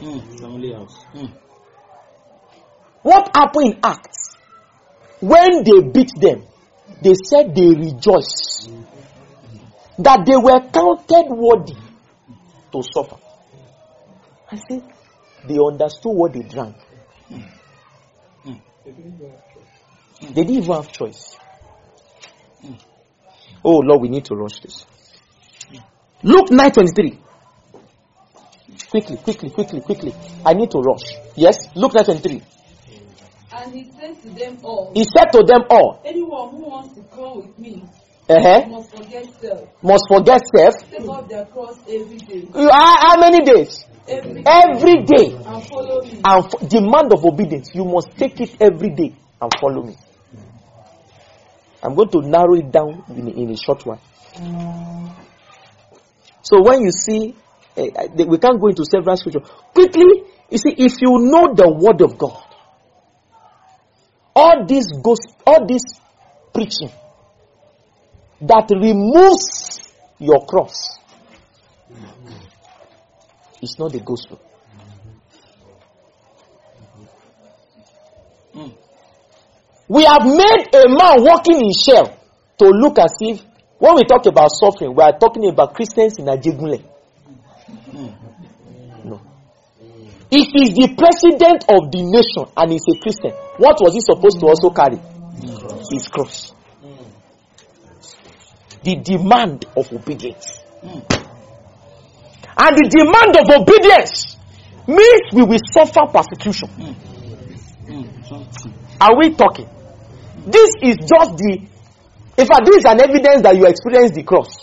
What happened in Acts? When they beat them, they said they rejoiced that they were counted worthy to suffer. I think they understood what they drank. They didn't even have choice. Oh Lord, we need to rush this. Luke 9:23. Quickly. I need to rush. Yes, Luke 9:23. And he said to them all. Anyone who wants to come with me must forget self. Take up their cross every day. How many days? Every day. And follow me. And demand of obedience. You must take it every day and follow me. I'm going to narrow it down in a short while. So when you see, we can't go into several scriptures. Quickly, you see, if you know the word of God, all this preaching that removes your cross is not the gospel. We have made a man walking in shell to look as if, when we talk about suffering, we are talking about Christians in Ajegunle. No. If he's the president of the nation and he's a Christian, what was he supposed to also carry? His cross. The demand of obedience. And the demand of obedience means we will suffer persecution. Are we talking? This is just the, in fact, this is an evidence that you experience the cross.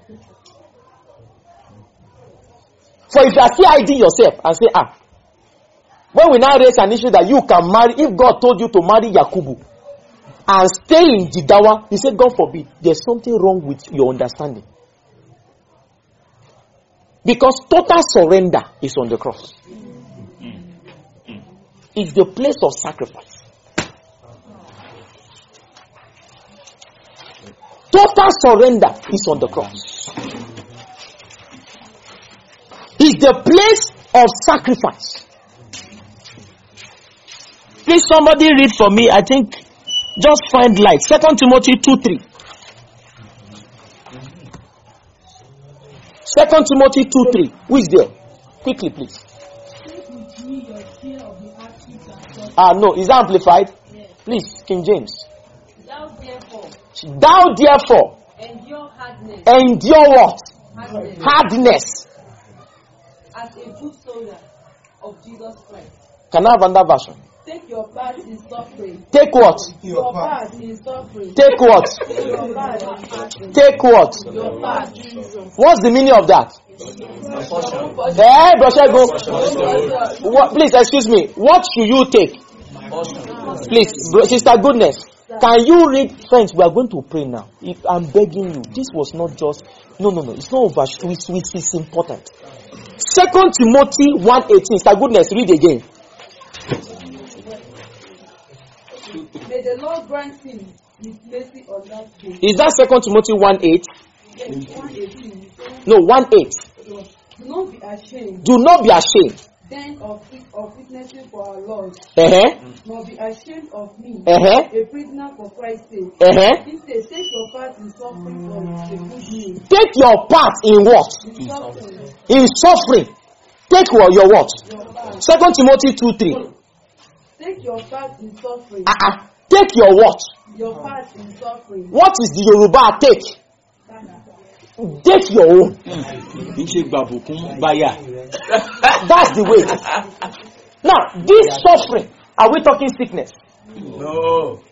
So if you are still hiding yourself and say, when we now raise an issue that you can marry, if God told you to marry Yakubu and stay in Jigawa, you say, God forbid, there's something wrong with your understanding. Because total surrender is on the cross. It's the place of sacrifice. Total surrender is on the cross. It's the place of sacrifice. Please somebody read for me. I think just find light. 2 Timothy 2:3. 2 Timothy 2:3. Who is there? Quickly, please. No, is that amplified? Yes. Please, King James. Thou therefore endure hardness. Endure what? Hardness. As a good soldier of Jesus Christ. Can I have another version? Take your part in suffering. Take what? Your part in suffering. Take what? Your part in suffering. Take what? Your part. What's the meaning of that? Please, excuse me. What should you take? Please, Sister Goodness. Can you read? Friends, we are going to pray now. If I'm begging you, this was not just... No. It's not over. It's important. 2 Timothy 1:18. Sister Goodness, read again. May the Lord grant him his mercy on that day. Is that 2 Timothy 1:8? Yes, 1:18. No, 1:8. Do not be ashamed. Do not be ashamed. Then of witnessing for our Lord. Nor be ashamed of me, a prisoner for Christ's sake. Instead, take your part in suffering for the good news. Take your part in what? In suffering. Take your what? 2 Timothy 2:3. Take your part in suffering. Take your what? Your part in suffering. What is the Yoruba take? Take your own. That's the way. Now, this suffering, are we talking sickness? No.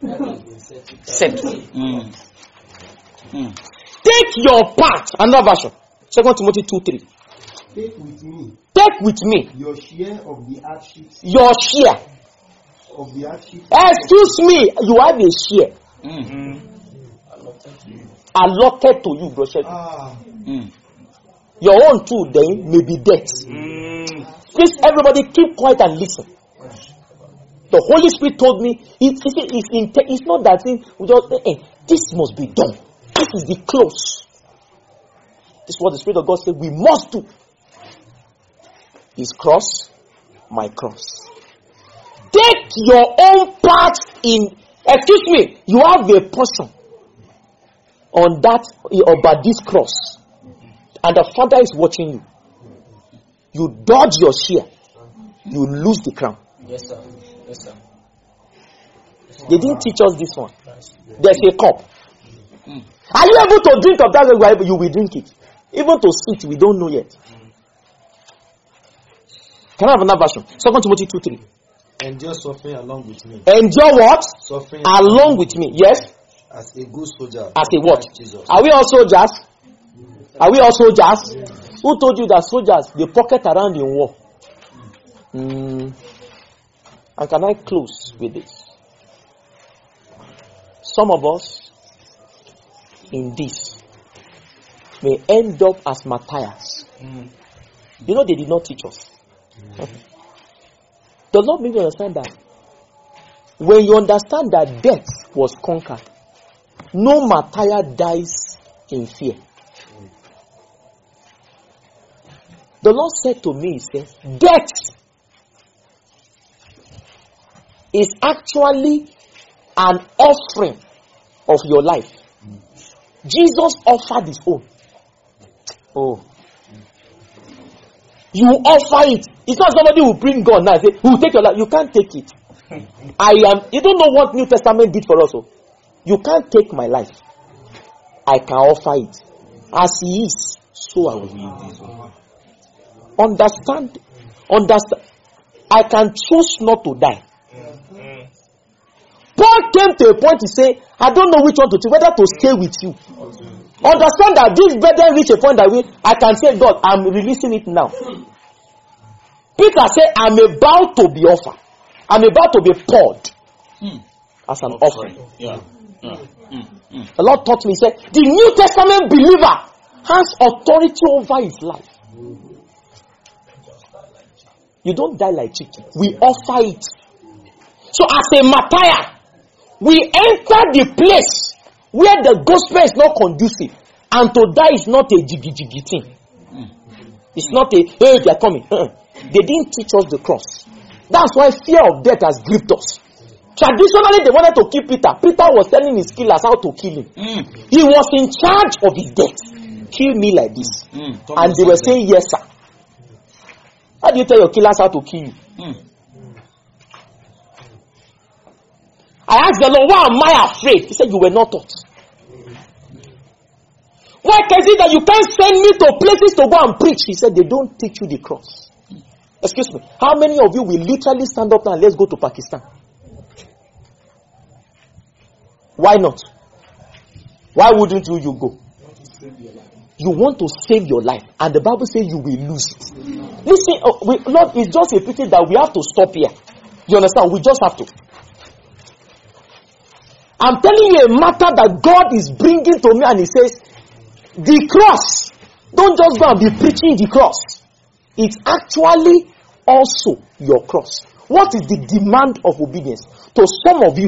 Take your part. Another version. 2 Timothy 2:3. Take with me. Your share of the hardships. Your share. Of the hardships. Excuse me, you have a share. Allotted to you, bro. Your own too, then, may be death. Please, everybody, keep quiet and listen. The Holy Spirit told me, it's not that thing. This must be done. This is the close. This is what the Spirit of God said we must do. His cross, my cross. Take your own part in. Excuse me, you have a portion on that about this cross, and the Father is watching you. You dodge your share, you lose the crown. Yes, sir. They didn't teach us this one. There's a cup. Are you able to drink of that? You will drink it. Even to sit, we don't know yet. Can I have another version? 2 Timothy 2:3. Endure suffering along with me. Endure what? Suffering along with me. Yes. As a good soldier. As a what? Jesus. Are we all soldiers? Are we all soldiers? Yes. Who told you that soldiers, they pocket around in war? And can I close with this? Some of us in this may end up as Matthias. You know, they did not teach us. The Lord made you understand that when you understand that death was conquered, no Matthias dies in fear. The Lord said to me, He said, death is actually an offering of your life. Jesus offered His own. Oh. You offer it. It's not somebody who bring God now and say, who will take your life. You can't take it. You don't know what New Testament did for us. So. You can't take my life. I can offer it. As He is, so I will be. Understand. I can choose not to die. Paul came to a point to say, I don't know which one to choose, whether to stay with you. Understand that this burden reach a point that I can say, God, I'm releasing it now. Peter said, I'm about to be offered. I'm about to be poured as an offering. The Lord taught me, He said, the New Testament believer has authority over his life. You don't die like chicken. We offer it. So as a martyr, we enter the place where the gospel is not conducive. And to die is not a jiggy thing. It's not a, hey, they are coming. They didn't teach us the cross. That's why fear of death has gripped us. Traditionally, they wanted to kill Peter. Peter was telling his killers how to kill him. He was in charge of his death. Kill me like this. And they were saying, yes, sir. How do you tell your killers how to kill you? I asked the Lord, why am I afraid? He said, you were not taught. Why is it that you can't send me to places to go and preach? He said, they don't teach you the cross. Excuse me. How many of you will literally stand up now and let's go to Pakistan? Why not? Why wouldn't you go? You want to save your life. And the Bible says you will lose it. Listen, Lord, it's just a pity that we have to stop here. You understand? We just have to. I'm telling you a matter that God is bringing to me, and He says, the cross, don't just go and be preaching the cross. It's actually also your cross. What is the demand of obedience? To some of you,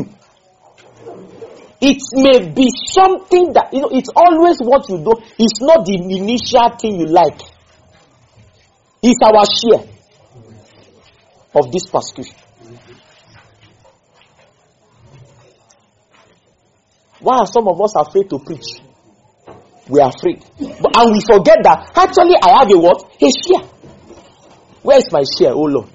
it may be something that, it's always what you do. It's not the initial thing you like. It's our share of this persecution. Why are some of us afraid to preach? We are afraid. And we forget that actually I have a what? A share. Where is my share, oh Lord?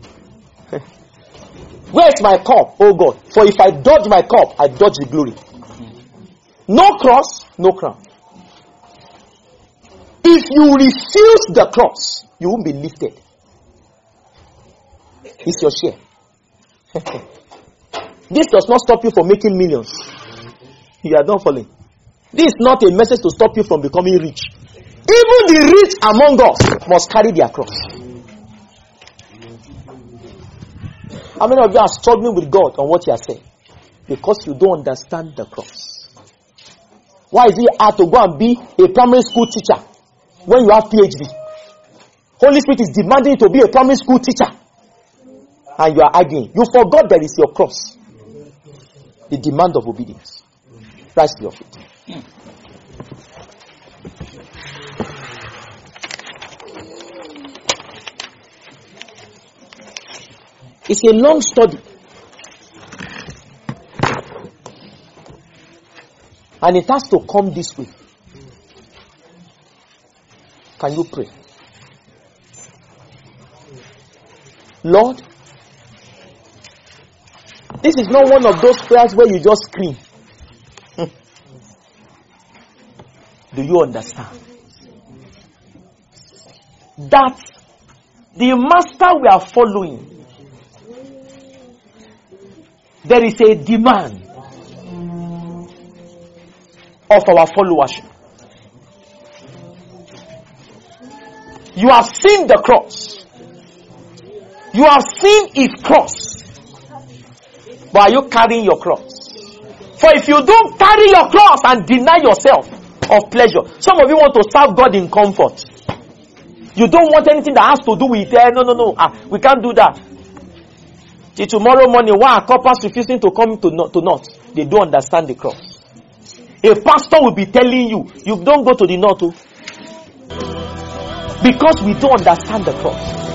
Where is my cup, oh God? For if I dodge my cup, I dodge the glory. No cross, no crown. If you refuse the cross, you won't be lifted. It's your share. This does not stop you from making millions. You are not falling. This is not a message to stop you from becoming rich. Even the rich among us must carry their cross. How many of you are struggling with God on what you are saying? Because you don't understand the cross. Why is it hard to go and be a primary school teacher when you have PhD? Holy Spirit is demanding you to be a primary school teacher. And you are arguing. You forgot there is your cross. The demand of obedience. Rise to your feet. It's a long study. And it has to come this way. Can you pray? Lord, this is not one of those prayers where you just scream. Do you understand? That the master we are following, there is a demand of our followership. You have seen the cross. You have seen His cross. But are you carrying your cross? For if you don't carry your cross and deny yourself of pleasure, some of you want to serve God in comfort. You don't want anything that has to do with no. We can't do that. Till tomorrow morning, why are couples refusing to come to north? They don't understand the cross. A pastor will be telling you, you don't go to the north. Because we don't understand the cross.